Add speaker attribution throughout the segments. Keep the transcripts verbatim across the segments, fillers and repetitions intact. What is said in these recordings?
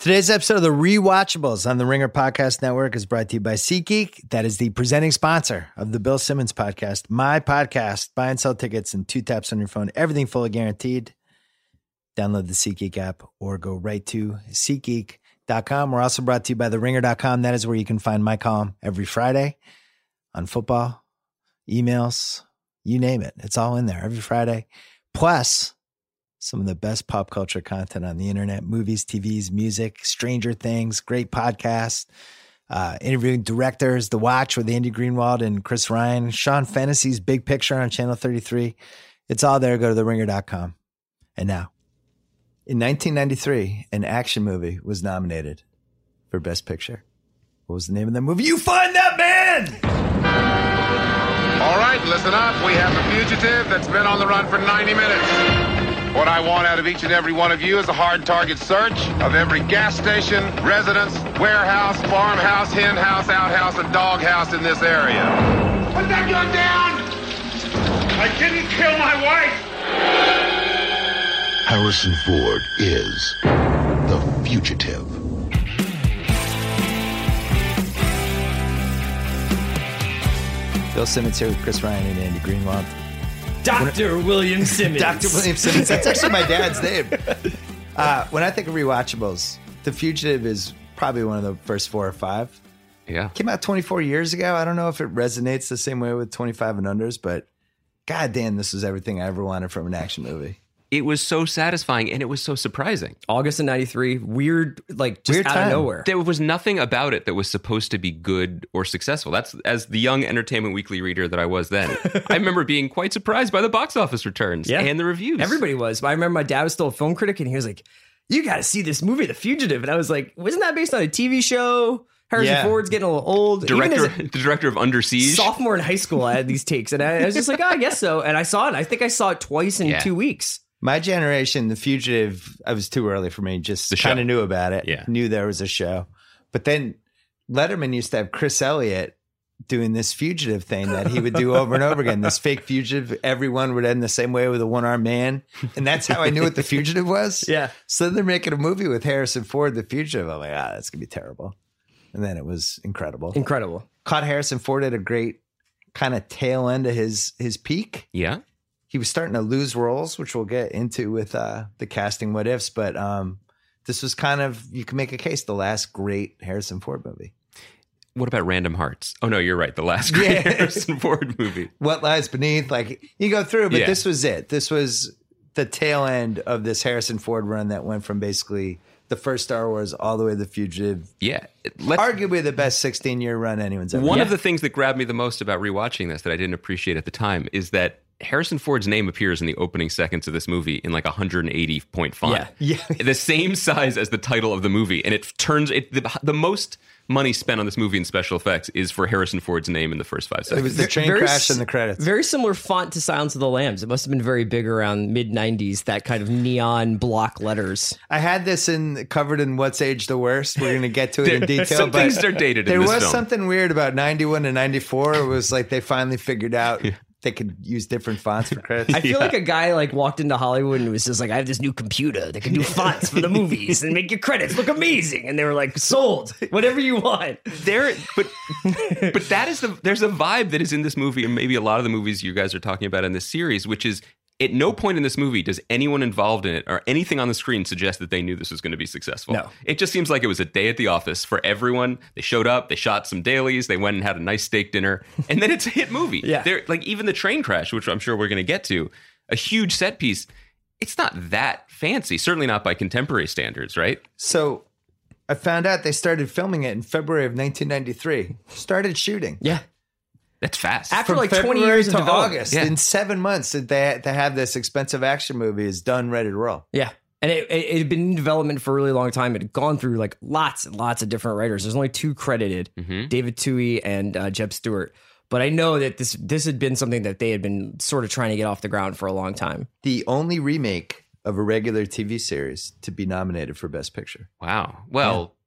Speaker 1: Today's episode of The Rewatchables on the Ringer Podcast Network is brought to you by SeatGeek. That is the presenting sponsor of the Bill Simmons podcast, my podcast. Buy and sell tickets in two taps on your phone. Everything fully guaranteed. Download the SeatGeek app or go right to SeatGeek dot com. We're also brought to you by the ringer dot com. That is where you can find my column every Friday on football, emails, you name it. It's all in there every Friday. Plus, some of the best pop culture content on the internet, movies, T Vs, music, Stranger Things, great podcasts, uh, interviewing directors, The Watch with Andy Greenwald and Chris Ryan, Sean Fantasy's Big Picture on Channel thirty-three. It's all there. Go to the ringer dot com. And now, in nineteen ninety-three, an action movie was nominated for Best Picture. What was the name of that movie? You Find That Man!
Speaker 2: All right, listen up. We have a fugitive that's been on the run for ninety minutes. What I want out of each and every one of you is a hard target search of every gas station, residence, warehouse, farmhouse, hen house, outhouse, and dog house in this area. Put that gun down! I didn't kill my wife!
Speaker 3: Harrison Ford is the fugitive.
Speaker 1: Bill Simmons here with Chris Ryan and Andy Greenwald.
Speaker 4: Doctor William Simmons.
Speaker 1: Doctor William Simmons. That's actually my dad's name. Uh, when I think of rewatchables, The Fugitive is probably one of the first four or five.
Speaker 5: Yeah.
Speaker 1: Came out twenty-four years ago. I don't know if it resonates the same way with twenty-five and unders, but God damn, this was everything I ever wanted from an action movie.
Speaker 5: It was so satisfying and it was so surprising.
Speaker 4: August of ninety-three, weird, like just
Speaker 1: Weird
Speaker 4: out
Speaker 1: time.
Speaker 4: of nowhere.
Speaker 5: There was nothing about it that was supposed to be good or successful. That's as the young Entertainment Weekly reader that I was then. I remember being quite surprised by the box office returns
Speaker 4: Yeah.
Speaker 5: and the reviews.
Speaker 4: Everybody was. I remember my dad was still a film critic and he was like, you got to see this movie, The Fugitive. And I was like, wasn't that based on a T V show? Harrison
Speaker 1: Yeah.
Speaker 4: Ford's getting a little old. Even
Speaker 5: Director,
Speaker 4: as a
Speaker 5: the director of Under Siege.
Speaker 4: sophomore in high school, I had these takes. And I, I was just like, oh, I guess so. And I saw it. I think I saw it twice in
Speaker 5: Yeah.
Speaker 4: two weeks.
Speaker 1: My generation, The Fugitive, I was too early for me. Just
Speaker 5: The show.
Speaker 1: kind of knew about it.
Speaker 5: Yeah.
Speaker 1: Knew there was a show. But then Letterman used to have Chris Elliott doing this fugitive thing that he would do over and over again. This fake fugitive. Everyone would end the same way with a one-armed man. And that's how I knew what The Fugitive was.
Speaker 4: Yeah.
Speaker 1: So then they're making a movie with Harrison Ford, The Fugitive. I'm like, ah, that's going to be terrible. And then it was incredible.
Speaker 4: Incredible.
Speaker 1: Caught Harrison Ford at a great kind of tail end of his his peak.
Speaker 5: Yeah.
Speaker 1: He was starting to lose roles, which we'll get into with uh, the casting what ifs. But um, this was kind of, you can make a case, the last great Harrison Ford movie.
Speaker 5: What about Random Hearts? Oh, no, you're right. The last great
Speaker 1: Yeah.
Speaker 5: Harrison Ford movie.
Speaker 1: What Lies Beneath, like you go through, but
Speaker 5: Yeah.
Speaker 1: this was it. This was the tail end of this Harrison Ford run that went from basically the first Star Wars all the way to The Fugitive.
Speaker 5: Yeah. Let's,
Speaker 1: Arguably the best sixteen-year run anyone's ever
Speaker 5: One
Speaker 1: had.
Speaker 5: of the things that grabbed me the most about rewatching this that I didn't appreciate at the time is that Harrison Ford's name appears in the opening seconds of this movie in like one hundred eighty point font.
Speaker 1: Yeah. Yeah.
Speaker 5: The same size as the title of the movie. And it turns it the, the most money spent on this movie in special effects is for Harrison Ford's name in the first five
Speaker 1: It
Speaker 5: seconds.
Speaker 1: was the train
Speaker 4: Very
Speaker 1: crash
Speaker 4: s-
Speaker 1: and the credits.
Speaker 4: Very similar font to Silence of the Lambs. It must have been very big around mid nineties, that kind of neon block letters.
Speaker 1: I had this in covered in What's Age the Worst. We're going to get to it in detail.
Speaker 5: Some
Speaker 1: but
Speaker 5: things are dated in
Speaker 1: There
Speaker 5: this
Speaker 1: was
Speaker 5: film.
Speaker 1: something weird about ninety-one and ninety-four. It was like they finally figured out they could use different fonts for credits.
Speaker 4: I feel like a guy like walked into Hollywood and was just like, I have this new computer that can do fonts for the movies and make your credits look amazing. And they were like, sold, whatever you want.
Speaker 5: There, but but that is the there's a vibe that is in this movie, and maybe a lot of the movies you guys are talking about in this series, which is at no point in this movie does anyone involved in it or anything on the screen suggest that they knew this was going to be successful.
Speaker 4: No.
Speaker 5: It just seems like it was a day at the office for everyone. They showed up, they shot some dailies, they went and had a nice steak dinner, and then it's a hit movie.
Speaker 4: Yeah.
Speaker 5: They're, like even the train crash, which I'm sure we're going to get to, a huge set piece. It's not that fancy, certainly not by contemporary standards, right?
Speaker 1: So I found out they started filming it in February of nineteen ninety-three. Started shooting.
Speaker 4: Yeah.
Speaker 5: That's fast.
Speaker 4: After
Speaker 1: From
Speaker 4: like twenty
Speaker 1: February
Speaker 4: years of
Speaker 1: to
Speaker 4: development.
Speaker 1: August.
Speaker 5: Yeah.
Speaker 1: In seven months, did they to have this expensive action movie is done, ready to roll.
Speaker 4: Yeah. And it, it, it had been in development for a really long time. It had gone through like lots and lots of different writers. There's only two credited,
Speaker 5: Mhm.
Speaker 4: David Toohey and uh, Jeb Stewart. But I know that this this had been something that they had been sort of trying to get off the ground for a long time.
Speaker 1: The only remake of a regular T V series to be nominated for Best Picture.
Speaker 5: Wow. Well,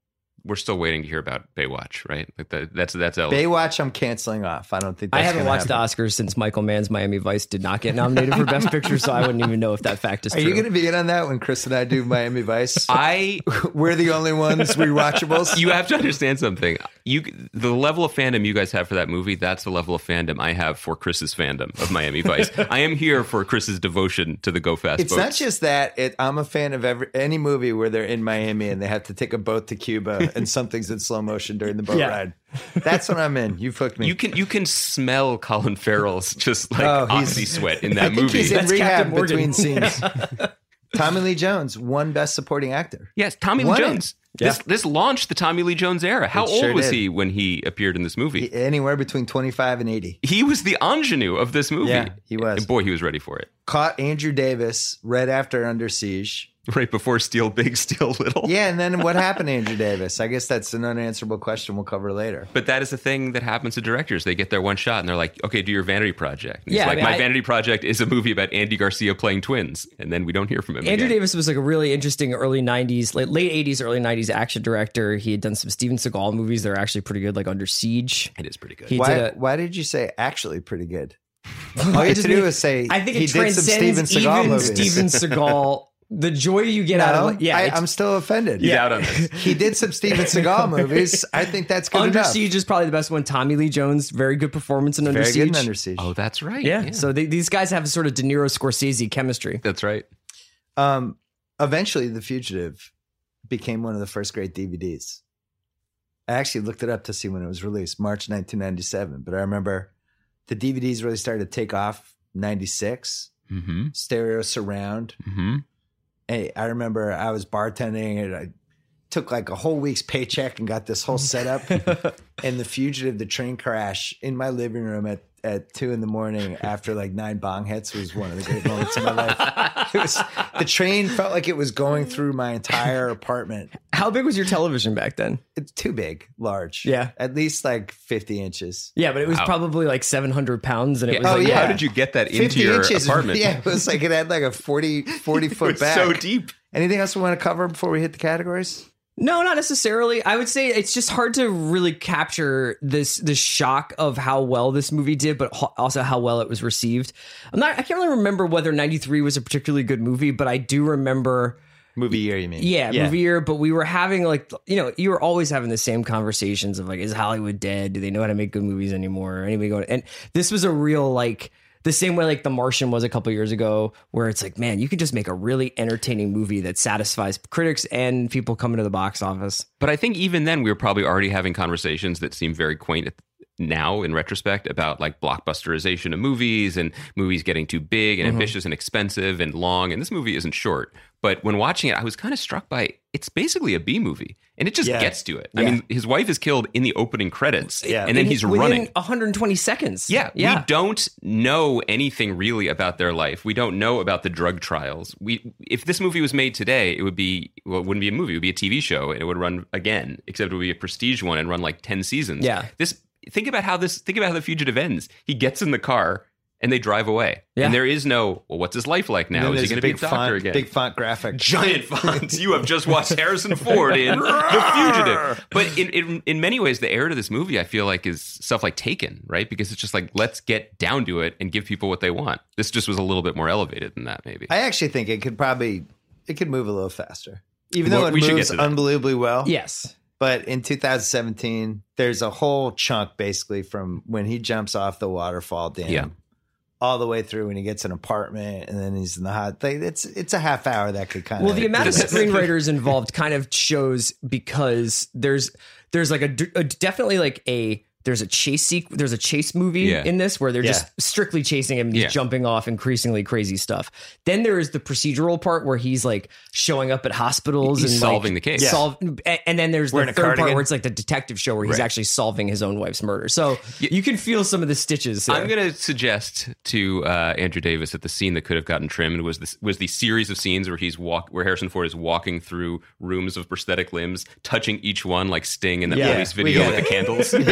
Speaker 5: we're still waiting to hear about Baywatch, right? Like the, that's that's L-
Speaker 1: Baywatch, I'm canceling off. I don't think that's
Speaker 4: I haven't
Speaker 1: gonna
Speaker 4: watched
Speaker 1: happen.
Speaker 4: the Oscars since Michael Mann's Miami Vice did not get nominated for Best Picture, so I wouldn't even know if that fact is
Speaker 1: Are
Speaker 4: true.
Speaker 1: you going to be in on that when Chris and I do Miami Vice?
Speaker 5: I
Speaker 1: We're the only ones rewatchables.
Speaker 5: you have to understand something. You the level of fandom you guys have for that movie, that's the level of fandom I have for Chris's fandom of Miami Vice. I am here for Chris's devotion to the Go Fast
Speaker 1: It's
Speaker 5: boats.
Speaker 1: not just that. It, I'm a fan of every any movie where they're in Miami and they have to take a boat to Cuba and something's in slow motion during the boat
Speaker 4: Yeah.
Speaker 1: ride. That's what I'm in. You hooked me.
Speaker 5: You can you can smell Colin Farrell's just like
Speaker 1: Oh, he's-
Speaker 5: oxy sweat in that
Speaker 1: I think
Speaker 5: movie.
Speaker 1: he's in
Speaker 4: That's
Speaker 1: rehab
Speaker 4: Captain Morgan.
Speaker 1: between scenes. Tommy Lee Jones won Best Supporting Actor.
Speaker 5: Yes, Tommy Lee
Speaker 1: Won it.
Speaker 5: Jones. This this launched the Tommy Lee Jones era. How
Speaker 1: It
Speaker 5: old
Speaker 1: sure
Speaker 5: was
Speaker 1: did.
Speaker 5: he when he appeared in this movie?
Speaker 1: Anywhere between twenty-five and eighty.
Speaker 5: He was the ingenue of this movie.
Speaker 1: Yeah, he was.
Speaker 5: And boy, he was ready for it.
Speaker 1: Caught Andrew Davis right after Under Siege.
Speaker 5: Right before Steal Big, Steal Little.
Speaker 1: Yeah, and then what happened to Andrew Davis? I guess that's an unanswerable question we'll cover later.
Speaker 5: But that is the thing that happens to directors. They get their one shot and they're like, okay, do your vanity project. And
Speaker 4: Yeah,
Speaker 5: it's
Speaker 4: I
Speaker 5: like,
Speaker 4: mean,
Speaker 5: my
Speaker 4: I-
Speaker 5: vanity project is a movie about Andy Garcia playing twins. And then we don't hear from him
Speaker 4: Andrew
Speaker 5: again.
Speaker 4: Davis was like a really interesting early nineties, late, late eighties, early nineties action director. He had done some Steven Seagal movies that are actually pretty good, like Under Siege.
Speaker 5: It is pretty good.
Speaker 4: He
Speaker 1: Why,
Speaker 4: did a,
Speaker 1: why did you say actually pretty good? All you
Speaker 4: I
Speaker 1: had
Speaker 4: just
Speaker 1: to do
Speaker 4: mean-
Speaker 1: is say
Speaker 4: I think
Speaker 1: he
Speaker 4: it
Speaker 1: did some
Speaker 4: transcends
Speaker 1: Steven Seagal
Speaker 4: even
Speaker 1: movies.
Speaker 4: Steven Seagal. The joy you get out
Speaker 1: No,
Speaker 4: of it. Yeah,
Speaker 1: I,
Speaker 4: it's-
Speaker 1: I'm still offended.
Speaker 5: He's out on this.
Speaker 1: He did some Steven Seagal movies. I think that's good
Speaker 4: Under
Speaker 1: enough.
Speaker 4: Siege is probably the best one. Tommy Lee Jones, very good performance in Under
Speaker 1: Very
Speaker 4: Siege.
Speaker 1: good in Under Siege.
Speaker 5: Oh, that's right.
Speaker 4: Yeah, so they, these guys have a sort of De Niro Scorsese chemistry.
Speaker 5: That's right.
Speaker 1: Um, eventually, The Fugitive became one of the first great D V Ds. I actually looked it up to see when it was released, March nineteen ninety-seven. But I remember the D V Ds really started to take off ninety-six,
Speaker 5: Mm-hmm.
Speaker 1: stereo surround.
Speaker 5: Mm-hmm.
Speaker 1: Hey, I remember I was bartending and I took like a whole week's paycheck and got this whole setup. And The Fugitive, the train crash in my living room at, at two in the morning after like nine bong hits was one of the great moments of my life. It was the train felt like it was going through my entire apartment.
Speaker 4: How big was your television back then?
Speaker 1: It's too big, large.
Speaker 4: Yeah.
Speaker 1: At least like fifty inches.
Speaker 4: Yeah, but it was
Speaker 5: Wow.
Speaker 4: probably like seven hundred pounds, and it
Speaker 5: Yeah.
Speaker 4: was
Speaker 1: Oh,
Speaker 4: like,
Speaker 1: yeah.
Speaker 5: How did you get that into
Speaker 1: fifty
Speaker 5: your
Speaker 1: inches.
Speaker 5: apartment?
Speaker 1: Yeah, it was like it had like a forty, forty foot
Speaker 5: It's
Speaker 1: back.
Speaker 5: so deep.
Speaker 1: Anything else we want to cover before we hit the categories?
Speaker 4: No, not necessarily. I would say it's just hard to really capture this the shock of how well this movie did, but ho- also how well it was received. I'm not. I can't really remember whether ninety-three was a particularly good movie, but I do remember.
Speaker 1: Movie year, you mean?
Speaker 4: Yeah, movie year. But we were having like, you know, you were always having the same conversations of like, is Hollywood dead? Do they know how to make good movies anymore? Or anybody going? And this was a real like. The same way like The Martian was a couple years ago, where it's like, man, you could just make a really entertaining movie that satisfies critics and people coming to the box office.
Speaker 5: But I think even then we were probably already having conversations that seem very quaint at- now in retrospect about like blockbusterization of movies and movies getting too big and ambitious and expensive and long. And this movie isn't short. But when watching it, I was kind of struck by it's basically a B movie and it just
Speaker 1: Yeah.
Speaker 5: gets to it. I
Speaker 4: Yeah.
Speaker 5: mean, his wife is killed in the opening credits
Speaker 1: Yeah.
Speaker 5: and then
Speaker 4: In-
Speaker 5: he's
Speaker 4: within
Speaker 5: running.
Speaker 4: one hundred twenty seconds.
Speaker 5: Yeah,
Speaker 4: yeah.
Speaker 5: we don't know anything really about their life. We don't know about the drug trials. We, if this movie was made today, it would be well, it wouldn't be a movie. It would be a T V show, and it would run again. Except it would be a prestige one and run like ten seasons.
Speaker 4: Yeah.
Speaker 5: This think about how this think about how The Fugitive ends. He gets in the car and they drive away.
Speaker 4: Yeah.
Speaker 5: And there is no well, what's his life like now?
Speaker 1: And
Speaker 5: Is he
Speaker 1: there's
Speaker 5: going to be a
Speaker 1: big
Speaker 5: doctor
Speaker 1: font,
Speaker 5: again?
Speaker 1: Big font graphic.
Speaker 5: Giant fonts. You have just watched Harrison Ford in The Fugitive. But in, in in many ways, the heir to this movie, I feel like, is stuff like Taken, right? Because it's just like, let's get down to it and give people what they want. This just was a little bit more elevated than that, maybe.
Speaker 1: I actually think it could probably it could move a little faster, even
Speaker 5: Well,
Speaker 1: though it
Speaker 5: we should get
Speaker 1: moves
Speaker 5: to that.
Speaker 1: unbelievably well.
Speaker 4: Yes.
Speaker 1: But in two thousand seventeen, there's a whole chunk basically from when he jumps off the waterfall dam,
Speaker 5: Yeah.
Speaker 1: all the way through when he gets an apartment and then he's in the hot. Like, it's it's a half hour that could kind of.
Speaker 4: Well, the amount of
Speaker 5: This-
Speaker 4: screenwriters involved kind of shows because there's there's like a, a definitely like a there's a chase sequ- there's a chase movie
Speaker 5: Yeah.
Speaker 4: in this where they're
Speaker 1: Yeah.
Speaker 4: just strictly chasing him and he's
Speaker 5: Yeah.
Speaker 4: jumping off increasingly crazy stuff. Then there is the procedural part where he's like showing up at hospitals
Speaker 5: He's
Speaker 4: and
Speaker 5: solving
Speaker 4: like,
Speaker 5: the case.
Speaker 4: Solve, and, and then there's
Speaker 1: Wearing
Speaker 4: the
Speaker 1: a
Speaker 4: third part
Speaker 1: cardigan.
Speaker 4: where it's like the detective show where he's
Speaker 5: Right.
Speaker 4: actually solving his own wife's murder. So you can feel some of the stitches there.
Speaker 5: I'm going to suggest to uh, Andrew Davis that the scene that could have gotten trimmed was this was the series of scenes where he's walk where Harrison Ford is walking through rooms of prosthetic limbs, touching each one like Sting in that
Speaker 4: Yeah,
Speaker 5: police
Speaker 1: we
Speaker 5: video
Speaker 1: get
Speaker 5: with
Speaker 1: it.
Speaker 5: the candles. You know?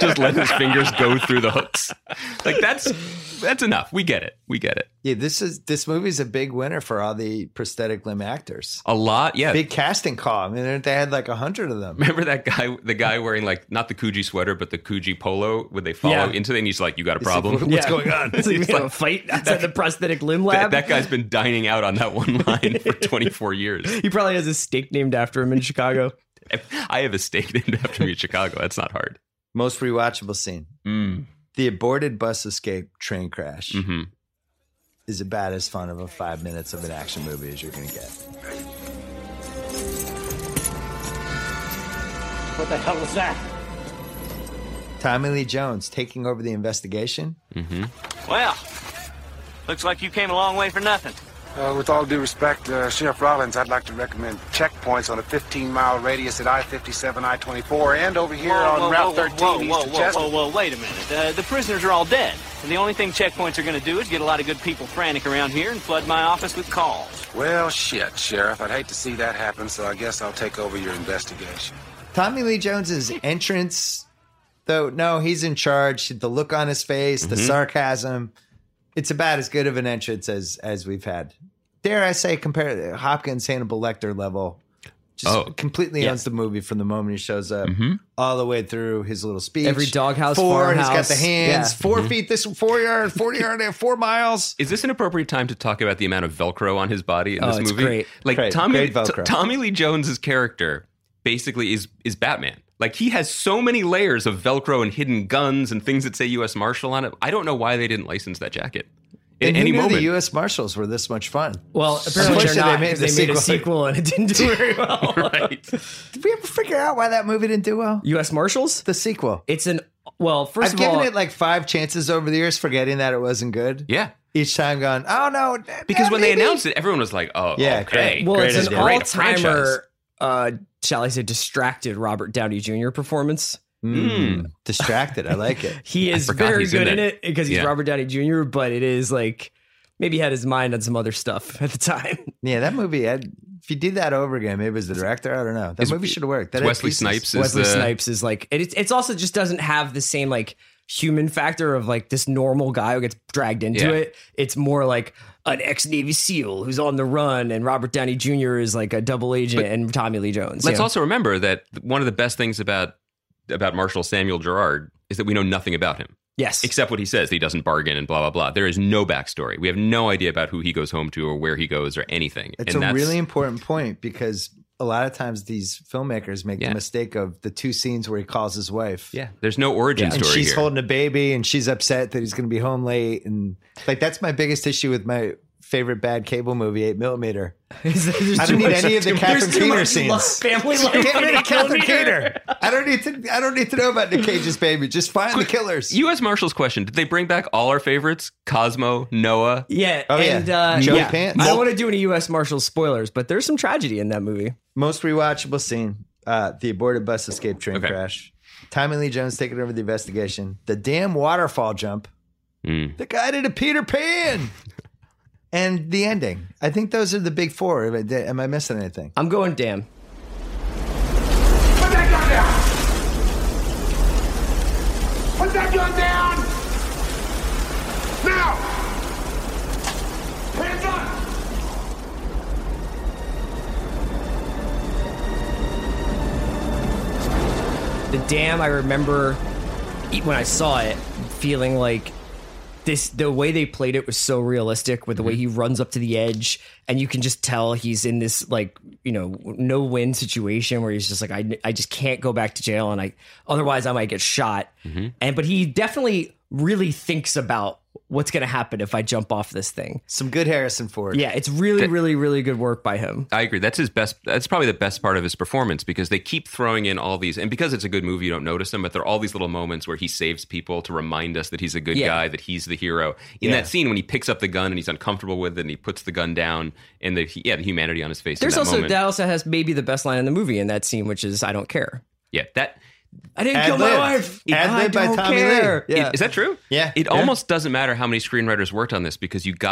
Speaker 5: just let his fingers go through the hooks. Like that's that's enough. We get it. We get it.
Speaker 1: Yeah, this is this movie's a big winner for all the prosthetic limb actors.
Speaker 5: A lot, yeah.
Speaker 1: Big casting call. I mean, they had like a hundred of them.
Speaker 5: Remember that guy, the guy wearing like not the Coogee sweater, but the Coogee polo? Would they follow
Speaker 4: Yeah.
Speaker 5: into it? And he's like, "You got a problem?
Speaker 1: What's
Speaker 4: Yeah.
Speaker 1: going on?
Speaker 4: It's like we
Speaker 5: He's
Speaker 4: have a
Speaker 5: like-
Speaker 4: fight outside the prosthetic limb
Speaker 5: That,
Speaker 4: lab.
Speaker 5: that guy's been dining out on that one line for twenty-four years.
Speaker 4: He probably has a steak named after him in Chicago.
Speaker 5: I have a steak named after me in Chicago. That's not hard.
Speaker 1: Most rewatchable scene.
Speaker 5: Mm.
Speaker 1: The aborted bus escape train crash
Speaker 5: hmm
Speaker 1: is about as fun of a five minutes of an action movie as you're going to get.
Speaker 6: What the hell was that?
Speaker 1: Tommy Lee Jones taking over the investigation.
Speaker 5: hmm
Speaker 6: Well, looks like you came a long way for nothing.
Speaker 7: Uh, with all due respect, uh, Sheriff Rollins, I'd like to recommend checkpoints on a fifteen-mile radius at I fifty-seven, I twenty-four, and over here on Route thirteen
Speaker 6: whoa,
Speaker 7: east
Speaker 6: whoa,
Speaker 7: of
Speaker 6: whoa,
Speaker 7: Chester.
Speaker 6: whoa, whoa, wait a minute. Uh, the prisoners are all dead. And the only thing checkpoints are going to do is get a lot of good people frantic around here and flood my office with calls.
Speaker 7: Well, shit, Sheriff. I'd hate to see that happen, so I guess I'll take over your investigation.
Speaker 1: Tommy Lee Jones's entrance, though, no, he's in charge. The look on his face, the sarcasm. It's about as good of an entrance as as we've had. Dare I say, compare to Hopkins, Hannibal Lecter level. Just
Speaker 5: Oh,
Speaker 1: completely
Speaker 4: yeah.
Speaker 1: owns the movie from the moment he shows up
Speaker 5: Mhm.
Speaker 1: all the way through his little speech.
Speaker 4: Every doghouse,
Speaker 1: four, he's got
Speaker 4: farmhouse.
Speaker 1: the hands,
Speaker 4: Yeah.
Speaker 1: four feet, this four yard, forty yard, four miles.
Speaker 5: Is this an appropriate time to talk about the amount of Velcro on his body in
Speaker 4: Oh,
Speaker 5: this
Speaker 4: it's
Speaker 5: movie?
Speaker 4: great.
Speaker 5: Like
Speaker 1: Great,
Speaker 5: Tommy,
Speaker 1: great Velcro.
Speaker 5: T- Tommy Lee Jones's character basically is is Batman. Like he has so many layers of Velcro and hidden guns and things that say U S Marshal on it. I don't know why they didn't lice that jacket. In
Speaker 1: And who
Speaker 5: any
Speaker 1: knew
Speaker 5: moment,
Speaker 1: the U S Marshals were this much fun?
Speaker 4: Well, apparently they're
Speaker 1: Unfortunately,
Speaker 4: not.
Speaker 1: they made
Speaker 4: because
Speaker 1: the
Speaker 4: They made a
Speaker 1: sequel.
Speaker 4: sequel and it didn't do very well.
Speaker 5: right?
Speaker 1: Did we ever figure out why that movie didn't do well?
Speaker 4: U S Marshals?
Speaker 1: The sequel.
Speaker 4: It's an well. First
Speaker 1: I've
Speaker 4: of
Speaker 1: given
Speaker 4: all,
Speaker 1: it like five chances over the years, forgetting that it wasn't good.
Speaker 5: Yeah,
Speaker 1: Each time going, oh no.
Speaker 5: because
Speaker 1: yeah,
Speaker 5: when
Speaker 1: maybe.
Speaker 5: they announced it, everyone was like, "Oh,
Speaker 1: Yeah,
Speaker 5: okay."
Speaker 1: great.
Speaker 4: well,
Speaker 1: Great
Speaker 4: it's an
Speaker 1: idea.
Speaker 5: Great
Speaker 4: all
Speaker 5: franchise.
Speaker 4: timer. Uh, shall I say, distracted Robert Downey Junior performance.
Speaker 1: Mm, distracted. I like it.
Speaker 4: He is
Speaker 5: forgot
Speaker 4: very
Speaker 5: he's in
Speaker 4: good in
Speaker 5: it.
Speaker 4: it because he's
Speaker 5: Yeah.
Speaker 4: Robert Downey Junior But it is like maybe he had his mind on some other stuff at the time.
Speaker 1: Yeah, that movie, I'd, if you did that over again, maybe it was the director. I don't know. That
Speaker 5: Is-
Speaker 1: movie should have worked. That had
Speaker 5: Wesley
Speaker 1: pieces.
Speaker 5: Snipes is
Speaker 4: Wesley
Speaker 5: the
Speaker 4: Snipes is like it, it's it's also just doesn't have the same like human factor of like this normal guy who gets dragged into
Speaker 5: Yeah.
Speaker 4: it. It's more like an ex Navy SEAL who's on the run, and Robert Downey Junior is like a double agent, and Tommy Lee Jones.
Speaker 5: Let's
Speaker 4: you know?
Speaker 5: also remember that one of the best things about about Marshal Samuel Gerard is that we know nothing about him
Speaker 4: yes,
Speaker 5: except what he says. That he doesn't bargain and blah blah blah. There is no backstory. We have no idea about who he goes home to or where he goes or anything.
Speaker 1: It's
Speaker 5: and
Speaker 1: a
Speaker 5: that's,
Speaker 1: really important point because a lot of times these filmmakers make
Speaker 5: Yeah.
Speaker 1: the mistake of the two scenes where he calls his wife.
Speaker 5: yeah. There's no origin
Speaker 1: And
Speaker 5: story
Speaker 1: she's
Speaker 5: here.
Speaker 1: holding a baby and she's upset that he's going to be home late. And like, that's my biggest issue with my favorite bad cable movie, eight millimeter.
Speaker 4: There's
Speaker 1: I
Speaker 4: too
Speaker 1: don't need
Speaker 4: much-
Speaker 1: any of the
Speaker 4: there's
Speaker 1: Catherine
Speaker 4: too
Speaker 1: Keener
Speaker 4: much
Speaker 1: scenes.
Speaker 4: love- family life.
Speaker 1: Get rid
Speaker 4: in
Speaker 1: of
Speaker 4: eight
Speaker 1: Catherine
Speaker 4: millimeter.
Speaker 1: Keener. I don't need to. I don't need to know about Nick Cage's baby. Just find the killers.
Speaker 5: U S Marshals question: did they bring back all our favorites? Cosmo, Noah.
Speaker 4: Yeah,
Speaker 1: Oh, yeah.
Speaker 4: and uh,
Speaker 1: Joey
Speaker 4: yeah.
Speaker 1: Pants.
Speaker 4: I don't want to do any U S Marshals spoilers, but there's some tragedy in that movie.
Speaker 1: Most rewatchable scene: uh, the aborted bus escape train
Speaker 5: Okay.
Speaker 1: crash. Tommy Lee Jones taking over the investigation. The damn waterfall jump.
Speaker 5: Mm.
Speaker 1: The guy did a Peter Pan. And the ending. I think those are the big four. Am I, am I missing anything?
Speaker 4: I'm going damn.
Speaker 2: Put that gun down! Put that gun down! Now! Hands up!
Speaker 4: The dam, I remember e- when I saw it, feeling like this. The way they played it was so realistic with the way he runs up to the edge, and you can just tell he's in this like you know no win situation where he's just like I, I just can't go back to jail, and I otherwise I might get shot. And but he definitely really thinks about what's going to happen if I jump off this thing.
Speaker 1: Some good Harrison Ford.
Speaker 4: Yeah, it's really, really, really good work by him.
Speaker 5: I agree. That's his best. That's probably the best part of his performance because they keep throwing in all these, and because it's a good movie, you don't notice them. But there are all these little moments where he saves people to remind us that he's a good
Speaker 4: Yeah.
Speaker 5: guy, that he's the hero. In
Speaker 4: Yeah.
Speaker 5: that scene when he picks up the gun and he's uncomfortable with it, and he puts the gun down, and the yeah, the humanity on his face.
Speaker 4: There's
Speaker 5: in that
Speaker 4: also
Speaker 5: moment.
Speaker 4: that also has maybe the best line in the movie in that scene, which is "I don't care."
Speaker 5: yeah, that
Speaker 4: I didn't kill my
Speaker 1: Ad-lib.
Speaker 4: wife. I
Speaker 1: Ad-lib by
Speaker 4: don't
Speaker 1: Tommy
Speaker 4: care.
Speaker 1: Lee. Yeah.
Speaker 5: Is that true?
Speaker 1: Yeah.
Speaker 5: It
Speaker 1: Yeah.
Speaker 5: almost doesn't matter how many screenwriters worked on this because you got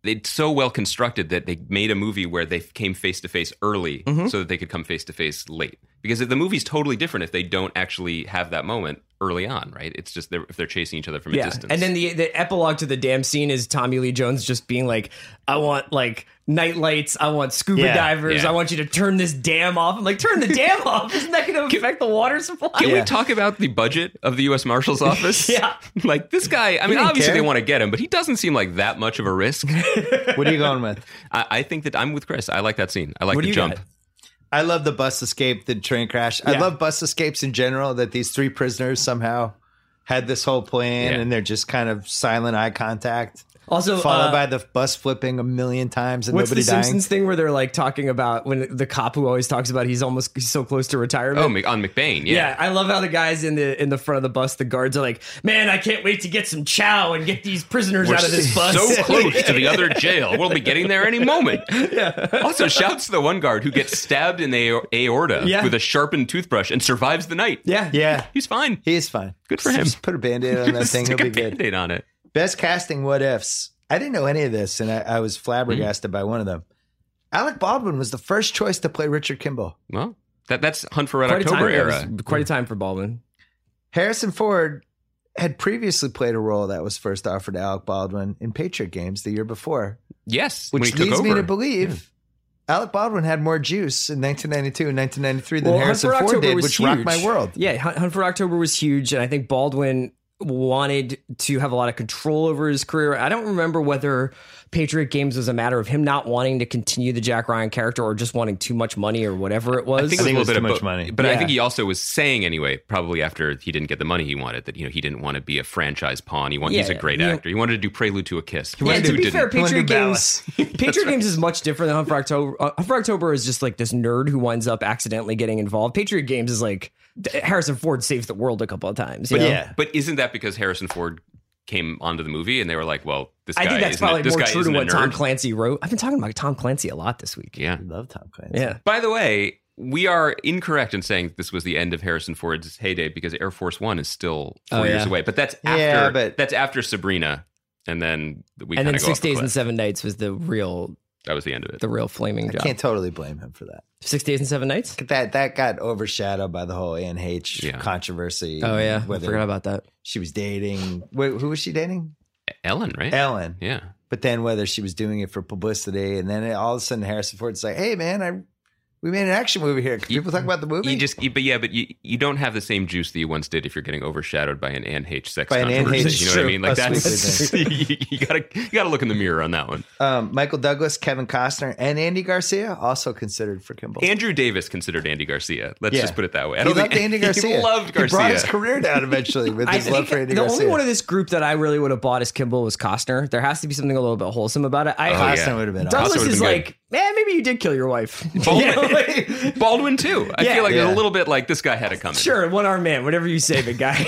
Speaker 5: it's so well constructed that they made a movie where they came face to face early
Speaker 4: Mm-hmm.
Speaker 5: so that they could come face to face late. Because the movie's totally different if they don't actually have that moment early on, right? It's just they're, if they're chasing each other from a
Speaker 4: Yeah,
Speaker 5: distance.
Speaker 4: and then the the epilogue to the damn scene is Tommy Lee Jones just being like, "I want like night lights, I want scuba
Speaker 1: Yeah,
Speaker 4: divers,
Speaker 5: yeah.
Speaker 4: I want you to turn this dam off." I'm like, "Turn the dam off? Isn't that going to affect the water supply?"
Speaker 5: Can
Speaker 1: Yeah.
Speaker 5: we talk about the budget of the U S Marshal's office?
Speaker 4: Yeah.
Speaker 5: Like this guy, I mean,
Speaker 1: didn't
Speaker 5: obviously
Speaker 1: care.
Speaker 5: they want to get him, but he doesn't seem like that much of a risk.
Speaker 1: What are you going with?
Speaker 5: I, I think that I'm with Chris. I like that scene. I like
Speaker 4: What do
Speaker 5: the
Speaker 4: you
Speaker 5: jump.
Speaker 4: got?
Speaker 1: I love the bus escape, the train crash. I
Speaker 4: Yeah.
Speaker 1: love bus escapes in general, that these three prisoners somehow had this whole plan
Speaker 5: Yeah.
Speaker 1: and they're just kind of silent eye contact.
Speaker 4: Also,
Speaker 1: Followed
Speaker 4: uh,
Speaker 1: by the bus flipping a million times and
Speaker 4: what's
Speaker 1: nobody
Speaker 4: the
Speaker 1: dying.
Speaker 4: Simpsons thing where they're like talking about when the cop who always talks about he's almost he's so close to retirement?
Speaker 5: Oh, Mc- on McBain, yeah.
Speaker 4: Yeah, I love how the guys in the in the front of the bus, the guards are like, "Man, I can't wait to get some chow and get these prisoners
Speaker 5: We're
Speaker 4: out of this bus."
Speaker 5: so close to the other jail. We'll be getting there any moment. Also, shouts to the one guard who gets stabbed in the aorta
Speaker 4: Yeah.
Speaker 5: with a sharpened toothbrush and survives the night.
Speaker 4: Yeah,
Speaker 1: Yeah,
Speaker 5: He's fine.
Speaker 1: he is fine.
Speaker 5: Good for him.
Speaker 1: Just put a Band-Aid on that thing, he'll
Speaker 5: Stick a
Speaker 1: be good.
Speaker 5: Band-Aid on it.
Speaker 1: Best casting what ifs. I didn't know any of this, and I, I was flabbergasted by one of them. Alec Baldwin was the first choice to play Richard Kimball.
Speaker 5: Well, that that's Hunt for Red
Speaker 4: quite a
Speaker 5: October
Speaker 4: time,
Speaker 5: era.
Speaker 4: it was quite a time for Baldwin.
Speaker 1: Harrison Ford had previously played a role that was first offered to Alec Baldwin in Patriot Games the year before,
Speaker 5: Yes, when
Speaker 1: which
Speaker 5: he took
Speaker 1: leads
Speaker 5: over.
Speaker 1: me to believe Alec Baldwin had more juice in nineteen ninety-two and nineteen ninety-three than
Speaker 4: Well,
Speaker 1: Harrison
Speaker 4: Hunt for
Speaker 1: Ford
Speaker 4: October
Speaker 1: did,
Speaker 4: was
Speaker 1: which
Speaker 4: huge.
Speaker 1: rocked my world.
Speaker 4: Yeah, Hunt Hunt for October was huge, and I think Baldwin wanted to have a lot of control over his career. I don't remember whether Patriot Games was a matter of him not wanting to continue the Jack Ryan character or just wanting too much money or whatever it was.
Speaker 5: I think
Speaker 1: I
Speaker 5: it
Speaker 1: think it
Speaker 5: was
Speaker 1: was
Speaker 5: a
Speaker 1: too
Speaker 5: little bit
Speaker 1: much
Speaker 5: of
Speaker 1: money.
Speaker 5: But I
Speaker 4: Yeah.
Speaker 5: think he also was saying anyway, probably after he didn't get the money he wanted, that you know he didn't want to be a franchise pawn. He want, he's a
Speaker 4: Yeah,
Speaker 5: great
Speaker 4: you know-
Speaker 5: actor. He wanted to do Prelude to a Kiss.
Speaker 4: Yeah,
Speaker 5: Wanted
Speaker 4: to be
Speaker 5: didn't.
Speaker 4: fair,
Speaker 1: He wanted
Speaker 4: Patriot
Speaker 1: to do
Speaker 4: Games, Patriot Games is much different than Hunt for October. Uh, Hunt for October is just like this nerd who winds up accidentally getting involved. Patriot Games is like Harrison Ford saves the world a couple of times. You
Speaker 5: But
Speaker 4: know?
Speaker 1: yeah.
Speaker 5: but isn't that because Harrison Ford came onto the movie and they were like, well, this guy
Speaker 4: I think that's
Speaker 5: isn't a-
Speaker 4: probably
Speaker 5: this
Speaker 4: more
Speaker 5: guy
Speaker 4: true to
Speaker 5: isn't a
Speaker 4: what Tom
Speaker 5: nerd.
Speaker 4: Clancy wrote. I've been talking about Tom Clancy a lot this week.
Speaker 5: Yeah.
Speaker 1: I love Tom Clancy.
Speaker 4: Yeah.
Speaker 5: By the way, we are incorrect in saying this was the end of Harrison Ford's heyday because Air Force One is still four
Speaker 4: Oh,
Speaker 5: years
Speaker 4: yeah.
Speaker 5: away. But that's after
Speaker 1: Yeah, but-
Speaker 5: that's after Sabrina, and then we
Speaker 4: And
Speaker 5: kind
Speaker 4: then
Speaker 5: of go
Speaker 4: Six
Speaker 5: off the
Speaker 4: Days and
Speaker 5: cliff.
Speaker 4: Seven Nights was the real,
Speaker 5: That was the end of it.
Speaker 4: the real flaming
Speaker 1: I
Speaker 4: job.
Speaker 1: can't totally blame him for that.
Speaker 4: Six Days and Seven Nights.
Speaker 1: That that got overshadowed by the whole Anne H
Speaker 5: Yeah.
Speaker 1: controversy.
Speaker 4: Oh yeah, I
Speaker 1: whether
Speaker 4: forgot about that.
Speaker 1: she was dating. Wait, who was she dating?
Speaker 5: Ellen, right?
Speaker 1: Ellen.
Speaker 5: Yeah.
Speaker 1: But then whether she was doing it for publicity, and then all of a sudden Harrison Ford's like, "Hey man, I we made an action movie here. Can people talk about the movie?"
Speaker 5: You just, you, but yeah, but you, you don't have the same juice that you once did if you're getting overshadowed by an Anne H sex
Speaker 1: By an Anne
Speaker 5: controversy.
Speaker 1: H,
Speaker 5: You know what I
Speaker 1: true.
Speaker 5: mean? Like
Speaker 1: A
Speaker 5: that's
Speaker 1: sweet
Speaker 5: you, you gotta you gotta look in the mirror on that one.
Speaker 1: um, Michael Douglas, Kevin Costner, and Andy Garcia also considered for Kimball.
Speaker 5: Andrew Davis considered Andy Garcia. Let's
Speaker 1: Yeah.
Speaker 5: just put it that way. I
Speaker 1: he
Speaker 5: don't
Speaker 1: loved
Speaker 5: think
Speaker 1: Andy Garcia.
Speaker 5: He loved Garcia.
Speaker 1: He brought his career down eventually with
Speaker 4: I
Speaker 1: his love
Speaker 4: think
Speaker 1: for Andy
Speaker 4: the
Speaker 1: Garcia.
Speaker 4: only one of this group that I really would have bought as Kimball was Costner. There has to be something a little bit whole about it. I,
Speaker 5: Oh,
Speaker 1: Costner
Speaker 5: yeah.
Speaker 1: would have been
Speaker 4: Douglas
Speaker 5: would've
Speaker 4: is
Speaker 5: been good.
Speaker 4: like, man, maybe you did kill your wife.
Speaker 5: Baldwin,
Speaker 4: You know, like-
Speaker 5: Baldwin too. I
Speaker 4: Yeah.
Speaker 5: feel like
Speaker 1: Yeah.
Speaker 5: there's a little bit like this guy had it coming.
Speaker 4: Sure, one armed man, whatever you say, big guy.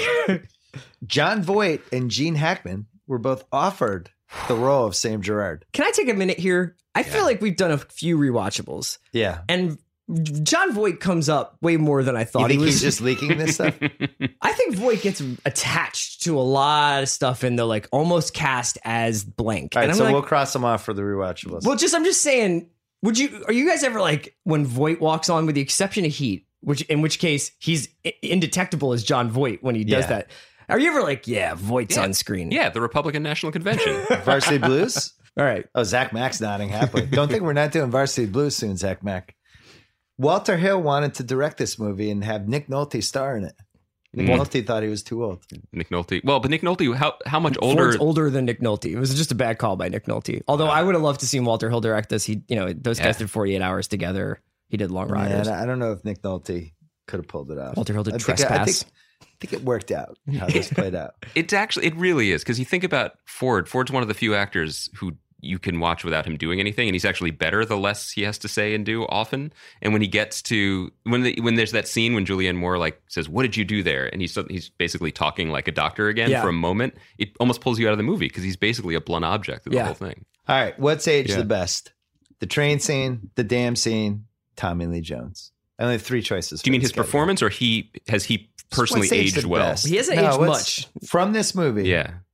Speaker 1: Jon Voight and Gene Hackman were both offered the role of Sam Gerard.
Speaker 4: Can I take a minute here? I feel like we've done a few rewatchables,
Speaker 1: Yeah.
Speaker 4: and John Voight comes up way more than I
Speaker 1: You
Speaker 4: thought he
Speaker 1: think
Speaker 4: was.
Speaker 1: he's just leaking this stuff?
Speaker 4: I think Voight gets attached to a lot of stuff in the like almost cast as blank.
Speaker 1: All right,
Speaker 4: and I'm
Speaker 1: so
Speaker 4: like,
Speaker 1: we'll cross them off for the rewatchables.
Speaker 4: well, just I'm just saying. Would you? Are you guys ever like when Voight walks on, with the exception of Heat, which in which case he's i- indetectable as John Voight when he does
Speaker 1: Yeah.
Speaker 4: that? Are you ever like, yeah, Voight's
Speaker 5: Yeah.
Speaker 4: on screen?
Speaker 5: Yeah, the Republican National Convention.
Speaker 1: Varsity Blues?
Speaker 4: All right.
Speaker 1: Oh, Zach Mack's nodding happily. Don't think we're not doing Varsity Blues soon, Zach Mack. Walter Hill wanted to direct this movie and have Nick Nolte star in it. Nick
Speaker 5: Mm.
Speaker 1: Nolte thought he was too old.
Speaker 5: Nick Nolte. Well, but Nick Nolte, how how much older?
Speaker 4: Ford's older than Nick Nolte. It was just a bad call by Nick Nolte. Although I would have loved to see Walter Hill direct this. He, you know, those
Speaker 5: Yeah.
Speaker 4: guys did forty-eight hours together. He did Long Riders.
Speaker 1: Man, I don't know if Nick Nolte could have pulled it off.
Speaker 4: Walter Hill did
Speaker 1: I think, I
Speaker 4: Trespass.
Speaker 1: think, I think it worked out how this played out.
Speaker 5: It's actually, it really is. Because you think about Ford. Ford's one of the few actors who you can watch without him doing anything. And he's actually better the less he has to say and do often. And when he gets to, when the, when there's that scene when Julianne Moore like says, "What did you do there?" And he's, he's basically talking like a doctor again
Speaker 4: Yeah.
Speaker 5: for a moment. It almost pulls you out of the movie because he's basically a blunt object of the
Speaker 4: Yeah.
Speaker 5: whole thing.
Speaker 1: All right, what's aged
Speaker 5: Yeah.
Speaker 1: the best? The train scene, the dam scene, Tommy Lee Jones. I only have three choices.
Speaker 5: Do you
Speaker 1: for
Speaker 5: mean
Speaker 1: this
Speaker 5: his
Speaker 1: category.
Speaker 5: performance or he, has he personally
Speaker 1: What's aged
Speaker 5: aged
Speaker 1: the
Speaker 5: well?
Speaker 1: best?
Speaker 4: He hasn't
Speaker 1: No,
Speaker 4: aged
Speaker 1: what's-
Speaker 4: much.
Speaker 1: From this movie,
Speaker 5: Yeah.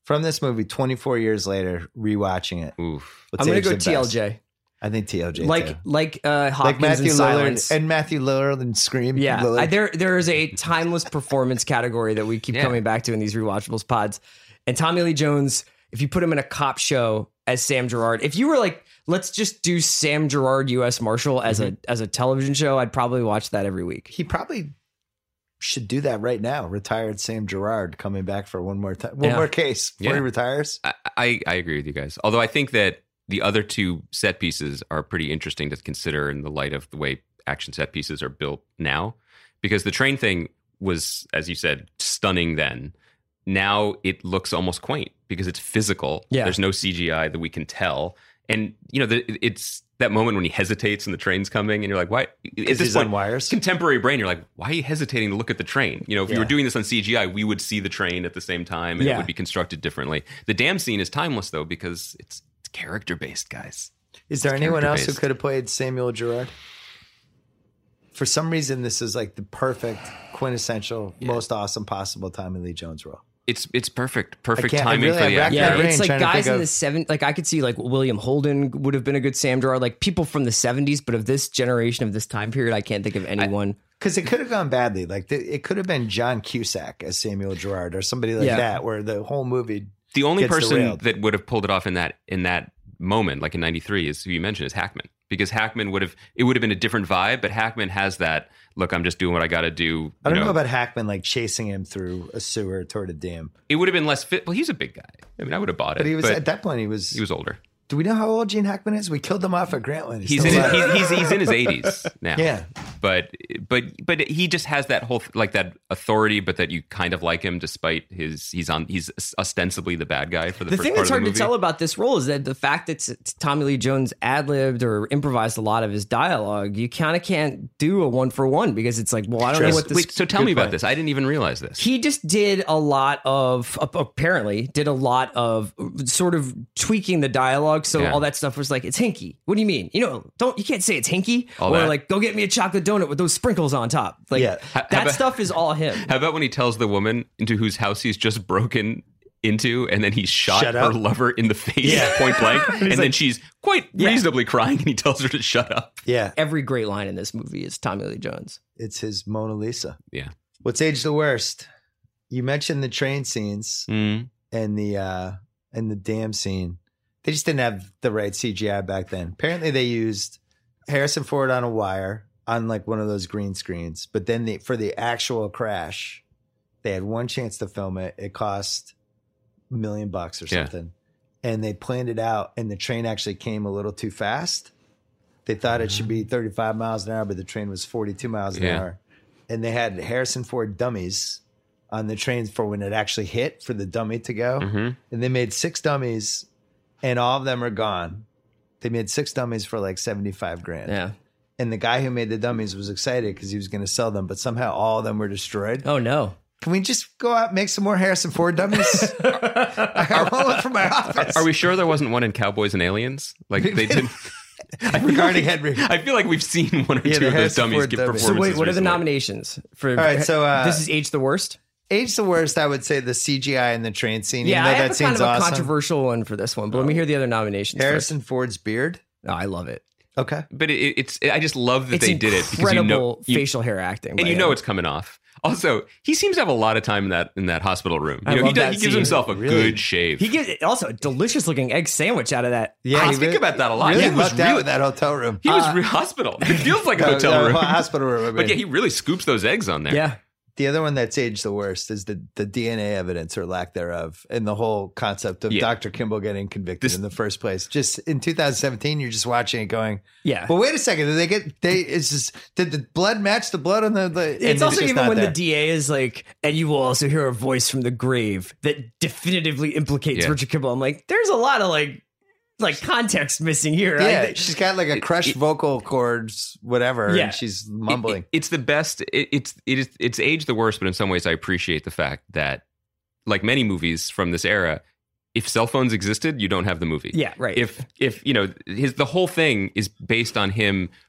Speaker 1: From this movie, twenty-four years later, rewatching it.
Speaker 5: Oof.
Speaker 1: what's
Speaker 4: I'm gonna
Speaker 1: aged
Speaker 4: go
Speaker 1: the
Speaker 4: T L
Speaker 1: best?
Speaker 4: J.
Speaker 1: I think T L J
Speaker 4: Like
Speaker 1: too.
Speaker 4: like uh, Hopkins
Speaker 1: Like Matthew
Speaker 4: in Silence.
Speaker 1: Lillard and Matthew Lillard and Scream.
Speaker 4: Yeah,
Speaker 1: Lillard.
Speaker 4: I, there there is a timeless performance category that we keep
Speaker 5: Yeah.
Speaker 4: coming back to in these rewatchables pods. And Tommy Lee Jones, if you put him in a cop show as Sam Gerard, if you were like, let's just do Sam Gerard U S Marshal as
Speaker 1: Mm-hmm.
Speaker 4: a as a television show, I'd probably watch that every week.
Speaker 1: He probably should do that right now. Retired Sam Gerard coming back for one more time, one
Speaker 4: Yeah.
Speaker 1: more case before
Speaker 5: Yeah.
Speaker 1: he retires.
Speaker 5: I, I, I agree with you guys. Although I think that the other two set pieces are pretty interesting to consider in the light of the way action set pieces are built now. Because the train thing was, as you said, stunning then. Now it looks almost quaint because it's physical.
Speaker 4: Yeah.
Speaker 5: There's no C G I that we can tell. And, you know, the, it's that moment when he hesitates and the train's coming and you're like, why? At this
Speaker 1: he's on wires.
Speaker 5: Contemporary brain, you're like, why are you hesitating to look at the train? You know, if you
Speaker 1: Yeah.
Speaker 5: were doing this on C G I, we would see the train at the same time and
Speaker 4: Yeah.
Speaker 5: it would be constructed differently. The damn scene is timeless, though, because it's, it's character-based, guys.
Speaker 1: Is there
Speaker 5: It's
Speaker 1: anyone else who
Speaker 5: character-based.
Speaker 1: could have played Samuel Gerard? For some reason, this is like the perfect, quintessential, most awesome possible Tommy Lee Jones role.
Speaker 5: It's it's perfect. Perfect
Speaker 1: can't- I
Speaker 5: timing
Speaker 1: really-
Speaker 5: for
Speaker 1: I
Speaker 5: the
Speaker 1: racked
Speaker 5: action.
Speaker 1: my
Speaker 4: Yeah,
Speaker 1: brain
Speaker 4: it's like
Speaker 1: trying to
Speaker 4: guys
Speaker 1: think
Speaker 4: in
Speaker 1: of-
Speaker 4: the seven. Like I could see like William Holden would have been a good Sam Gerard. Like people from the seventies, but of this generation of this time period, I can't think of anyone.
Speaker 1: Because it could have gone badly. Like the, it could have been John Cusack as Samuel Gerard or somebody like
Speaker 4: Yeah.
Speaker 1: that, where the whole movie.
Speaker 5: The only
Speaker 1: gets
Speaker 5: person
Speaker 1: derailed.
Speaker 5: that would have pulled it off in that in that moment, like in ninety-three, is who you mentioned, is Hackman. Because Hackman would have, it would have been a different vibe, but Hackman has that, look, I'm just doing what I got to do.
Speaker 1: I don't
Speaker 5: you
Speaker 1: know. about Hackman like chasing him through a sewer toward a dam.
Speaker 5: It would have been less fit. Well, he's a big guy. I mean, I would have bought it.
Speaker 1: But he was at that point. He was.
Speaker 5: he was older.
Speaker 1: Do we know how old Gene Hackman is? We killed him off at Grantland.
Speaker 5: He's in,
Speaker 1: still
Speaker 5: his,
Speaker 1: alive.
Speaker 5: he's, he's, he's in his eighties now.
Speaker 1: Yeah.
Speaker 5: But but but he just has that whole like that authority, but that you kind of like him despite his he's on he's ostensibly the bad guy for the,
Speaker 4: The
Speaker 5: first
Speaker 4: thing
Speaker 5: part
Speaker 4: that's
Speaker 5: of
Speaker 4: hard
Speaker 5: the
Speaker 4: to
Speaker 5: movie.
Speaker 4: tell about this role is that the fact that it's- Tommy Lee Jones ad-libbed or improvised a lot of his dialogue, you kind of can't do a one for one because it's like, well, I don't know
Speaker 5: Yes.
Speaker 4: what this.
Speaker 5: Wait, so tell
Speaker 1: good
Speaker 5: me about
Speaker 1: point.
Speaker 5: this. I didn't even realize this.
Speaker 4: He just did a lot of apparently did a lot of sort of tweaking the dialogue, so
Speaker 5: Yeah.
Speaker 4: all that stuff was like it's hinky. What do you mean? You know, don't you can't say it's hinky
Speaker 5: All
Speaker 4: or
Speaker 5: that.
Speaker 4: like go get me a chocolate donut with those sprinkles on top. Like
Speaker 1: Yeah.
Speaker 5: How- how
Speaker 4: that
Speaker 5: about-
Speaker 4: stuff is all him.
Speaker 5: How about when he tells the woman into whose house he's just broken into and then he shot
Speaker 1: Shut
Speaker 5: her
Speaker 1: up.
Speaker 5: lover in the face
Speaker 1: Yeah.
Speaker 5: point blank and then she's quite
Speaker 4: Yeah.
Speaker 5: reasonably crying and he tells her to shut up.
Speaker 1: Yeah.
Speaker 4: Every great line in this movie is Tommy Lee Jones.
Speaker 1: It's his Mona Lisa.
Speaker 5: Yeah.
Speaker 1: What's aged the worst? You mentioned the train scenes
Speaker 5: Mm.
Speaker 1: and the uh and the dam scene. They just didn't have the right C G I back then. Apparently they used Harrison Ford on a wire on like one of those green screens. But then the, for the actual crash, they had one chance to film it. It cost a million bucks or
Speaker 5: Yeah.
Speaker 1: something. And they planned it out and the train actually came a little too fast. They thought it should be thirty-five miles an hour, but the train was forty-two miles an
Speaker 5: Yeah.
Speaker 1: hour. And they had Harrison Ford dummies on the train for when it actually hit for the dummy to go.
Speaker 5: Mhm.
Speaker 1: And they made six dummies and all of them are gone. They made six dummies for like seventy-five grand.
Speaker 4: Yeah.
Speaker 1: And the guy who made the dummies was excited because he was going to sell them, but somehow all of them were destroyed.
Speaker 4: Oh no.
Speaker 1: Can we just go out and make some more Harrison Ford dummies? I got one for my office.
Speaker 5: Are we sure there wasn't one in Cowboys and Aliens? Like they didn't. I feel
Speaker 1: Regarding
Speaker 5: like-
Speaker 1: Henry.
Speaker 5: I feel like we've seen one or
Speaker 1: Yeah,
Speaker 5: two
Speaker 1: the
Speaker 5: of those
Speaker 1: Harrison
Speaker 5: dummies
Speaker 1: Ford
Speaker 5: give
Speaker 1: dummies.
Speaker 5: performances.
Speaker 4: So wait, what are the
Speaker 5: recently.
Speaker 4: nominations for?
Speaker 1: All right, so, uh,
Speaker 4: this is Age the Worst.
Speaker 1: Age the worst, I would say the C G I in the train scene.
Speaker 4: Yeah,
Speaker 1: even though
Speaker 4: I
Speaker 1: that
Speaker 4: have a kind
Speaker 1: scene's
Speaker 4: of a
Speaker 1: awesome.
Speaker 4: controversial one for this one, but let me hear the other nominations.
Speaker 1: Harrison Ford's beard.
Speaker 4: First. No, I love it.
Speaker 1: Okay.
Speaker 5: But it, it's. I just love that
Speaker 4: It's
Speaker 5: they did it because you
Speaker 4: incredible
Speaker 5: know you,
Speaker 4: facial hair acting,
Speaker 5: and
Speaker 4: by
Speaker 5: you know
Speaker 4: him.
Speaker 5: it's coming off. Also, he seems to have a lot of time in that in that hospital room. You
Speaker 4: I
Speaker 5: know, he,
Speaker 4: love
Speaker 5: does,
Speaker 4: that
Speaker 5: he gives
Speaker 4: scene.
Speaker 5: himself a
Speaker 1: Really?
Speaker 5: good shave.
Speaker 4: He gives also a delicious looking egg sandwich out of that.
Speaker 1: Yeah,
Speaker 5: I
Speaker 1: he
Speaker 5: think
Speaker 1: really-
Speaker 5: about that a lot.
Speaker 1: Really
Speaker 5: He was
Speaker 1: lucked out
Speaker 5: really-
Speaker 1: in that hotel room.
Speaker 5: he was re- hospital. It feels like a
Speaker 1: No,
Speaker 5: hotel
Speaker 1: no,
Speaker 5: room.
Speaker 1: hospital room. I mean.
Speaker 5: But yeah, he really scoops those eggs on there.
Speaker 4: Yeah.
Speaker 1: The other one that's aged the worst is the, the D N A evidence or lack thereof, and the whole concept of
Speaker 5: Yeah.
Speaker 1: Doctor Kimball getting convicted
Speaker 5: This-
Speaker 1: in the first place. Just in two thousand seventeen, you're just watching it, going,
Speaker 4: Yeah.
Speaker 1: "Well, wait a second. Did they get? They is this, did the blood match the blood on the? the and
Speaker 4: It's also
Speaker 1: just
Speaker 4: even
Speaker 1: not
Speaker 4: when
Speaker 1: there.
Speaker 4: the D A is like, and you will also hear a voice from the grave that definitively implicates
Speaker 5: Yeah.
Speaker 4: Richard Kimball. I'm like, there's a lot of like, like context missing here.
Speaker 1: yeah,
Speaker 4: I-
Speaker 1: she's got like a crushed vocal cords, whatever,
Speaker 4: Yeah.
Speaker 1: and she's
Speaker 5: It-
Speaker 1: mumbling.
Speaker 5: it- it's the best. It, it's it is it's aged the worst, but in some ways, I appreciate the fact that, like many movies from this era, if cell phones existed, you don't have the movie.
Speaker 4: Yeah, right.
Speaker 5: If if you know his the whole thing is based on him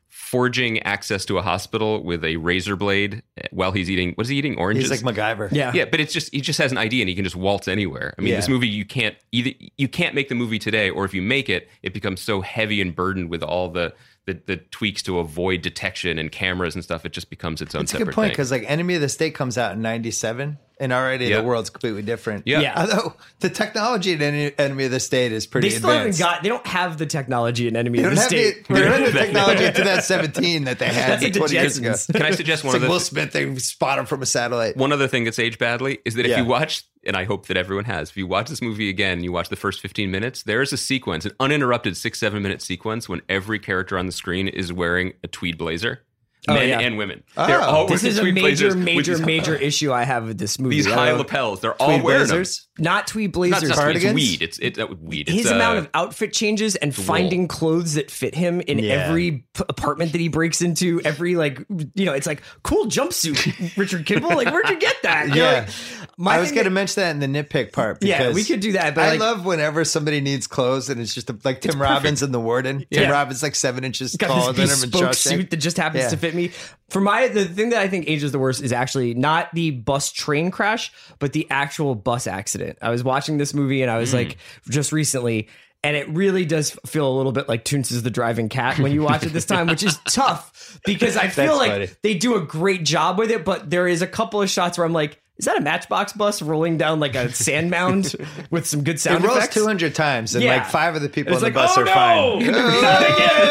Speaker 5: forging access to a hospital with a razor blade while he's eating. What is he eating? Oranges.
Speaker 1: He's like MacGyver.
Speaker 4: Yeah.
Speaker 5: Yeah, but it's just he just has an I D and he can just waltz anywhere. I mean,
Speaker 1: Yeah.
Speaker 5: this movie you can't either you can't make the movie today, or if you make it, it becomes so heavy and burdened with all the the, the tweaks to avoid detection and cameras and stuff. It just becomes its own
Speaker 1: That's a
Speaker 5: separate
Speaker 1: good point
Speaker 5: thing.
Speaker 1: because like Enemy of the State comes out in ninety-seven and already
Speaker 5: Yeah.
Speaker 1: the world's completely different.
Speaker 5: Yeah.
Speaker 4: Yeah.
Speaker 1: Although the technology in Ene- Enemy of the State is pretty
Speaker 4: They still haven't
Speaker 1: advanced.
Speaker 4: got. They don't have the technology in Enemy
Speaker 1: They
Speaker 4: of
Speaker 1: don't
Speaker 4: the
Speaker 1: have
Speaker 4: State.
Speaker 1: the, they don't have the technology in twenty seventeen that they had
Speaker 4: That's like the
Speaker 1: twenty years ago.
Speaker 4: Jetsons.
Speaker 5: Can I suggest
Speaker 1: It's
Speaker 5: one
Speaker 1: like
Speaker 5: other
Speaker 1: Will
Speaker 5: th-
Speaker 1: Smith, they spot him from a satellite.
Speaker 5: one other thing that's aged badly is that if
Speaker 1: Yeah.
Speaker 5: you watch, and I hope that everyone has, if you watch this movie again, you watch the first fifteen minutes, there is a sequence, an uninterrupted six, seven minute sequence when every character on the screen is wearing a tweed blazer.
Speaker 4: Oh,
Speaker 5: Men
Speaker 4: yeah.
Speaker 5: and women.
Speaker 1: Oh.
Speaker 5: They're all
Speaker 4: This
Speaker 5: wearing
Speaker 4: is a
Speaker 5: tweed
Speaker 4: major,
Speaker 5: blazers with
Speaker 4: major,
Speaker 5: these,
Speaker 4: major issue I have with this movie.
Speaker 5: these
Speaker 4: I
Speaker 5: high
Speaker 4: don't-
Speaker 5: lapels. They're all
Speaker 1: Tweed
Speaker 5: wearing
Speaker 1: blazers?
Speaker 4: not tweed
Speaker 5: them. Not
Speaker 4: blazers.
Speaker 5: just tweed, it's
Speaker 1: Cardigans?
Speaker 5: weed. It's it, uh, weed.
Speaker 4: His
Speaker 5: It's,
Speaker 4: amount
Speaker 5: uh,
Speaker 4: of outfit changes and
Speaker 5: wool.
Speaker 4: finding clothes that fit him in
Speaker 1: Yeah.
Speaker 4: every p- apartment that he breaks into, every like, you know, it's like cool jumpsuit, Richard Kimball. Like, where'd you get that? You know,
Speaker 1: Yeah.
Speaker 4: like, my
Speaker 1: I was
Speaker 4: thing
Speaker 1: going to
Speaker 4: that-
Speaker 1: mention that in the nitpick part.
Speaker 4: Yeah,
Speaker 1: Because
Speaker 4: we could do that, but
Speaker 1: I
Speaker 4: like-
Speaker 1: love whenever somebody needs clothes and it's just a, like Tim Robbins and the warden. Tim
Speaker 4: Yeah.
Speaker 1: Robbins like seven inches
Speaker 4: got
Speaker 1: taller than
Speaker 4: this
Speaker 1: him in
Speaker 4: bespoke
Speaker 1: Shawshank.
Speaker 4: suit that just happens
Speaker 1: Yeah.
Speaker 4: to fit me. For my, the thing that I think ages the worst is actually not the bus train crash, but the actual bus accident. I was watching this movie and I was like, just recently, and it really does feel a little bit like Toons is the driving cat when you watch it this time, which is tough because I feel
Speaker 1: That's
Speaker 4: like
Speaker 1: funny.
Speaker 4: they do a great job with it, but there is a couple of shots where I'm like, is that a Matchbox bus rolling down like a sand mound with some good sound
Speaker 1: It rolls
Speaker 4: effects?
Speaker 1: two hundred times and
Speaker 4: Yeah.
Speaker 1: like five of the people
Speaker 4: It's
Speaker 1: on the
Speaker 4: like,
Speaker 1: bus
Speaker 4: oh,
Speaker 1: are
Speaker 4: no!
Speaker 1: fine.
Speaker 4: Not again!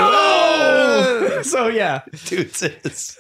Speaker 4: No! So yeah.
Speaker 1: Dude, it's-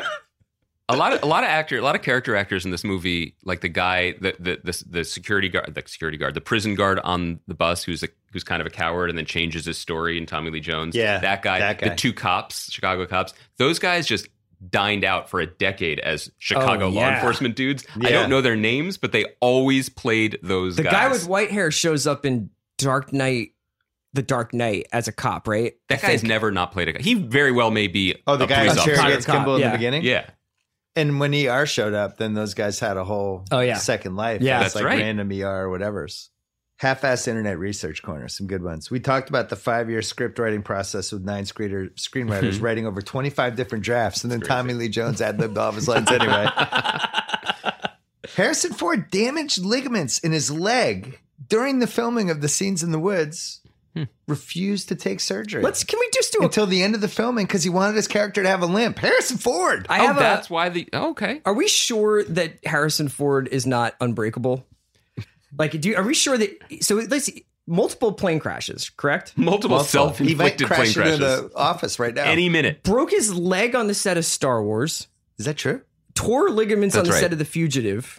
Speaker 5: a lot of a lot of actor, a lot of character actors in this movie, like the guy, the the the, the security guard, the security guard, the prison guard on the bus, who's a, who's kind of a coward and then changes his story in Tommy Lee Jones.
Speaker 1: Yeah,
Speaker 5: that guy,
Speaker 1: that guy.
Speaker 5: the two cops, Chicago cops, those guys just dined out for a decade as Chicago
Speaker 4: Oh,
Speaker 5: law
Speaker 4: yeah.
Speaker 5: enforcement dudes. I
Speaker 1: Yeah.
Speaker 5: don't know their names, but they always played those
Speaker 4: The
Speaker 5: guys.
Speaker 4: guy with white hair shows up in Dark Knight, The Dark Knight as a cop, right?
Speaker 5: that
Speaker 4: I
Speaker 5: guy's
Speaker 4: think.
Speaker 5: never not played a guy. He very well may be
Speaker 1: oh, the
Speaker 5: a
Speaker 1: guy
Speaker 5: police
Speaker 1: who
Speaker 5: officer.
Speaker 1: interrogates
Speaker 4: Cop,
Speaker 1: Kimball in
Speaker 4: yeah.
Speaker 1: the beginning?
Speaker 5: Yeah.
Speaker 1: And when E R showed up, then those guys had a whole
Speaker 4: Oh, yeah.
Speaker 1: second life.
Speaker 4: Yeah.
Speaker 1: It's
Speaker 5: That's
Speaker 1: like
Speaker 5: right.
Speaker 1: random E R or whatever's. Half-ass internet research corner, some good ones. We talked about the five-year script writing process with nine screener, screenwriters writing over twenty-five different drafts, and then Tommy Lee Jones ad-libbed all of his lines anyway. Harrison Ford damaged ligaments in his leg during the filming of the scenes in the woods. Refused to take surgery.
Speaker 4: Let's can we just do a
Speaker 1: until the end of the filming because he wanted his character to have a limp. Harrison Ford.
Speaker 4: I
Speaker 5: Oh,
Speaker 4: have
Speaker 5: that's
Speaker 4: a
Speaker 5: why the oh, okay.
Speaker 4: Are we sure that Harrison Ford is not unbreakable? Like do you, are we sure that so let's see, multiple plane crashes, correct?
Speaker 5: Multiple,
Speaker 1: He might
Speaker 5: self-inflicted plane
Speaker 1: crash
Speaker 5: crashes.
Speaker 1: into the office right now.
Speaker 5: Any minute.
Speaker 4: Broke his leg on the set of Star Wars,
Speaker 1: Is that true?
Speaker 4: tore ligaments on
Speaker 5: That's
Speaker 4: the
Speaker 5: right.
Speaker 4: set of The Fugitive.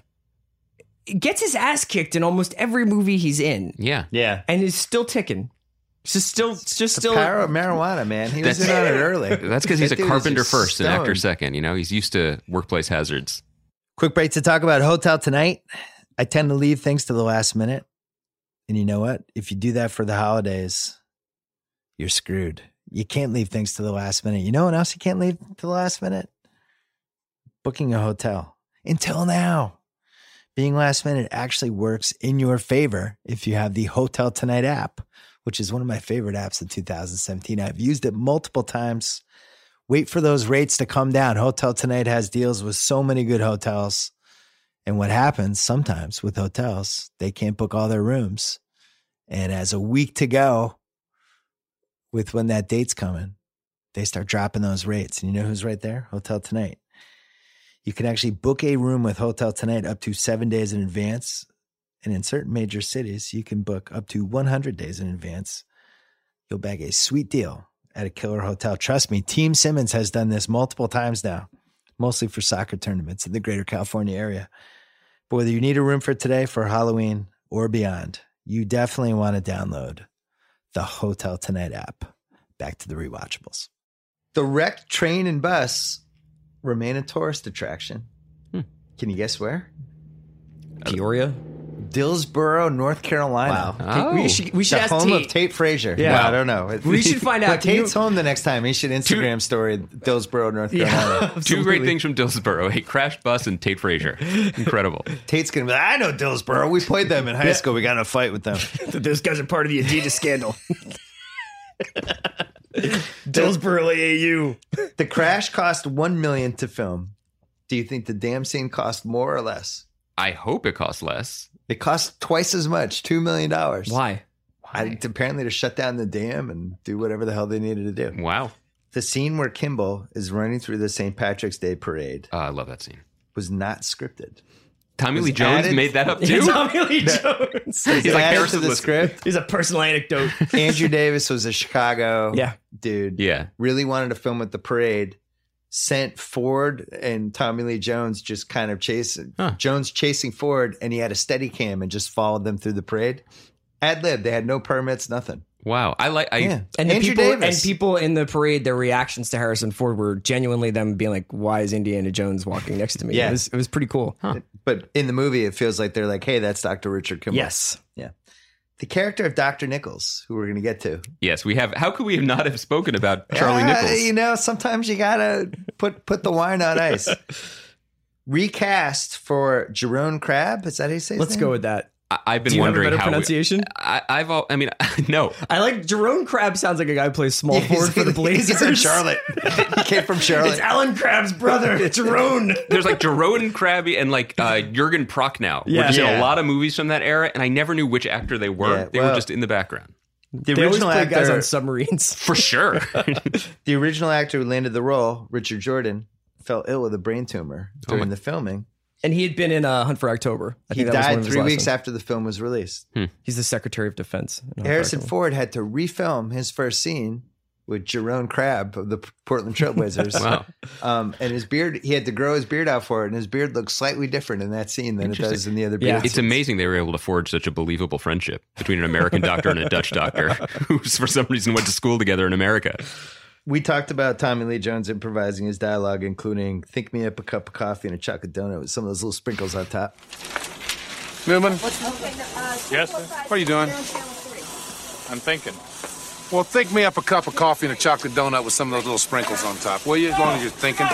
Speaker 4: Gets his ass kicked in almost every movie he's in
Speaker 5: Yeah.
Speaker 1: Yeah.
Speaker 4: and is still ticking. It's just still it's just
Speaker 1: The
Speaker 4: still
Speaker 1: power of marijuana, man. He was in
Speaker 5: That's-
Speaker 1: on it early.
Speaker 5: That's because he's
Speaker 1: That
Speaker 5: a
Speaker 1: dude is
Speaker 5: carpenter
Speaker 1: just
Speaker 5: first and actor
Speaker 1: stoned.
Speaker 5: second. You know, he's used to workplace hazards.
Speaker 1: Quick break to talk about Hotel Tonight. I tend to leave things to the last minute. And you know what? If you do that for the holidays, you're screwed. You can't leave things to the last minute. You know what else you can't leave to the last minute? Booking a hotel. Until now. Being last minute actually works in your favor if you have the Hotel Tonight app, which is one of my favorite apps in two thousand seventeen. I've used it multiple times. Wait for those rates to come down. Hotel Tonight has deals with so many good hotels. And what happens sometimes with hotels, they can't book all their rooms. And as a week to go with when that date's coming, they start dropping those rates. And you know who's right there? Hotel Tonight. You can actually book a room with Hotel Tonight up to seven days in advance. And in certain major cities, you can book up to one hundred days in advance. You'll bag a sweet deal at a killer hotel. Trust me, Team Simmons has done this multiple times now, mostly for soccer tournaments in the greater California area. But whether you need a room for today, for Halloween, or beyond, you definitely want to download the Hotel Tonight app. Back to the rewatchables. The wrecked train and bus remain a tourist attraction.
Speaker 5: Hmm.
Speaker 1: Can you guess where?
Speaker 4: Peoria.
Speaker 1: Dillsboro, North Carolina.
Speaker 5: Oh.
Speaker 4: We should we should
Speaker 1: The
Speaker 4: ask
Speaker 1: home
Speaker 4: Tate.
Speaker 1: of Tate Frazier.
Speaker 4: Yeah.
Speaker 1: Yeah, I don't know.
Speaker 4: We should find
Speaker 1: When
Speaker 4: out. Can
Speaker 1: Tate's
Speaker 4: you-
Speaker 1: home the next time, he should Instagram story Dillsboro, North Carolina.
Speaker 4: Yeah,
Speaker 5: Two great things from Dillsboro: a crashed bus and Tate Frazier. Incredible.
Speaker 1: Tate's gonna be like, I know Dillsboro. We played them in high school. We got in a fight with them.
Speaker 4: Those guys are part of the Adidas scandal. Dillsboro A U.
Speaker 1: The crash cost one million dollars to film. Do you think the dam scene cost more or less?
Speaker 5: I hope it costs less.
Speaker 1: It cost twice as much, two million dollars.
Speaker 4: Why?
Speaker 1: I, apparently to shut down the dam and do whatever the hell they needed to do.
Speaker 5: Wow.
Speaker 1: The scene where Kimball is running through the Saint Patrick's Day parade
Speaker 5: Uh, I love that scene.
Speaker 1: was not scripted.
Speaker 5: Tommy
Speaker 1: Was
Speaker 5: Lee Jones
Speaker 1: added-
Speaker 5: made that up too?
Speaker 4: Tommy Lee Jones.
Speaker 1: He's
Speaker 5: like
Speaker 1: added
Speaker 5: Harrison
Speaker 1: to the
Speaker 5: Listen.
Speaker 1: script.
Speaker 4: He's a personal anecdote.
Speaker 1: Andrew Davis was a Chicago
Speaker 4: Yeah.
Speaker 1: dude.
Speaker 5: Yeah.
Speaker 1: Really wanted to film at the parade. Sent Ford and Tommy Lee Jones just kind of chasing
Speaker 5: Huh.
Speaker 1: Jones chasing Ford, and he had a steady cam and just followed them through the parade. Ad lib. They had no permits, nothing.
Speaker 5: Wow. I like I
Speaker 1: Yeah.
Speaker 4: And the
Speaker 1: Andrew
Speaker 4: people
Speaker 1: Davis.
Speaker 4: and people in the parade, their reactions to Harrison Ford were genuinely them being like, "Why is Indiana Jones walking next to me?"
Speaker 1: Yeah.
Speaker 4: It was it was pretty cool.
Speaker 1: But in the movie, it feels like they're like, hey, that's Doctor Richard Kimball.
Speaker 4: Yes.
Speaker 1: Yeah. The character of Doctor Nichols, who we're going to get to.
Speaker 5: Yes, we have. How could we not have spoken about Charlie
Speaker 1: Ah,
Speaker 5: Nichols?
Speaker 1: You know, sometimes you got to put put the wine on ice. Recast for Jerome Crabb. Is that how you say his
Speaker 4: Let's
Speaker 1: name?
Speaker 4: go with that.
Speaker 5: I, I've been
Speaker 4: Do you have a
Speaker 5: wondering
Speaker 4: better
Speaker 5: how. We,
Speaker 4: pronunciation?
Speaker 5: I, I've. All, I mean, no.
Speaker 4: I like Jerome Crabb. Sounds like a guy who plays small
Speaker 1: He's-
Speaker 4: forward for the Blazers.
Speaker 1: He's from Charlotte. He came from Charlotte.
Speaker 4: It's Alan Crabb's brother, Jerome.
Speaker 5: There's like Jerome and Krabby and like uh, Jürgen Prochnow.
Speaker 4: Yeah.
Speaker 5: We're just in
Speaker 1: Yeah.
Speaker 5: a lot of movies from that era, and I never knew which actor they were.
Speaker 1: Yeah,
Speaker 5: they
Speaker 1: well-
Speaker 5: were just in the background.
Speaker 1: The
Speaker 4: They always
Speaker 1: original
Speaker 4: play guys
Speaker 1: actor,
Speaker 4: on submarines.
Speaker 5: For sure.
Speaker 1: the original actor who landed the role, Richard Jordan, fell ill with a brain tumor during
Speaker 5: my-
Speaker 1: the filming.
Speaker 4: And he had been in uh, Hunt for October. I
Speaker 1: He
Speaker 4: think that was one
Speaker 1: died
Speaker 4: of his
Speaker 1: three
Speaker 4: last
Speaker 1: weeks
Speaker 4: ones.
Speaker 1: after the film was released.
Speaker 4: He's the Secretary of Defense. in Hunt for
Speaker 1: Harrison
Speaker 4: October.
Speaker 1: Ford had to refilm his first scene with Jerome Crabb of the Portland Trailblazers.
Speaker 5: Wow.
Speaker 1: Um, and his beard, he had to grow his beard out for it, and his beard looks slightly different in that scene than it does in the other
Speaker 4: Yeah.
Speaker 1: beard.
Speaker 5: It's amazing they were able to forge such a believable friendship between an American doctor and a Dutch doctor who, for some reason, went to school together in America.
Speaker 1: We talked about Tommy Lee Jones improvising his dialogue, including "Think me up a cup of coffee and a chocolate donut with some of those little sprinkles on top."
Speaker 7: Newman,
Speaker 8: Yes, sir?
Speaker 7: what are you doing?
Speaker 8: I'm thinking.
Speaker 7: Well, think me up a cup of coffee and a chocolate donut with some of those little sprinkles on top, will you? As long as you're thinking.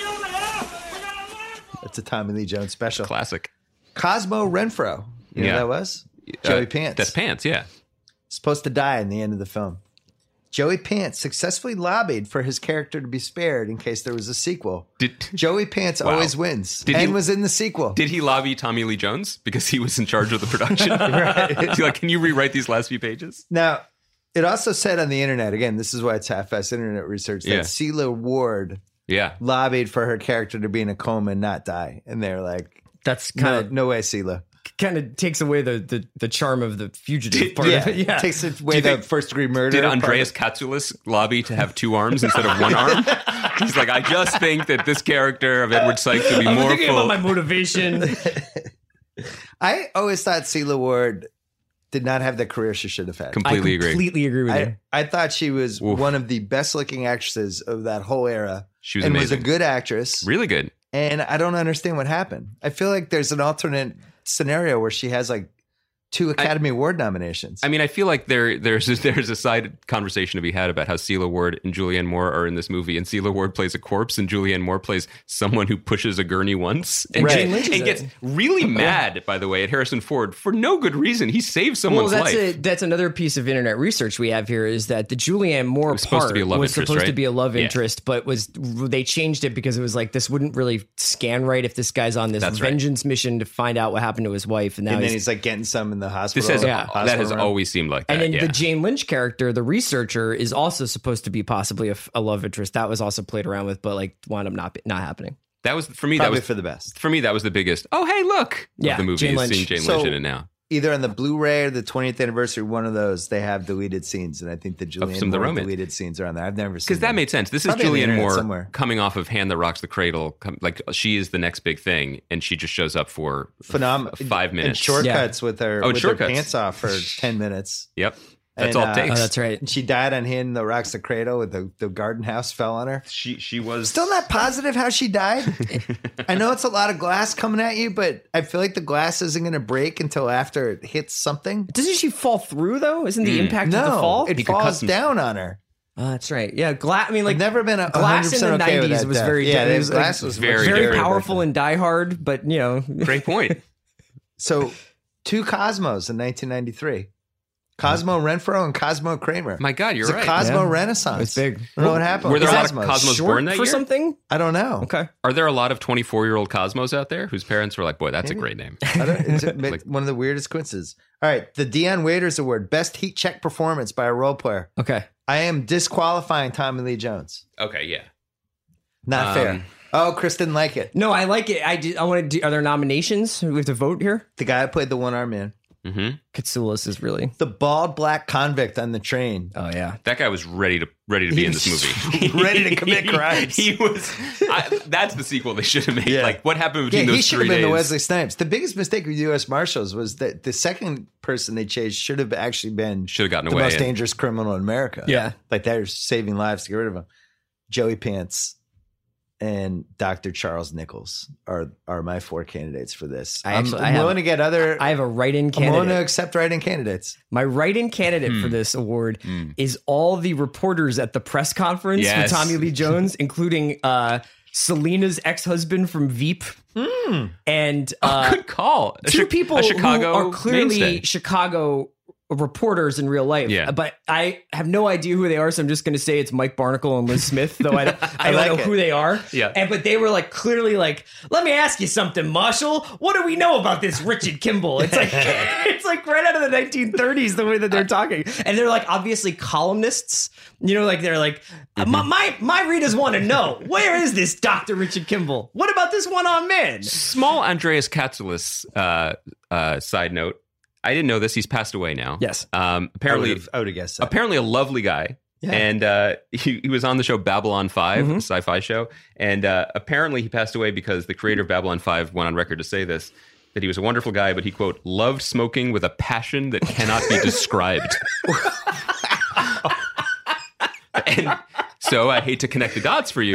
Speaker 1: That's a Tommy Lee Jones special.
Speaker 5: Classic.
Speaker 1: Cosmo Renfro. You know
Speaker 5: Yeah.
Speaker 1: who that was?
Speaker 5: Uh,
Speaker 1: Joey Pants.
Speaker 5: That's Pants, yeah.
Speaker 1: Supposed to die in the end of the film. Joey Pants successfully lobbied for his character to be spared in case there was a sequel.
Speaker 5: Did
Speaker 1: Joey Pants
Speaker 5: Wow.
Speaker 1: always wins
Speaker 5: Did
Speaker 1: and
Speaker 5: he-
Speaker 1: was in the sequel.
Speaker 5: did he lobby Tommy Lee Jones because he was in charge of the production? He's like, can you rewrite these last few pages?
Speaker 1: Now, it also said on the internet, again, this is why it's half-assed internet research, that
Speaker 5: Yeah.
Speaker 1: Celia Ward
Speaker 5: Yeah.
Speaker 1: lobbied for her character to be in a coma and not die. And they're like,
Speaker 4: That's
Speaker 1: no,
Speaker 4: kind of
Speaker 1: no way, Celia.
Speaker 4: kind of takes away the, the the charm of the fugitive part of it. Yeah.
Speaker 1: Takes away
Speaker 5: you
Speaker 1: the
Speaker 5: think-
Speaker 1: first degree murder.
Speaker 5: Did
Speaker 1: part.
Speaker 5: Andreas Katsulas lobby to have two arms instead of one arm? He's like, I just think that this character of Edward Sykes would be
Speaker 4: I'm
Speaker 5: more
Speaker 4: thinking
Speaker 5: full.
Speaker 4: about my motivation.
Speaker 1: I always thought Celia Ward did not have the career she should have had.
Speaker 4: I
Speaker 5: Completely agree.
Speaker 4: completely agree with
Speaker 1: I,
Speaker 4: you.
Speaker 1: I thought she was
Speaker 5: Oof.
Speaker 1: one of the best looking actresses of that whole era.
Speaker 5: She was
Speaker 1: and
Speaker 5: amazing.
Speaker 1: was a good actress.
Speaker 5: Really good.
Speaker 1: And I don't understand what happened. I feel like there's an alternate scenario where she has like two Academy Award nominations.
Speaker 5: I mean, I feel like there there's a, there's a side conversation to be had about how Celia Ward and Julianne Moore are in this movie, and Celia Ward plays a corpse, and Julianne Moore plays someone who pushes a gurney once, and,
Speaker 1: Right.
Speaker 5: gets-
Speaker 1: Jane
Speaker 4: Lynch is
Speaker 5: and
Speaker 4: in
Speaker 5: gets
Speaker 4: it.
Speaker 5: really mad, by the way, at Harrison Ford for no good reason. He saved
Speaker 4: Well,
Speaker 5: someone's
Speaker 4: that's
Speaker 5: life.
Speaker 4: a, that's another piece of internet research we have here is that the Julianne Moore
Speaker 5: was supposed
Speaker 4: part
Speaker 5: to be a love
Speaker 4: was
Speaker 5: interest,
Speaker 4: supposed to
Speaker 5: right?
Speaker 4: be a love
Speaker 5: Yeah.
Speaker 4: interest, but was they changed it because it was like this wouldn't really scan right if this guy's on this
Speaker 5: That's right.
Speaker 4: vengeance mission to find out what happened to his wife, and now
Speaker 1: and then
Speaker 4: he's,
Speaker 1: he's like getting some in the hospital.
Speaker 5: This has
Speaker 4: Yeah.
Speaker 1: hospital
Speaker 5: that has
Speaker 1: room.
Speaker 5: always seemed like that.
Speaker 4: and then
Speaker 5: yeah.
Speaker 4: the Jane Lynch character, the researcher, is also supposed to be possibly a, f- a love interest. That was also played around with, but like wound up not not happening.
Speaker 5: that was for me.
Speaker 1: Probably
Speaker 5: that was
Speaker 1: for the best.
Speaker 5: for me. That was the biggest. Oh, hey, look!
Speaker 4: Yeah,
Speaker 5: of the movie
Speaker 4: Jane
Speaker 5: is
Speaker 4: Lynch.
Speaker 5: seeing Jane
Speaker 1: So-
Speaker 5: Lynch in it now.
Speaker 1: Either on the Blu-ray or the twentieth anniversary, one of those, they have deleted scenes, and I think the Julianne
Speaker 5: some of the
Speaker 1: Moore
Speaker 5: romance.
Speaker 1: deleted scenes are on there. I've never seen
Speaker 5: Because that
Speaker 1: them.
Speaker 5: made sense. This
Speaker 1: Probably
Speaker 5: is
Speaker 1: on the
Speaker 5: Julianne
Speaker 1: internet
Speaker 5: Moore
Speaker 1: somewhere.
Speaker 5: coming off of Hand That Rocks the Cradle. Com- like she is the next big thing, and she just shows up for
Speaker 1: phenomenal
Speaker 5: f- five
Speaker 1: and
Speaker 5: minutes.
Speaker 1: shortcuts with her
Speaker 5: Oh,
Speaker 1: with her
Speaker 5: shortcuts.
Speaker 1: pants off for ten minutes.
Speaker 5: Yep, that's
Speaker 1: And,
Speaker 5: all it
Speaker 1: uh,
Speaker 5: takes.
Speaker 4: Oh, that's right.
Speaker 1: And she died on Hand That Rocks the Cradle with the, the garden house fell on her.
Speaker 5: She she was
Speaker 1: Still not positive how she died. I know it's a lot of glass coming at you, but I feel like the glass isn't going to break until after it hits something.
Speaker 4: Doesn't she fall through though? Isn't the impact of the
Speaker 1: No,
Speaker 4: fall?
Speaker 1: it
Speaker 5: He could cut
Speaker 1: falls
Speaker 5: some-
Speaker 1: down on her.
Speaker 4: Oh, that's right. Yeah, glass. I mean, like
Speaker 1: I've never been a
Speaker 4: glass in the
Speaker 1: one hundred percent okay with
Speaker 4: nineties
Speaker 1: that
Speaker 4: was
Speaker 1: death.
Speaker 4: very
Speaker 1: yeah.
Speaker 4: it
Speaker 1: the
Speaker 4: was,
Speaker 1: glass
Speaker 4: like,
Speaker 1: was
Speaker 5: very,
Speaker 4: very
Speaker 5: very
Speaker 4: powerful in Die Hard, but you know,
Speaker 5: great point.
Speaker 1: So, two Cosmos in nineteen ninety-three. Cosmo Renfro and Cosmo Kramer.
Speaker 5: My God, you're
Speaker 1: it's
Speaker 5: right.
Speaker 1: a Cosmo
Speaker 4: Yeah.
Speaker 1: Renaissance.
Speaker 4: It's big.
Speaker 1: I don't know what happened.
Speaker 5: Were there
Speaker 1: with
Speaker 5: a lot of
Speaker 1: Cosmos.
Speaker 5: Cosmos
Speaker 4: Short
Speaker 5: born that
Speaker 4: for
Speaker 5: year?
Speaker 4: something?
Speaker 1: I don't know.
Speaker 4: Okay.
Speaker 5: Are there a lot of twenty-four-year-old Cosmos out there whose parents were like, boy, that's a great name?
Speaker 1: I don't, it's a-
Speaker 5: Like-
Speaker 1: one of the weirdest coincidences. All right, the Dion Waiters Award, Best Heat Check Performance by a Role Player.
Speaker 4: Okay.
Speaker 1: I am disqualifying Tommy Lee Jones.
Speaker 5: Okay, yeah.
Speaker 1: Not
Speaker 5: Um,
Speaker 1: fair. Oh, Chris didn't like it.
Speaker 4: No, I like it. I did, I want to do. Are there nominations? We have to vote here.
Speaker 1: The guy who played the one-armed man.
Speaker 5: Mm-hmm.
Speaker 4: Katsoulis is really.
Speaker 1: The bald black convict on the train.
Speaker 4: Oh yeah.
Speaker 5: That guy was ready to ready to be
Speaker 1: He
Speaker 5: in this
Speaker 1: was
Speaker 5: movie.
Speaker 1: ready to commit crimes.
Speaker 5: He, he was. I, that's the sequel they should have made.
Speaker 1: Yeah.
Speaker 5: Like, what happened
Speaker 1: Yeah,
Speaker 5: between
Speaker 1: he
Speaker 5: those
Speaker 1: should
Speaker 5: three
Speaker 1: have been
Speaker 5: days?
Speaker 1: the Wesley Snipes. The biggest mistake with U S Marshals was that the second person they chased should have actually been
Speaker 5: Should have gotten
Speaker 1: the
Speaker 5: away.
Speaker 1: most
Speaker 5: in.
Speaker 1: dangerous criminal in America.
Speaker 4: Yeah.
Speaker 1: Like they're saving lives to get rid of him. Joey Pants and Doctor Charles Nichols are are my four candidates for this.
Speaker 4: I
Speaker 1: I'm,
Speaker 4: actually-
Speaker 1: I'm
Speaker 4: I have-
Speaker 1: willing to get other.
Speaker 4: I have a write-in
Speaker 1: I'm willing to
Speaker 4: candidate.
Speaker 1: accept writing candidates.
Speaker 4: My write-in candidate
Speaker 5: Hmm.
Speaker 4: for this award is all the reporters at the press conference
Speaker 5: Yes.
Speaker 4: with Tommy Lee Jones, including uh, Selena's ex-husband from Veep, and uh,
Speaker 5: Good call. A
Speaker 4: two
Speaker 5: Chi-
Speaker 4: people
Speaker 5: a Chicago
Speaker 4: who are clearly
Speaker 5: mainstay.
Speaker 4: Chicago reporters in real life.
Speaker 5: Yeah.
Speaker 4: But I have no idea who they are, so I'm just going to say it's Mike Barnacle and Liz Smith, though I don't, I don't
Speaker 1: like
Speaker 4: know
Speaker 1: it.
Speaker 4: who they are.
Speaker 5: Yeah.
Speaker 4: And but they were like clearly like, let me ask you something, Marshall. What do we know about this Richard Kimball? It's like it's like right out of the nineteen thirties the way that they're talking, and they're like obviously columnists. You know, like they're like my, my my readers want to know, where is this Doctor Richard Kimball? What about this one-armed man?
Speaker 5: Small Andreas Katsoulis uh, uh, side note. I didn't know this. He's passed away now.
Speaker 4: Yes.
Speaker 5: Um,
Speaker 1: I
Speaker 5: apparently,
Speaker 1: would have, I would have guessed that.
Speaker 5: apparently a lovely guy.
Speaker 1: Yeah.
Speaker 5: And uh, he, he was on the show Babylon five,
Speaker 4: Mm-hmm.
Speaker 5: the sci-fi show. And uh, apparently he passed away because the creator of Babylon five went on record to say this, that he was a wonderful guy, but he, quote, loved smoking with a passion that cannot be described. And so I hate to connect the dots for you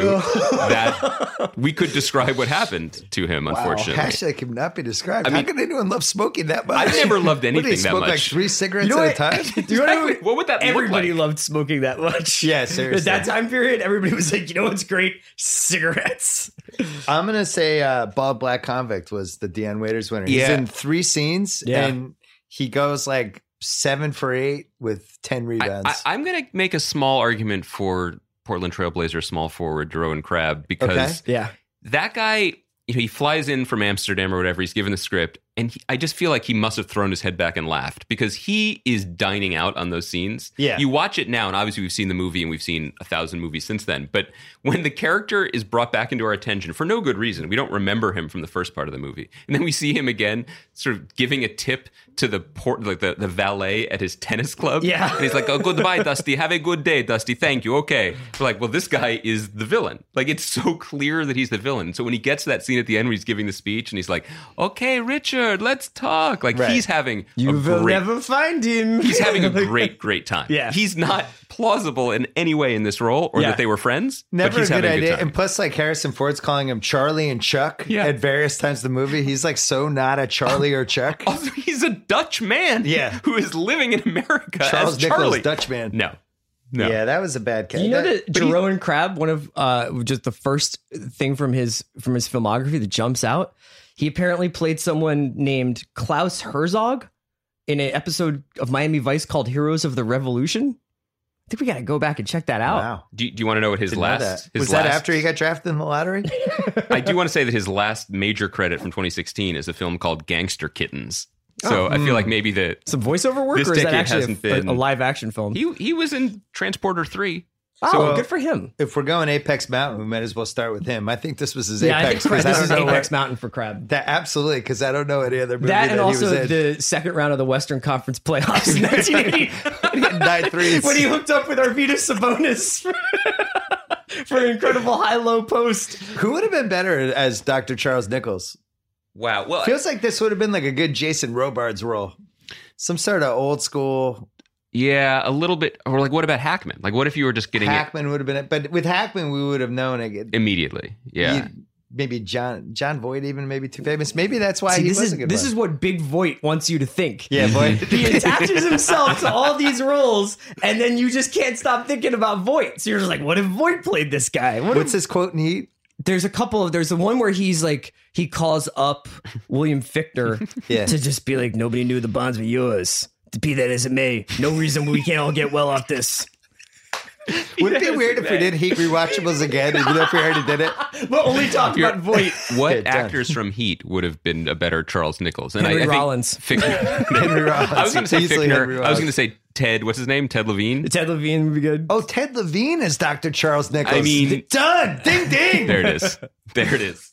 Speaker 5: that we could describe what happened to him, unfortunately.
Speaker 1: Wow, hashtag cannot be described.
Speaker 5: I
Speaker 1: How
Speaker 5: mean-
Speaker 1: can anyone love smoking that much?
Speaker 5: I've never loved
Speaker 1: What, did
Speaker 5: anything
Speaker 1: he
Speaker 5: that
Speaker 1: smoke
Speaker 5: much.
Speaker 1: like three cigarettes
Speaker 4: You know
Speaker 1: at a
Speaker 4: what?
Speaker 1: time?
Speaker 4: Do you know what,
Speaker 5: Exactly. What would that look
Speaker 4: Everybody
Speaker 5: like?
Speaker 4: loved smoking that much.
Speaker 1: Yeah, seriously.
Speaker 4: At that time period, everybody was like, you know what's great? Cigarettes.
Speaker 1: I'm gonna say uh, Bald Black Convict was the Dion Waiters winner. He's
Speaker 5: Yeah.
Speaker 1: in three scenes
Speaker 4: Yeah.
Speaker 1: and he goes like seven for eight with ten rebounds.
Speaker 5: I, I, I'm going to make a small argument for Portland Trailblazer small forward Jeroen Crabbe because
Speaker 1: Okay.
Speaker 4: Yeah.
Speaker 5: that guy, you know, he flies in from Amsterdam or whatever. He's given the script, and he, I just feel like he must have thrown his head back and laughed because he is dining out on those scenes.
Speaker 1: Yeah.
Speaker 5: You watch it now, and obviously we've seen the movie and we've seen a thousand movies since then. But when the character is brought back into our attention for no good reason, we don't remember him from the first part of the movie, and then we see him again, sort of giving a tip to the port, like the, the valet at his tennis club.
Speaker 4: Yeah.
Speaker 5: And he's like, "Oh, goodbye, Dusty. Have a good day, Dusty. Thank you. Okay." We're like, well, this guy is the villain. Like, it's so clear that he's the villain. So when he gets to that scene at the end where he's giving the speech and he's like, "Okay, Richard, let's talk." Like,
Speaker 1: Right.
Speaker 5: he's having
Speaker 4: You
Speaker 5: a
Speaker 4: will
Speaker 5: great,
Speaker 4: never find him.
Speaker 5: he's having a great, great time.
Speaker 4: Yeah.
Speaker 5: He's not plausible in any way in this role or
Speaker 4: Yeah.
Speaker 5: that they were friends.
Speaker 1: Never
Speaker 5: but he's
Speaker 1: a good
Speaker 5: having a
Speaker 1: idea.
Speaker 5: good time.
Speaker 1: And plus, like Harrison Ford's calling him Charlie and Chuck
Speaker 5: Yeah.
Speaker 1: at various times in the movie. He's like so not a Charlie or Chuck.
Speaker 5: Also, he's a Dutch man
Speaker 1: Yeah.
Speaker 5: who is living in America
Speaker 1: Charles
Speaker 5: as
Speaker 1: Nichols,
Speaker 5: Charlie.
Speaker 1: Dutch man.
Speaker 5: No. No.
Speaker 1: Yeah, that was a bad cat.
Speaker 4: You know that
Speaker 1: but he-
Speaker 4: Jeroen Crabbe, one of uh, just the first thing from his from his filmography that jumps out. He apparently played someone named Klaus Herzog in an episode of Miami Vice called "Heroes of the Revolution." I think we got to go back and check that out.
Speaker 1: Wow.
Speaker 5: Do, do you want to know what his
Speaker 1: Didn't know
Speaker 5: last
Speaker 1: that.
Speaker 5: his
Speaker 1: Was that
Speaker 5: last-
Speaker 1: after he got drafted in the lottery?
Speaker 5: I do want to say that his last major credit from twenty sixteen is a film called Gangster Kittens. So I feel like maybe the
Speaker 4: Some voiceover work,
Speaker 5: This
Speaker 4: or is that
Speaker 5: decade
Speaker 4: actually
Speaker 5: hasn't
Speaker 4: a,
Speaker 5: been-
Speaker 4: a live action film?
Speaker 5: he he was in Transporter three.
Speaker 4: oh,
Speaker 1: so-
Speaker 4: good for him.
Speaker 1: If we're going Apex Mountain, we might as well start with him. I think this was his
Speaker 4: Yeah, I
Speaker 1: Apex.
Speaker 4: think
Speaker 1: 'cause
Speaker 4: this
Speaker 1: I
Speaker 4: is
Speaker 1: don't know
Speaker 4: Apex
Speaker 1: where-
Speaker 4: Mountain for Crabbe.
Speaker 1: That absolutely, because I don't know any other movie
Speaker 4: That
Speaker 1: that,
Speaker 4: and
Speaker 1: he was
Speaker 4: also
Speaker 1: in.
Speaker 4: the second round of the Western Conference playoffs in nineteen eighty
Speaker 1: Nine threes.
Speaker 4: when he hooked up with Arvidas Sabonis for, for an incredible high-low post.
Speaker 1: Who would have been better as Doctor Charles Nichols?
Speaker 5: Wow. Well,
Speaker 1: Feels like this would have been like a good Jason Robards role. Some sort of old school
Speaker 5: yeah, a little bit. Or like, what about Hackman? Like, what if you were just getting
Speaker 1: Hackman would have been it. But with Hackman, we would have known it.
Speaker 5: it immediately? Yeah.
Speaker 1: You- maybe John John Voight even maybe too famous. Maybe that's why
Speaker 4: See,
Speaker 1: he
Speaker 4: this
Speaker 1: was
Speaker 4: is
Speaker 1: a good
Speaker 4: this
Speaker 1: one.
Speaker 4: is what Big Voight wants you to think.
Speaker 1: Yeah, Voight.
Speaker 4: He attaches himself to all these roles, and then you just can't stop thinking about Voight. So you're just like, what if Voight played this guy? What
Speaker 1: What's
Speaker 4: if,
Speaker 1: his quote in Heat?
Speaker 4: there's a couple of there's the one where he's like he calls up William Fichtner
Speaker 1: Yeah.
Speaker 4: to just be like, nobody knew the bonds were yours. Be that as it may, no reason we can't all get well off this.
Speaker 1: Would it be weird if we did Heat rewatchables again, even if we already did it?
Speaker 4: But only talked about Voight.
Speaker 5: What
Speaker 1: Okay, done.
Speaker 5: actors from Heat would have been a better Charles Nichols? And
Speaker 4: Henry
Speaker 5: I, I think
Speaker 4: Rollins.
Speaker 5: Fick-
Speaker 1: Henry Rollins.
Speaker 5: I was going to say
Speaker 1: Easily Henry
Speaker 5: Fickner. I was
Speaker 1: Rollins.
Speaker 5: going to say Ted. What's his name? Ted Levine.
Speaker 4: Ted Levine would be good.
Speaker 1: Oh, Ted Levine is Doctor Charles Nichols.
Speaker 5: I mean-
Speaker 1: done. Ding, ding.
Speaker 5: There it is. There it is.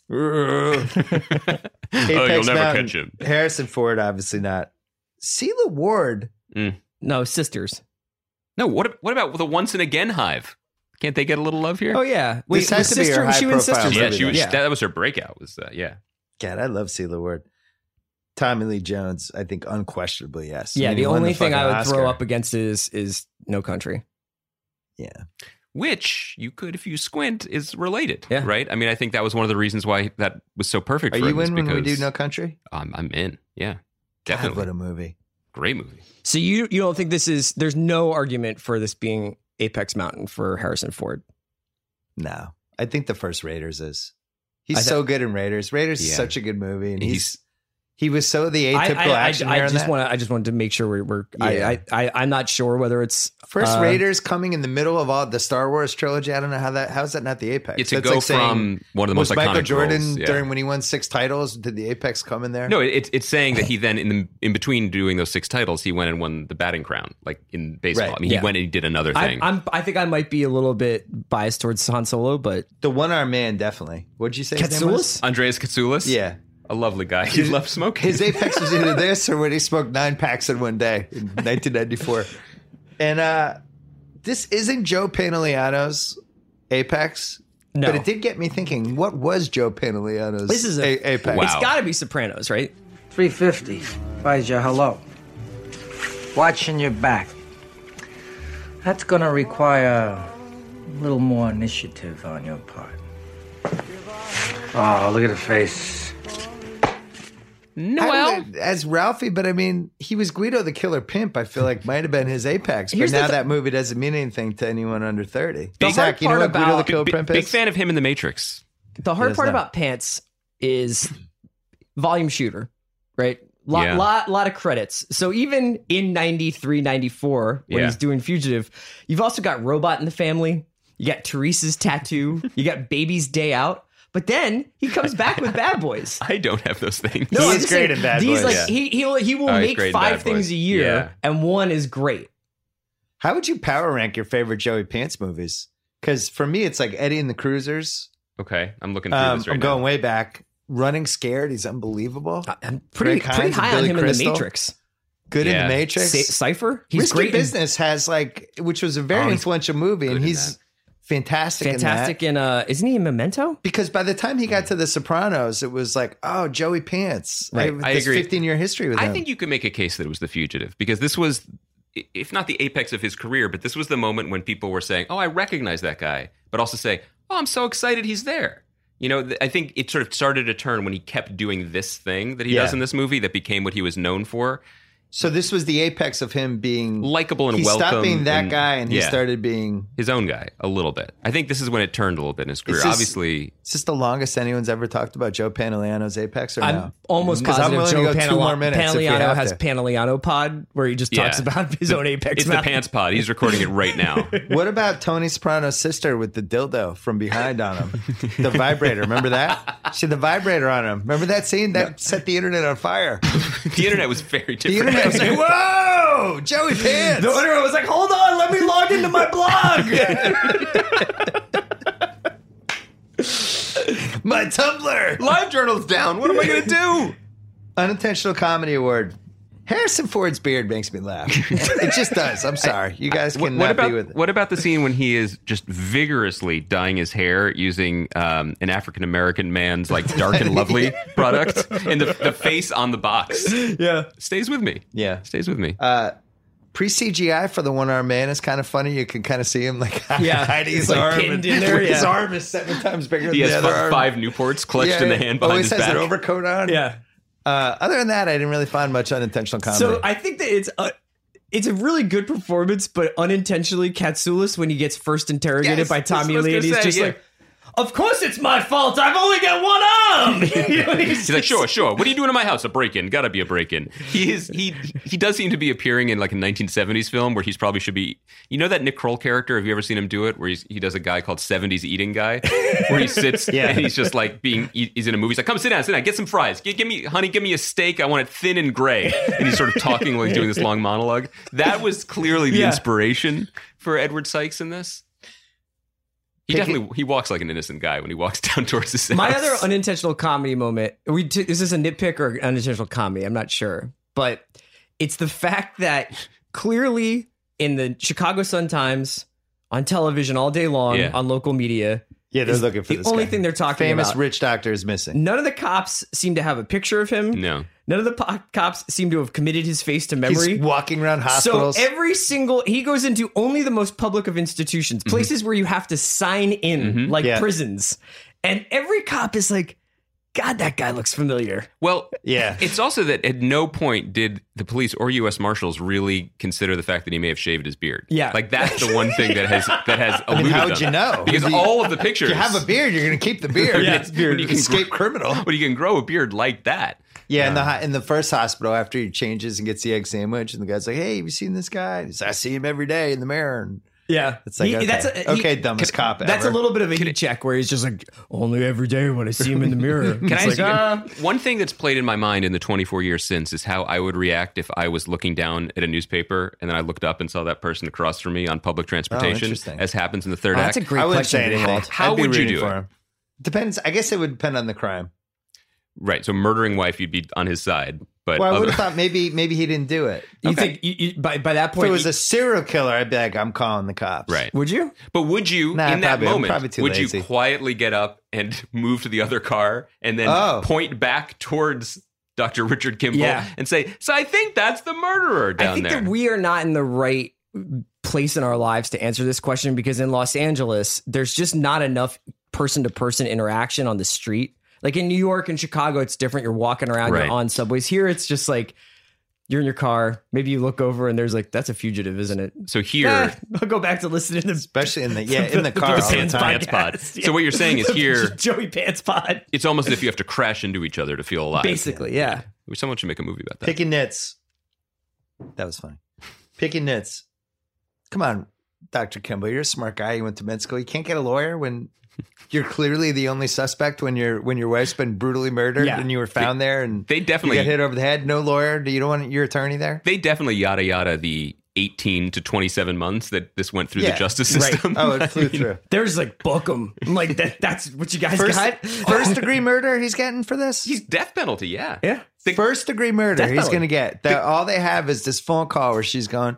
Speaker 1: Apex
Speaker 5: Oh, you'll never
Speaker 1: Mountain.
Speaker 5: catch him.
Speaker 1: Harrison Ford, obviously not. Sheila Ward.
Speaker 4: No, sisters.
Speaker 5: No, what what about the Once and Again Hive? Can't they get a little love here?
Speaker 4: Oh yeah.
Speaker 1: This has to be her
Speaker 4: she was
Speaker 1: high-profile
Speaker 4: sisters.
Speaker 5: yeah,
Speaker 1: movie,
Speaker 5: she was.
Speaker 4: Yeah.
Speaker 5: That was her breakout. Was uh, yeah.
Speaker 1: God, I love Sheila Ward. Tommy Lee Jones, I think unquestionably yes.
Speaker 4: Yeah,
Speaker 1: I mean,
Speaker 4: the
Speaker 1: he won
Speaker 4: only thing
Speaker 1: fucking
Speaker 4: I would
Speaker 1: Oscar.
Speaker 4: throw up against it is is No Country.
Speaker 1: Yeah.
Speaker 5: Which you could, if you squint, is related.
Speaker 4: Yeah.
Speaker 5: Right. I mean, I think that was one of the reasons why that was so perfect.
Speaker 1: Are
Speaker 5: for
Speaker 1: you
Speaker 5: him, is
Speaker 1: in when we do
Speaker 5: because
Speaker 1: No Country?
Speaker 5: I'm, I'm in. Yeah,
Speaker 1: God,
Speaker 5: definitely.
Speaker 1: what a movie.
Speaker 5: Great movie.
Speaker 4: So you you don't think this is? There's no argument for this being Apex Mountain for Harrison Ford.
Speaker 1: No, I think the first Raiders is. He's
Speaker 4: I th-
Speaker 1: so good in Raiders. Raiders is
Speaker 5: Yeah.
Speaker 1: such a good movie, and he's,
Speaker 5: He's-
Speaker 1: he was so the
Speaker 4: I,
Speaker 1: atypical
Speaker 4: I, I,
Speaker 1: action
Speaker 4: I
Speaker 1: hero in
Speaker 4: just
Speaker 1: that.
Speaker 4: want to. I just wanted to make sure we're. we're
Speaker 1: Yeah.
Speaker 4: I, I, I I'm not sure whether it's
Speaker 1: First
Speaker 4: uh,
Speaker 1: Raiders coming in the middle of all the Star Wars trilogy. I don't know how that. How's that not the apex?
Speaker 5: Yeah, to
Speaker 1: That's
Speaker 5: go
Speaker 1: like saying,
Speaker 5: from one of the
Speaker 1: was
Speaker 5: most
Speaker 1: Michael
Speaker 5: iconic
Speaker 1: Jordan
Speaker 5: roles, yeah.
Speaker 1: during when he won six titles? Did the apex come in there?
Speaker 5: No, it, it's saying that he then in the in between doing those six titles, he went and won the batting crown, like in baseball.
Speaker 1: Right.
Speaker 5: I mean,
Speaker 4: Yeah.
Speaker 5: he went and he did another
Speaker 4: I,
Speaker 5: thing.
Speaker 4: I'm. I think I might be a little bit biased towards Han Solo, but
Speaker 1: The one armed man definitely. What'd you say? His name was?
Speaker 4: Katsoulis.
Speaker 5: Andreas Katsoulis,
Speaker 1: Yeah.
Speaker 5: a lovely guy. He loved smoking.
Speaker 1: His apex was either this or when he smoked nine packs in one day in nineteen ninety-four. And uh, this isn't Joe Pantoliano's apex,
Speaker 4: No.
Speaker 1: but it did get me thinking. What was Joe Pantoliano's
Speaker 4: This is a-
Speaker 1: a- apex?
Speaker 5: Wow.
Speaker 4: it's got to be Sopranos, right?
Speaker 9: three fifty. Buys you hello. Watching your back. That's gonna require a little more initiative on your part. Oh, look at the face.
Speaker 5: Noel.
Speaker 1: As Ralphie, but I mean, he was Guido the Killer Pimp. I feel like might have been his apex, but
Speaker 4: Here's the
Speaker 1: now
Speaker 4: th-
Speaker 1: that movie doesn't mean anything to anyone under thirty.
Speaker 4: The
Speaker 1: Zach,
Speaker 4: hard
Speaker 1: you know
Speaker 4: part
Speaker 1: what Guido the
Speaker 4: about-
Speaker 1: Killer
Speaker 5: Big,
Speaker 1: Pimp
Speaker 5: big
Speaker 1: is?
Speaker 5: fan of him in The Matrix.
Speaker 4: The hard
Speaker 1: Yes,
Speaker 4: part
Speaker 1: no.
Speaker 4: about Pants is volume shooter, right? Lot,
Speaker 5: Yeah.
Speaker 4: lot, lot of credits. So even in ninety-three, ninety-four, when
Speaker 5: Yeah.
Speaker 4: he's doing Fugitive, you've also got Robot in the Family. You got Teresa's Tattoo. You got Baby's Day Out. But then he comes back with Bad Boys.
Speaker 5: I don't have those things.
Speaker 1: He
Speaker 4: I'm
Speaker 1: is
Speaker 4: just
Speaker 1: great
Speaker 4: saying,
Speaker 1: in Bad
Speaker 4: these,
Speaker 1: Boys.
Speaker 4: Like,
Speaker 5: Yeah.
Speaker 4: he, he'll, he will
Speaker 5: Oh, he's
Speaker 4: make
Speaker 5: great in
Speaker 4: five
Speaker 5: Bad
Speaker 4: things
Speaker 5: Boys.
Speaker 4: a year,
Speaker 5: Yeah.
Speaker 4: and one is great.
Speaker 1: How would you power rank your favorite Joey Pants movies? Because for me, it's like Eddie and the Cruisers.
Speaker 5: Okay, I'm looking through
Speaker 1: Um,
Speaker 5: this right
Speaker 1: I'm
Speaker 5: now.
Speaker 1: going way back. Running Scared, he's unbelievable.
Speaker 4: I'm pretty,
Speaker 1: Greg
Speaker 4: pretty
Speaker 1: Hines and
Speaker 4: high on
Speaker 1: Billy
Speaker 4: him in
Speaker 1: Crystal.
Speaker 4: The Matrix.
Speaker 1: Good in
Speaker 5: Yeah.
Speaker 1: the Matrix.
Speaker 4: Sa- Cypher, he's
Speaker 1: Risky
Speaker 4: great. in-
Speaker 1: Business has like, which was a very
Speaker 5: Oh, he's
Speaker 1: influential movie, and
Speaker 5: good in
Speaker 1: he's
Speaker 5: that.
Speaker 1: fantastic.
Speaker 4: fantastic
Speaker 1: in that.
Speaker 4: in, uh, isn't he in Memento?
Speaker 1: Because by the time he got to The Sopranos, it was like, oh, Joey Pants.
Speaker 4: Right.
Speaker 1: I have
Speaker 5: I
Speaker 1: this
Speaker 5: agree.
Speaker 1: fifteen year history with
Speaker 5: I
Speaker 1: him.
Speaker 5: think you could make a case that it was The Fugitive because this was, if not the apex of his career, but this was the moment when people were saying, "Oh, I recognize that guy," but also say, "Oh, I'm so excited he's there." You know, th- I think it sort of started to turn when he kept doing this thing that he
Speaker 1: Yeah.
Speaker 5: does in this movie that became what he was known for.
Speaker 1: So this was the apex of him being
Speaker 5: Likable and
Speaker 1: he
Speaker 5: welcome.
Speaker 1: stopped being that
Speaker 5: and-
Speaker 1: guy, and he
Speaker 5: yeah,
Speaker 1: started being.
Speaker 5: his own guy a little bit. I think this is when it turned a little bit in his career.
Speaker 1: Is this-
Speaker 5: Obviously,
Speaker 1: Is this the longest anyone's ever talked about Joe Pantoliano's apex, or
Speaker 4: I'm
Speaker 1: no?
Speaker 4: almost
Speaker 1: 'Cause I'm
Speaker 4: positive
Speaker 1: willing
Speaker 4: Joe
Speaker 1: to go two
Speaker 4: Pantoli-
Speaker 1: more minutes if we
Speaker 4: Pantoliano
Speaker 1: have
Speaker 4: has
Speaker 1: to.
Speaker 4: Pantoliano Pod where he just
Speaker 5: yeah.
Speaker 4: talks about his own apex.
Speaker 5: It's the
Speaker 4: Mountain.
Speaker 5: Pants Pod. He's recording it right now.
Speaker 1: What about Tony Soprano's sister with the dildo from behind on him? The vibrator. Remember that? She had the vibrator on him. Remember that scene? That set the internet on fire.
Speaker 5: The internet was very different.
Speaker 1: The internet was like, whoa, Joey Pants.
Speaker 4: The owner was like, hold on, let me log into my blog.
Speaker 1: My Tumblr.
Speaker 5: Live Journal's down. What am I going to do?
Speaker 1: Unintentional Comedy Award. Harrison Ford's beard makes me laugh. It just does. I'm sorry. You guys
Speaker 5: What,
Speaker 1: cannot
Speaker 5: what about
Speaker 1: be with it.
Speaker 5: what about the scene when he is just vigorously dyeing his hair using um, an African American man's like Dark and Lovely product, and the, the face on the box
Speaker 4: Yeah.
Speaker 5: stays with me.
Speaker 1: Yeah.
Speaker 5: Stays with me.
Speaker 1: Uh, Pre-C G I for the one-armed man is kind of funny. You can kind of see him like
Speaker 4: Yeah.
Speaker 1: hiding his
Speaker 4: It's, like,
Speaker 1: arm.
Speaker 4: pinned
Speaker 1: and-
Speaker 4: in there,
Speaker 1: His
Speaker 4: yeah.
Speaker 1: arm is seven times bigger
Speaker 5: he
Speaker 1: than
Speaker 5: has
Speaker 1: the other
Speaker 5: fi-
Speaker 1: arm.
Speaker 5: five Newports clutched in the hand behind
Speaker 1: Always
Speaker 5: his
Speaker 1: has
Speaker 5: back.
Speaker 1: an overcoat on.
Speaker 4: Yeah.
Speaker 1: Uh, other than that, I didn't really find much unintentional comedy.
Speaker 4: So I think that it's a, it's a really good performance, but unintentionally Katsoulis when he gets first interrogated
Speaker 5: Yes,
Speaker 4: by
Speaker 5: that's what
Speaker 4: Tommy
Speaker 5: I was
Speaker 4: Lee, and
Speaker 5: gonna
Speaker 4: he's
Speaker 5: say,
Speaker 4: just
Speaker 5: yeah.
Speaker 4: like, of course it's my fault. I've only got one come. You know,
Speaker 5: He's like, sure, sure. What are you doing in my house? A break-in. Gotta be a break-in. He is he he does seem to be appearing in like a nineteen seventies film where he's probably should be. You know that Nick Kroll character? Have you ever seen him do it? Where he's, he does a guy called seventies eating guy, where he sits
Speaker 1: Yeah.
Speaker 5: and he's just like being. He's in a movie. He's like, come sit down, sit down, get some fries. Give, give me, honey, give me a steak. I want it thin and gray. And he's sort of talking while he's doing this long monologue. That was clearly the
Speaker 4: Yeah.
Speaker 5: inspiration for Edward Sykes in this. He
Speaker 1: Pick
Speaker 5: definitely he walks like an innocent guy when he walks down towards his house.
Speaker 4: My other unintentional comedy moment. We t- is this a nitpick or unintentional comedy? I'm not sure, but it's the fact that clearly in the Chicago Sun-Times on television all day long
Speaker 5: Yeah.
Speaker 4: on local media.
Speaker 1: Yeah, they're
Speaker 4: is
Speaker 1: looking for
Speaker 4: the
Speaker 1: this
Speaker 4: only
Speaker 1: guy.
Speaker 4: thing they're talking
Speaker 1: Famous
Speaker 4: about.
Speaker 1: rich doctor is missing.
Speaker 4: None of the cops seem to have a picture of him.
Speaker 5: No.
Speaker 4: None of the po- cops seem to have committed his face to memory.
Speaker 1: He's walking around hospitals.
Speaker 4: So every single he goes into only the most public of institutions, places where you have to sign in, like
Speaker 1: Yeah.
Speaker 4: prisons, and every cop is like, "God, that guy looks familiar."
Speaker 5: Well,
Speaker 1: Yeah.
Speaker 5: It's also that at no point did the police or U S Marshals really consider the fact that he may have shaved his beard.
Speaker 4: Yeah.
Speaker 5: like that's the one thing that has that has
Speaker 1: I mean,
Speaker 5: eluded
Speaker 1: how would
Speaker 5: them.
Speaker 1: you know?
Speaker 5: Because
Speaker 1: If you-
Speaker 5: all of the pictures,
Speaker 1: If you have a beard, you're going to keep the beard.
Speaker 5: Yeah.
Speaker 1: It's beard.
Speaker 5: When you can
Speaker 1: Escape
Speaker 5: grow-
Speaker 1: criminal.
Speaker 5: but you can grow a beard like that.
Speaker 1: Yeah, in the ho- in the first hospital, after he changes and gets the egg sandwich, and the guy's like, "Hey, have you seen this guy?" He's, "I see him every day in the mirror." And
Speaker 4: Yeah,
Speaker 1: it's like,
Speaker 4: He-
Speaker 1: okay,
Speaker 4: that's a,
Speaker 1: okay,
Speaker 4: he-
Speaker 1: dumbest cop ever.
Speaker 4: That's a little bit of a heat check where he's just like, "Only every day when I see him in the mirror."
Speaker 5: Can I
Speaker 4: It's
Speaker 5: ask
Speaker 4: like,
Speaker 5: you,
Speaker 4: "Ah."
Speaker 5: one thing that's played in my mind in the twenty-four years since is how I would react if I was looking down at a newspaper and then I looked up and saw that person across from me on public transportation,
Speaker 1: interesting.
Speaker 5: as happens in the third
Speaker 4: Oh,
Speaker 5: act.
Speaker 4: that's a great
Speaker 1: I wouldn't
Speaker 4: question.
Speaker 1: say anything.
Speaker 4: Greenwald.
Speaker 5: How
Speaker 1: I'd be
Speaker 5: would you
Speaker 1: rooting
Speaker 5: do
Speaker 1: for
Speaker 5: it?
Speaker 1: him. Depends. I guess it would depend on the crime.
Speaker 5: Right, so murdering wife, you'd be on his side. But
Speaker 1: Well, I would
Speaker 5: other-
Speaker 1: have thought maybe maybe he didn't do it.
Speaker 4: You
Speaker 1: Okay.
Speaker 4: think you, you, by by that
Speaker 1: If
Speaker 4: point
Speaker 1: it was
Speaker 4: you-
Speaker 1: a serial killer, I'd be like, I'm calling the cops.
Speaker 5: right.
Speaker 4: would you?
Speaker 5: But would you,
Speaker 1: Nah,
Speaker 5: in that
Speaker 1: probably- I'm
Speaker 5: moment,
Speaker 1: probably too
Speaker 5: would
Speaker 1: lazy.
Speaker 5: you quietly get up and move to the other car and then
Speaker 1: Oh.
Speaker 5: point back towards Doctor Richard Kimball
Speaker 4: Yeah.
Speaker 5: and say, "So I think that's the murderer down
Speaker 4: I think
Speaker 5: there."
Speaker 4: that we are not in the right place in our lives to answer this question because in Los Angeles, there's just not enough person to person interaction on the street. Like in New York and Chicago, it's different. You're walking around,
Speaker 5: Right.
Speaker 4: you're on subways. Here, it's just like you're in your car. Maybe you look over and there's like, that's a fugitive, isn't it?
Speaker 5: so here,
Speaker 4: Eh, I'll go back to listening to the
Speaker 1: Especially in the yeah in the car all the
Speaker 4: Pants
Speaker 1: time.
Speaker 5: Pants Pod.
Speaker 4: podcast.
Speaker 5: So what you're saying is here,
Speaker 4: Joey Pants Pod.
Speaker 5: it's almost as if you have to crash into each other to feel alive.
Speaker 4: Basically, yeah.
Speaker 5: Someone should make a movie about that.
Speaker 1: Picking nits. That was funny. Picking nits. Come on, Doctor Kimball. You're a smart guy. You went to med school. You can't get a lawyer when you're clearly the only suspect when your when your wife's been brutally murdered
Speaker 4: Yeah.
Speaker 1: and you were found there and
Speaker 5: They
Speaker 1: you
Speaker 5: definitely,
Speaker 1: got hit over the head. No lawyer. Do you don't want your attorney there?
Speaker 5: they definitely yada yada the eighteen to twenty-seven months that this went through
Speaker 1: Yeah,
Speaker 5: the justice
Speaker 4: right.
Speaker 5: system.
Speaker 1: Oh, it flew
Speaker 5: I mean,
Speaker 1: through.
Speaker 4: There's like, book them. I'm like, that, that's what you guys
Speaker 1: First,
Speaker 4: got?
Speaker 1: first degree murder. He's getting for this.
Speaker 5: He's death penalty, yeah.
Speaker 4: Yeah.
Speaker 1: First degree murder.
Speaker 4: Death
Speaker 1: He's
Speaker 4: penalty.
Speaker 1: going to get. That, all they have is this phone call where she's going,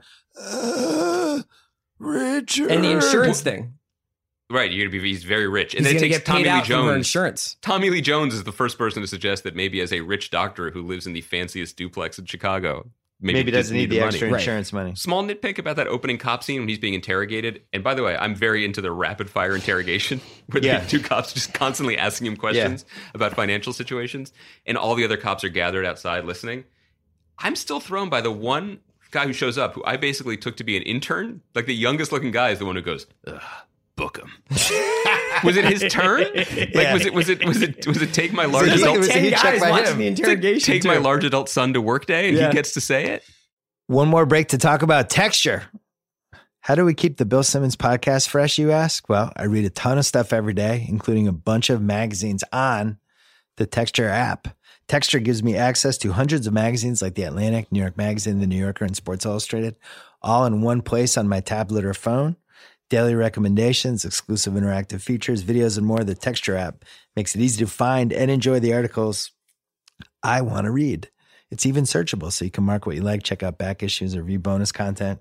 Speaker 1: uh, Richard.
Speaker 4: And the insurance thing.
Speaker 5: Right, you're gonna be he's very rich. And
Speaker 4: He's
Speaker 5: then it
Speaker 4: going to
Speaker 5: takes
Speaker 4: get paid
Speaker 5: Tommy Lee
Speaker 4: out from her
Speaker 5: Jones.
Speaker 4: insurance.
Speaker 5: Tommy Lee Jones is the first person to suggest that maybe as a rich doctor who lives in the fanciest duplex in Chicago, maybe,
Speaker 1: Maybe doesn't need the
Speaker 5: money.
Speaker 1: extra
Speaker 4: Right.
Speaker 1: insurance money.
Speaker 5: Small nitpick about that opening cop scene when he's being interrogated. And by the way, I'm very into the rapid fire interrogation where
Speaker 1: Yeah.
Speaker 5: the two cops just constantly asking him questions about financial situations, and all the other cops are gathered outside listening. I'm still thrown by the one guy who shows up, who I basically took to be an intern. Like the youngest looking guy is the one who goes, Ugh, book him. Was it his turn? Like
Speaker 1: Yeah.
Speaker 5: was it was it was it was it take my large
Speaker 1: There's
Speaker 5: adult
Speaker 1: like-
Speaker 4: Ten
Speaker 1: he checked
Speaker 4: guys
Speaker 1: by
Speaker 4: watching
Speaker 1: him.
Speaker 4: the
Speaker 5: It's like,
Speaker 4: interrogation.
Speaker 5: take my
Speaker 4: too.
Speaker 5: large adult son to work day and
Speaker 4: Yeah.
Speaker 5: he gets to say it?
Speaker 1: One more break to talk about texture. How do we keep the Bill Simmons podcast fresh, you ask? Well, I read a ton of stuff every day, including a bunch of magazines on the Texture app. Texture gives me access to hundreds of magazines like The Atlantic, New York Magazine, The New Yorker, and Sports Illustrated, all in one place on my tablet or phone. Daily recommendations, exclusive interactive features, videos, and more. The Texture app makes it easy to find and enjoy the articles I want to read. It's even searchable, so you can mark what you like, check out back issues, or view bonus content.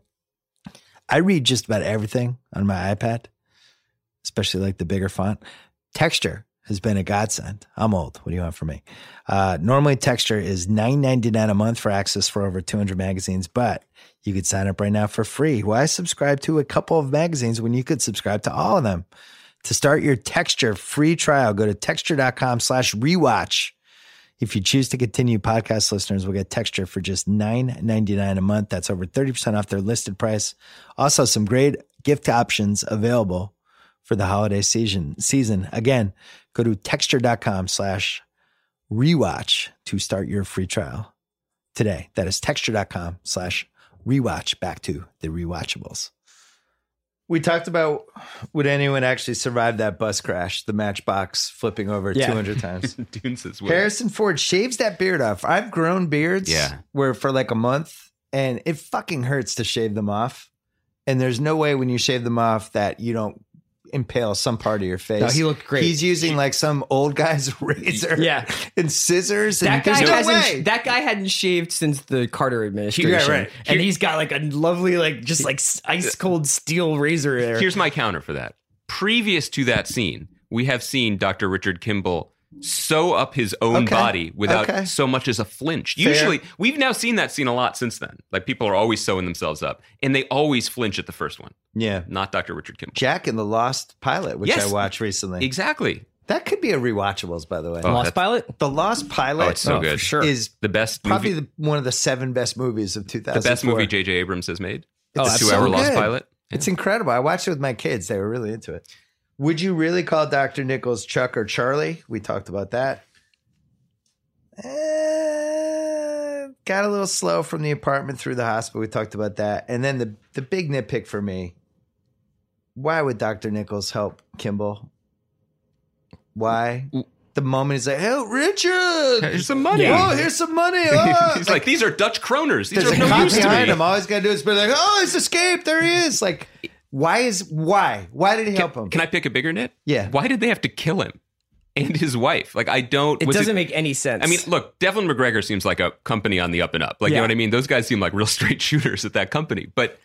Speaker 1: I read just about everything on my iPad, especially like the bigger font. Texture has been a godsend. I'm old. What do you want from me? Uh, normally, Texture is nine ninety-nine a month for access for over two hundred magazines, but you could sign up right now for free. Why subscribe to a couple of magazines when you could subscribe to all of them? To start your Texture free trial, go to texture.com slash rewatch. If you choose to continue, podcast listeners will get Texture for just nine ninety-nine a month. That's over thirty percent off their listed price. Also, some great gift options available for the holiday season. Season Again, go to texture.com slash rewatch to start your free trial today. That is texture.com slash rewatch. Back to the rewatchables. We talked about would anyone actually survive that bus crash, the Matchbox flipping over
Speaker 4: Yeah.
Speaker 1: two hundred times.
Speaker 5: Dune says, well,
Speaker 1: Harrison Ford shaves that beard off. I've grown beards
Speaker 5: Yeah.
Speaker 1: where for like a month, and it fucking hurts to shave them off. And there's no way when you shave them off that you don't impale some part of your face.
Speaker 4: No, he looked great.
Speaker 1: He's using like some old guy's razor
Speaker 4: Yeah.
Speaker 1: and scissors. And
Speaker 4: That guy
Speaker 1: there's no
Speaker 4: hasn't.
Speaker 1: way.
Speaker 4: That guy hadn't shaved since the Carter administration,
Speaker 1: Yeah, right.
Speaker 4: and he's got like a lovely, like just like ice cold steel razor there.
Speaker 5: Here's my counter for that. Previous to that scene, we have seen Doctor Richard Kimball sew up his own
Speaker 1: Okay.
Speaker 5: body without
Speaker 1: Okay.
Speaker 5: so much as a flinch.
Speaker 1: Fair.
Speaker 5: Usually, we've now seen that scene a lot since then. Like people are always sewing themselves up, and they always flinch at the first one.
Speaker 1: Yeah.
Speaker 5: Not Doctor Richard Kimball.
Speaker 1: Jack and the Lost Pilot, which
Speaker 5: Yes.
Speaker 1: I watched recently.
Speaker 5: Exactly.
Speaker 1: That could be a rewatchables, by the way.
Speaker 5: Oh,
Speaker 4: Lost
Speaker 5: that's-
Speaker 4: Pilot.
Speaker 1: The Lost Pilot
Speaker 5: Oh, it's so
Speaker 4: Oh, for
Speaker 5: good.
Speaker 4: sure.
Speaker 1: is
Speaker 5: The best
Speaker 1: probably
Speaker 5: movie,
Speaker 1: the, one of the seven best movies of two thousand
Speaker 5: the
Speaker 1: four.
Speaker 5: best movie J J Abrams has made.
Speaker 4: Oh,
Speaker 5: the
Speaker 4: that's
Speaker 5: two-hour
Speaker 1: so
Speaker 5: Lost
Speaker 1: good.
Speaker 5: Pilot.
Speaker 1: It's incredible. I watched it with my kids. They were really into it. Would you really call Doctor Nichols Chuck or Charlie? We talked about that. Eh, got a little slow from the apartment through the hospital. We talked about that. And then the, the big nitpick for me, why would Doctor Nichols help Kimball? Why? The moment he's like, hey, Richard!
Speaker 5: Here's some money.
Speaker 1: Oh, here's some money. Oh.
Speaker 5: He's like, these are Dutch kroners. These
Speaker 1: There's
Speaker 5: are
Speaker 1: a
Speaker 5: no
Speaker 1: cop
Speaker 5: use to
Speaker 1: behind
Speaker 5: me.
Speaker 1: him. All he's got to do is be like, oh, he's escaped. There he is. Like, why is, why? Why did he help him?
Speaker 5: Can I pick a bigger nit?
Speaker 1: Yeah.
Speaker 5: Why did they have to kill him and his wife? Like, I don't.
Speaker 4: It
Speaker 5: was
Speaker 4: doesn't make any sense.
Speaker 5: I mean, look, Devlin McGregor seems like a company on the up and up. Like, you
Speaker 4: Yeah.
Speaker 5: know what I mean? Those guys seem like real straight shooters at that company. But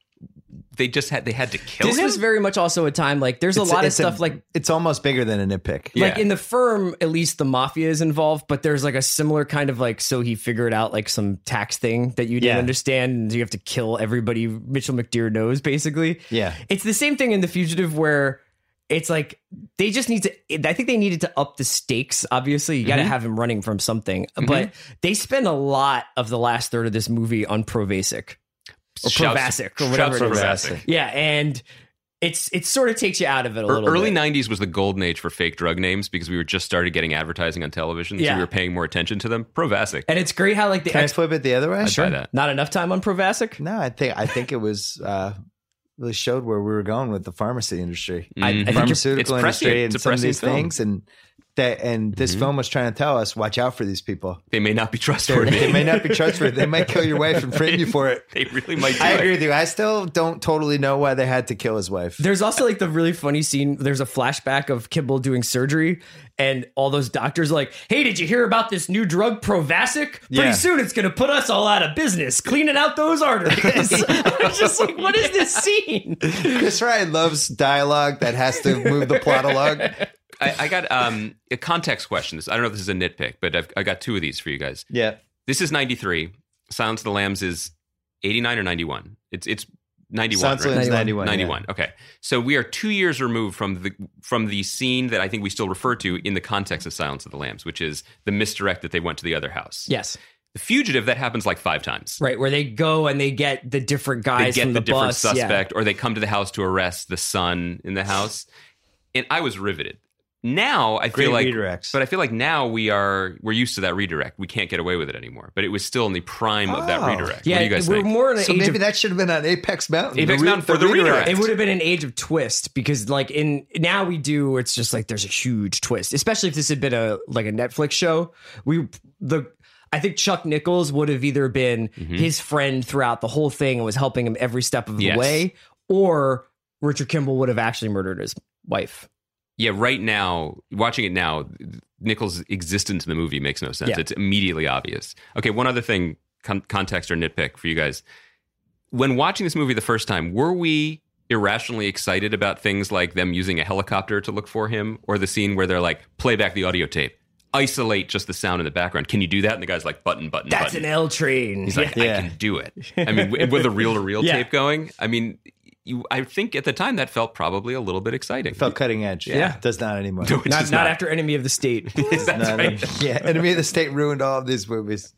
Speaker 5: they just had they had to kill
Speaker 4: this
Speaker 5: him.
Speaker 4: was very much also a time like there's a
Speaker 1: It's-
Speaker 4: lot of
Speaker 1: it's
Speaker 4: stuff like
Speaker 1: it's almost bigger than a nitpick.
Speaker 5: Yeah.
Speaker 4: like in the firm, at least the mafia is involved, but there's like a similar kind of like, so he figured out like some tax thing that you didn't
Speaker 1: Yeah.
Speaker 4: understand, and you have to kill everybody Mitchell McDeere knows, basically.
Speaker 1: Yeah.
Speaker 4: It's the same thing in The Fugitive where it's like they just need to, I think they needed to up the stakes. Obviously, you got to have him running from something, but they spend a lot of the last third of this movie on Provasic. Or
Speaker 5: Shouts-
Speaker 4: Provasic, or whatever
Speaker 5: shouts
Speaker 4: it is.
Speaker 5: Provasic.
Speaker 4: Yeah, and it's it sort of takes you out of it a
Speaker 5: Er-
Speaker 4: little
Speaker 5: Early
Speaker 4: bit.
Speaker 5: nineties was the golden age for fake drug names because we were just started getting advertising on television, so
Speaker 4: Yeah.
Speaker 5: we were paying more attention to them. Provasic.
Speaker 4: And it's great how like the
Speaker 1: Can I
Speaker 4: ex-
Speaker 1: flip it the other way?
Speaker 5: I'd buy that.
Speaker 4: not enough time on Provasic.
Speaker 1: No, I think I think it was uh, really showed where we were going with the pharmacy industry,
Speaker 5: I- I think you're-
Speaker 1: pharmaceutical
Speaker 5: it's prescient.
Speaker 1: industry,
Speaker 5: It's
Speaker 1: and
Speaker 5: a
Speaker 1: some of
Speaker 5: prescient
Speaker 1: these
Speaker 5: film.
Speaker 1: things, and that and this film was trying to tell us, watch out for these people.
Speaker 5: They may not be
Speaker 1: They're,
Speaker 5: trustworthy.
Speaker 1: they may not be trustworthy. They might kill your wife and frame you for it.
Speaker 5: They really might do
Speaker 1: I
Speaker 5: it.
Speaker 1: agree with you. I still don't totally know why they had to kill his wife.
Speaker 4: There's also like the really funny scene. There's a flashback of Kimball doing surgery, and all those doctors are like, "Hey, did you hear about this new drug, Provasic? Pretty
Speaker 1: Yeah.
Speaker 4: soon it's going to put us all out of business, cleaning out those arteries." I'm just like, what is this scene?
Speaker 1: Chris Ryan loves dialogue that has to move the plot along.
Speaker 5: I, I got um, a context question. This I don't know if this is a nitpick, but I've, I got two of these for you guys.
Speaker 1: Yeah.
Speaker 5: This is ninety-three. Silence of the Lambs is eighty-nine or ninety-one. It's it's ninety-one.
Speaker 1: Silence of the
Speaker 5: right?
Speaker 1: Lambs ninety-one. yeah.
Speaker 5: ninety-one. Okay. So we are two years removed from the from the scene that I think we still refer to in the context of Silence of the Lambs, which is the misdirect that they went to the other house.
Speaker 4: Yes,
Speaker 5: The Fugitive, that happens like five times.
Speaker 4: right, where they go and they get the different
Speaker 5: They
Speaker 4: guys
Speaker 5: get
Speaker 4: from
Speaker 5: the,
Speaker 4: the,
Speaker 5: different
Speaker 4: bus. Yeah.
Speaker 5: suspect, or they come to the house to arrest the son in the house. And I was riveted. Now I
Speaker 1: Great
Speaker 5: feel like,
Speaker 1: redirects.
Speaker 5: but I feel like now we are we're used to that redirect. We can't get away with it anymore. But it was still in the prime of that
Speaker 1: Oh.
Speaker 5: redirect.
Speaker 4: Yeah,
Speaker 5: what do you guys
Speaker 4: we're
Speaker 5: think?
Speaker 4: more in an
Speaker 1: So
Speaker 4: age
Speaker 1: maybe
Speaker 4: of
Speaker 1: that should have been on Apex Mountain.
Speaker 5: Apex
Speaker 1: The re-
Speaker 5: Mountain for the redirect.
Speaker 4: It would have been an age of twist because, like, in now we do. It's just like there's a huge twist, especially if this had been a like a Netflix show. We the I think Chuck Nichols would have either been his friend throughout the whole thing and was helping him every step of the
Speaker 5: Yes.
Speaker 4: way, or Richard Kimball would have actually murdered his wife.
Speaker 5: Yeah, right now, watching it now, Nichols' existence in the movie makes no sense.
Speaker 4: Yeah.
Speaker 5: It's immediately obvious. Okay, one other thing, con- context or nitpick for you guys. When watching this movie the first time, were we irrationally excited about things like them using a helicopter to look for him, or the scene where they're like, play back the audio tape, isolate just the sound in the background? Can you do that? And the guy's like, button, button,
Speaker 4: That's
Speaker 5: button.
Speaker 4: an L train.
Speaker 5: He's like,
Speaker 1: Yeah.
Speaker 5: I can do it. I mean, w- with a reel-to-reel
Speaker 4: Yeah.
Speaker 5: tape going, I mean, you, I think at the time that felt probably a little bit exciting.
Speaker 1: Felt cutting edge.
Speaker 4: Yeah.
Speaker 1: Does not anymore.
Speaker 5: No, it
Speaker 4: not,
Speaker 5: does
Speaker 4: not
Speaker 5: not.
Speaker 4: after Enemy of the State.
Speaker 5: That's
Speaker 1: No, no.
Speaker 5: right.
Speaker 1: Yeah, Enemy of the State ruined all of these movies.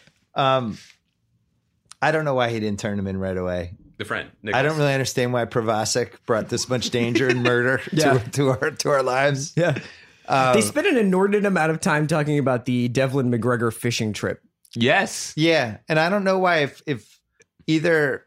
Speaker 1: Um, I don't know why he didn't turn him in right away.
Speaker 5: The friend.
Speaker 1: I
Speaker 5: Nichols.
Speaker 1: don't really understand why Provasic brought this much danger and murder
Speaker 4: Yeah.
Speaker 1: to, to our to our lives.
Speaker 4: Yeah.
Speaker 1: Um,
Speaker 4: They spent an inordinate amount of time talking about the Devlin McGregor fishing trip.
Speaker 5: Yes.
Speaker 1: Yeah, and I don't know why if if either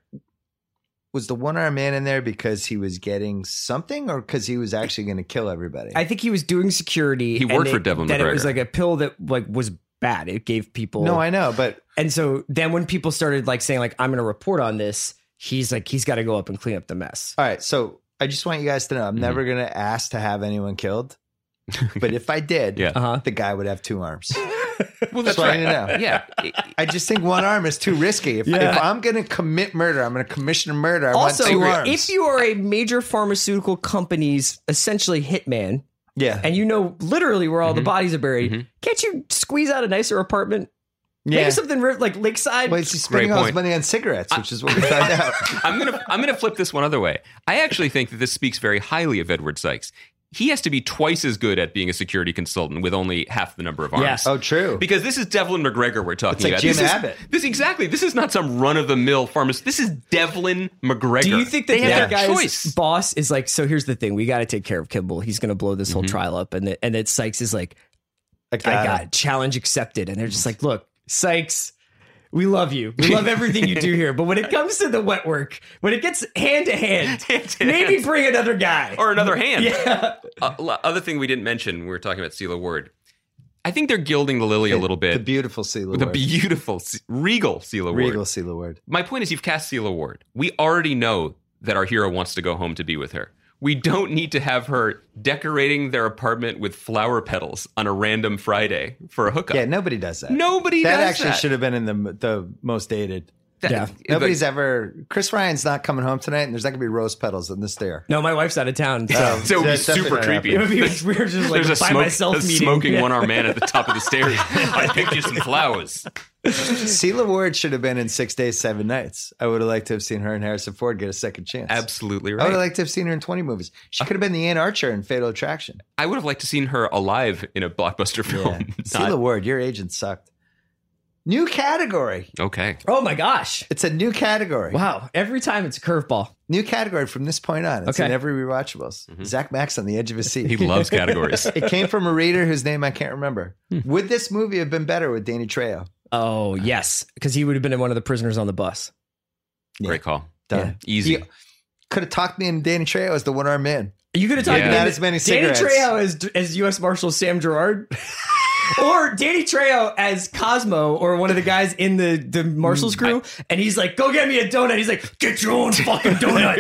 Speaker 1: was the one arm man in there because he was getting something or because he was actually going to kill everybody.
Speaker 4: I think he was doing security.
Speaker 5: He worked
Speaker 4: and
Speaker 5: for
Speaker 4: it-
Speaker 5: Devlin
Speaker 4: That it was
Speaker 5: McGregor.
Speaker 4: like a pill that like was bad. It gave people.
Speaker 1: no, I know, but
Speaker 4: And so then when people started like saying like I'm going to report on this, he's like he's got to go up and clean up the mess.
Speaker 1: all right. So I just want you guys to know I'm
Speaker 5: Mhm.
Speaker 1: never going to ask to have anyone killed, but if I did,
Speaker 5: Yeah.
Speaker 4: Uh-huh.
Speaker 1: the guy would have two arms.
Speaker 5: Well,
Speaker 1: That's what I need to know.
Speaker 5: Yeah.
Speaker 1: I just think one arm is too risky. If,
Speaker 4: Yeah.
Speaker 1: if I'm going to commit murder, I'm going to commission a murder. I
Speaker 4: Also,
Speaker 1: want two arms.
Speaker 4: if you are a major pharmaceutical company's essentially hitman,
Speaker 1: yeah,
Speaker 4: and you know literally where all the
Speaker 5: Mhm.
Speaker 4: bodies are buried,
Speaker 5: Mhm.
Speaker 4: can't you squeeze out a nicer apartment?
Speaker 1: yeah.
Speaker 4: Maybe something re- like lakeside.
Speaker 1: Well, he's spending
Speaker 5: Great
Speaker 1: all his
Speaker 5: point.
Speaker 1: money on cigarettes, which is what we found out.
Speaker 5: I'm gonna I'm gonna flip this one other way. I actually think that this speaks very highly of Edward Sykes. He has to be twice as good at being a security consultant with only half the number of arms.
Speaker 4: Yes.
Speaker 1: Oh, true.
Speaker 5: Because this is Devlin McGregor we're talking
Speaker 1: It's like
Speaker 5: about.
Speaker 1: Jim
Speaker 5: this is-
Speaker 1: Abbott.
Speaker 5: This exactly. This is not some run of the mill pharmacist. This is Devlin McGregor.
Speaker 4: Do you think that
Speaker 5: they have
Speaker 4: that
Speaker 5: their
Speaker 4: guy's
Speaker 5: choice?
Speaker 4: boss is like, so here's the thing, we got to take care of Kimball. He's going to blow this whole trial up. And that, and that Sykes is like,
Speaker 1: I
Speaker 4: I
Speaker 1: got
Speaker 4: got
Speaker 1: it.
Speaker 4: it. Challenge accepted. And they're just like, look, Sykes, we love you. We love everything you do here. But when it comes to the wet work, when it gets hand to hand,
Speaker 5: Hand to
Speaker 4: maybe
Speaker 5: hand.
Speaker 4: bring another guy.
Speaker 5: Or another hand.
Speaker 4: Yeah.
Speaker 5: Uh, lo- other thing we didn't mention, we were talking about Celia Ward. I think they're gilding the lily a little
Speaker 1: The
Speaker 5: bit.
Speaker 1: beautiful Celia
Speaker 5: The
Speaker 1: Ward.
Speaker 5: beautiful, Ce- regal Celia Ward.
Speaker 1: Regal Celia Ward.
Speaker 5: My point is, you've cast Celia Ward. We already know that our hero wants to go home to be with her. We don't need to have her decorating their apartment with flower petals on a random Friday for a hookup.
Speaker 1: Yeah, nobody does that.
Speaker 5: Nobody
Speaker 1: that
Speaker 5: does
Speaker 1: actually
Speaker 5: that.
Speaker 1: should have been in the the most dated.
Speaker 5: That-
Speaker 4: Yeah.
Speaker 5: like-
Speaker 1: Nobody's ever. Chris Ryan's not coming home tonight, and there's not gonna be rose petals in the stair.
Speaker 4: No, my wife's out of town. So
Speaker 1: Oh.
Speaker 5: So it would be
Speaker 1: That's definitely
Speaker 5: super
Speaker 1: not
Speaker 5: creepy.
Speaker 4: it would be weird just like
Speaker 5: There's a,
Speaker 4: by
Speaker 5: smoke,
Speaker 4: myself
Speaker 5: a
Speaker 4: meeting.
Speaker 5: smoking
Speaker 4: Yeah.
Speaker 5: one-armed man at the top of the stairs. I picked you some flowers.
Speaker 1: Celia Ward should have been in Six Days, Seven Nights. I would have liked to have seen her and Harrison Ford get a second chance.
Speaker 5: Absolutely
Speaker 1: I would
Speaker 5: right.
Speaker 1: have liked to have seen her in twenty movies. She could have been the Anne Archer in Fatal Attraction.
Speaker 5: I would have liked to seen her alive in a blockbuster
Speaker 1: Yeah.
Speaker 5: film. Not-
Speaker 1: Celia Ward, your agent sucked. New category.
Speaker 5: okay.
Speaker 4: Oh my gosh.
Speaker 1: It's a new category.
Speaker 4: Wow. Every time it's a curveball.
Speaker 1: New category from this point on. It's
Speaker 4: Okay.
Speaker 1: in every rewatchables. Zach Max on the edge of his seat.
Speaker 5: He loves categories.
Speaker 1: It came from a reader whose name I can't remember. Would this movie have been better with Danny Trejo?
Speaker 4: Oh, yes. Because he would have been one of the prisoners on the bus.
Speaker 5: Great call.
Speaker 1: Done.
Speaker 5: Easy.
Speaker 1: He could have talked me into Danny Trejo as the one armed man.
Speaker 4: You could have talked
Speaker 5: Yeah.
Speaker 4: about
Speaker 1: Not as many
Speaker 4: Danny
Speaker 1: cigarettes.
Speaker 4: Trejo as, as U S Marshal Sam Gerard. Or Danny Trejo as Cosmo or one of the guys in the, the Marshall's crew. And he's like, go get me a donut. He's like, get your own fucking donut.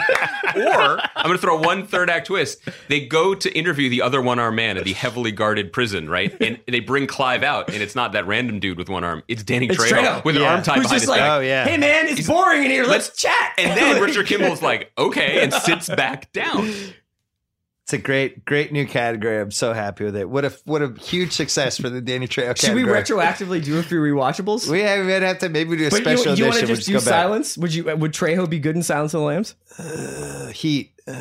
Speaker 5: Or I'm going to throw one third act twist. They go to interview the other one armed man at the heavily guarded prison, right? And they bring Clive out, and it's not that random dude with one arm. It's Danny
Speaker 4: It's
Speaker 5: Trejo,
Speaker 4: Trejo.
Speaker 5: with an
Speaker 1: Yeah.
Speaker 5: arm tied
Speaker 4: Who's
Speaker 5: behind
Speaker 4: just
Speaker 5: his
Speaker 4: like,
Speaker 5: back.
Speaker 1: Oh, yeah.
Speaker 4: hey man, it's boring in here. Let's,
Speaker 5: Let's-
Speaker 4: chat.
Speaker 5: And then Richard Kimball's like, okay, and sits back down.
Speaker 1: It's a great, great new category. I'm so happy with it. What a what a huge success for the Danny Trejo
Speaker 4: Should we
Speaker 1: category.
Speaker 4: retroactively do a few rewatchables?
Speaker 1: We have, we'd have to maybe do a
Speaker 4: but
Speaker 1: special
Speaker 4: you, you want
Speaker 1: edition.
Speaker 4: to
Speaker 1: We'll
Speaker 4: just do
Speaker 1: go back.
Speaker 4: silence? Would you? Would Trejo be good in Silence of the Lambs?
Speaker 1: Uh, heat. Uh,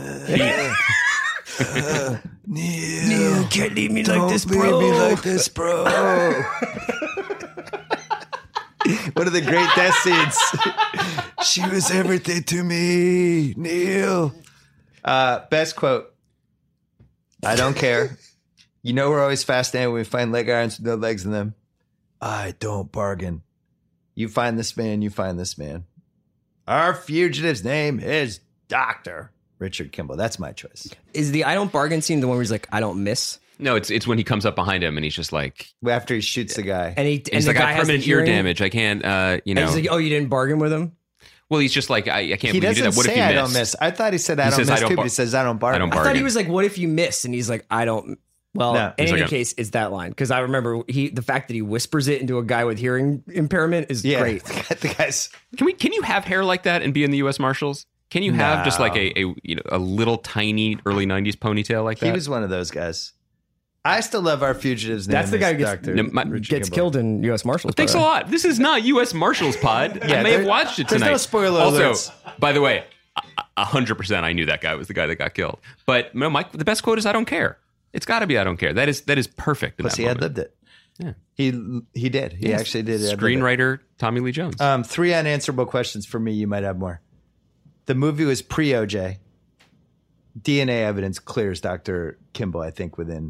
Speaker 1: Neil,
Speaker 4: You can't leave me like
Speaker 1: don't
Speaker 4: this,
Speaker 1: leave
Speaker 4: bro.
Speaker 1: me like this, bro. One of the great death scenes. She was everything to me, Neil. Uh, best quote. I don't care. You know we're always fascinated when we find leg irons with no legs in them. I don't bargain. You find this man, you find this man. Our fugitive's name is Doctor Richard Kimball. That's my choice.
Speaker 4: Is the I don't bargain scene the one where he's like, I don't miss?
Speaker 5: No, it's it's when he comes up behind him and he's just like,
Speaker 1: After he shoots the guy.
Speaker 4: And he and
Speaker 5: he's
Speaker 4: the
Speaker 5: like,
Speaker 4: guy
Speaker 5: I have
Speaker 4: has the
Speaker 5: permanent ear
Speaker 4: hearing,
Speaker 5: damage. I can't, uh, you
Speaker 4: And
Speaker 5: know.
Speaker 4: he's like, oh, you didn't bargain with him?
Speaker 5: Well, he's just like, I, I can't
Speaker 1: He
Speaker 5: believe you did
Speaker 1: doesn't
Speaker 5: that. What
Speaker 1: say
Speaker 5: if you
Speaker 1: I
Speaker 5: miss?
Speaker 1: don't miss. I thought he said I
Speaker 5: He
Speaker 1: don't
Speaker 5: says,
Speaker 1: miss
Speaker 5: I don't
Speaker 1: too,
Speaker 5: bar-
Speaker 1: but he says I don't bargain.
Speaker 5: I don't
Speaker 4: I thought he
Speaker 5: bargain.
Speaker 4: was like, what if you miss? And he's like, I don't. Well,
Speaker 1: No.
Speaker 4: in
Speaker 5: He's
Speaker 4: any
Speaker 5: like a-
Speaker 4: case, it's that line. Because I remember he the fact that he whispers it into a guy with hearing impairment is
Speaker 1: Yeah,
Speaker 4: great.
Speaker 1: the guy's
Speaker 5: Can we? Can you have hair like that and be in the U S Marshals? Can you have just
Speaker 1: No.
Speaker 5: like a, a you know a little tiny early nineties ponytail like that?
Speaker 1: he was one of those guys. I still love our fugitive's name.
Speaker 4: That's the guy who
Speaker 1: is
Speaker 4: gets,
Speaker 1: Doctor
Speaker 5: No, my-
Speaker 1: Richard
Speaker 4: gets
Speaker 1: Kimball.
Speaker 4: killed in U S Marshals.
Speaker 5: Thanks a
Speaker 4: by the way.
Speaker 5: lot. This is not U S Marshals Pod.
Speaker 1: Yeah,
Speaker 5: I may have
Speaker 1: there-
Speaker 5: watched it
Speaker 1: there's
Speaker 5: tonight.
Speaker 1: no spoiler
Speaker 5: also,
Speaker 1: alerts.
Speaker 5: by the way, a hundred percent, I knew that guy was the guy that got killed. But no, my the best quote is, "I don't care." It's got to be, "I don't care." That is that is perfect. In
Speaker 1: Plus,
Speaker 5: that
Speaker 1: he had
Speaker 5: moment.
Speaker 1: lived it.
Speaker 5: Yeah.
Speaker 1: He he did. He
Speaker 5: Yes.
Speaker 1: actually did. ad-lib it.
Speaker 5: Screenwriter Tommy Lee Jones.
Speaker 1: Um, three unanswerable questions for me. You might have more. The movie was pre-O J. D N A evidence clears Doctor Kimball, I think, within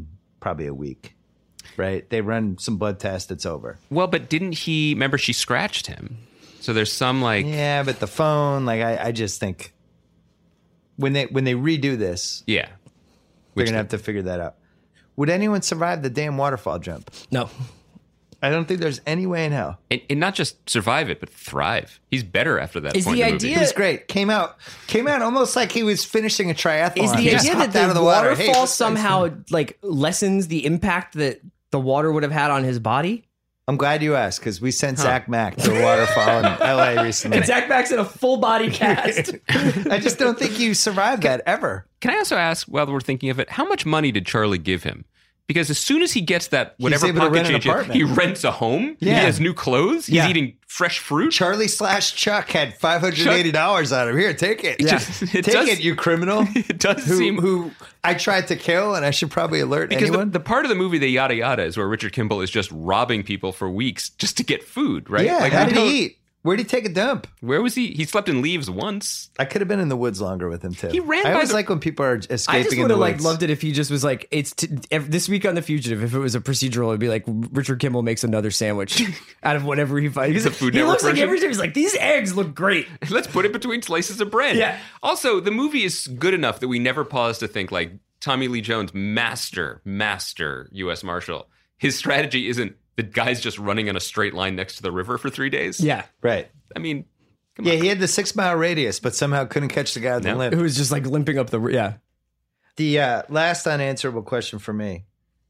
Speaker 1: probably a week, right? They run some blood tests. It's over.
Speaker 5: Well, but didn't he? Remember, she scratched him. So there's some like
Speaker 1: yeah, but the phone, like I, I just think when they when they redo this,
Speaker 5: yeah,
Speaker 1: they're gonna have to figure that out. Would anyone survive the damn waterfall jump?
Speaker 4: No.
Speaker 1: I don't think there's any way in hell.
Speaker 5: And, and not just survive it, but thrive. He's better after that.
Speaker 4: Is
Speaker 5: point
Speaker 4: the
Speaker 5: in the
Speaker 4: idea-
Speaker 5: movie.
Speaker 1: He's great. Came out, came out almost like he was finishing a triathlon.
Speaker 4: Is the
Speaker 1: He just
Speaker 4: idea that
Speaker 1: hopped
Speaker 4: the,
Speaker 1: out of the water.
Speaker 4: waterfall
Speaker 1: Hey, this thing's-
Speaker 4: somehow like lessens the impact that the water would have had on his body?
Speaker 1: I'm glad you asked because we sent Zach Mack to a waterfall in L A recently.
Speaker 4: And Zach Mack's in a full body cast.
Speaker 1: I just don't think you survived that ever.
Speaker 5: Can I also ask, while we're thinking of it, how much money did Charlie give him? Because as soon as he gets that whatever
Speaker 1: able to
Speaker 5: pocket
Speaker 1: rent an
Speaker 5: change,
Speaker 1: apartment.
Speaker 5: he rents a home.
Speaker 1: Yeah.
Speaker 5: He has new clothes. He's
Speaker 1: Yeah.
Speaker 5: eating fresh fruit.
Speaker 1: Charlie slash Chuck had five hundred eighty dollars on him. Here, take it.
Speaker 5: It just- it
Speaker 1: take
Speaker 5: does-
Speaker 1: it, you criminal.
Speaker 5: It does
Speaker 1: who,
Speaker 5: seem
Speaker 1: who I tried to kill, and I should probably alert
Speaker 5: because the,
Speaker 1: anyone.
Speaker 5: the part of the movie, the yada yada, is where Richard Kimball is just robbing people for weeks just to get food, right?
Speaker 1: yeah,
Speaker 5: Like,
Speaker 1: how
Speaker 5: we
Speaker 1: did
Speaker 5: don't-
Speaker 1: he eat? Where did he take a dump?
Speaker 5: Where was he? He slept in leaves once.
Speaker 1: I could have been in the woods longer with him too.
Speaker 5: He ran
Speaker 1: I
Speaker 5: by
Speaker 1: always
Speaker 5: the-
Speaker 1: like when people are
Speaker 4: I just
Speaker 1: escaping in
Speaker 4: would
Speaker 1: the
Speaker 4: have like
Speaker 1: woods.
Speaker 4: loved it if he just was like, it's t- if, this week on The Fugitive. If it was a procedural, it'd be like Richard Kimball makes another sandwich out of whatever he finds.
Speaker 5: The Food
Speaker 4: he
Speaker 5: Network
Speaker 4: looks like
Speaker 5: version?
Speaker 4: every time he's like, these eggs look great.
Speaker 5: Let's put it between slices of bread.
Speaker 4: Yeah.
Speaker 5: Also, the movie is good enough that we never pause to think like Tommy Lee Jones, master, master U S Marshal. His strategy isn't the guy's just running in a straight line next to the river for three days.
Speaker 4: Yeah,
Speaker 1: right.
Speaker 5: I mean, come
Speaker 1: Yeah,
Speaker 5: on.
Speaker 1: he had the six mile radius, but somehow couldn't catch the guy with the
Speaker 5: No.
Speaker 1: limp.
Speaker 4: it was just like limping up the yeah.
Speaker 1: The uh, last unanswerable question for me.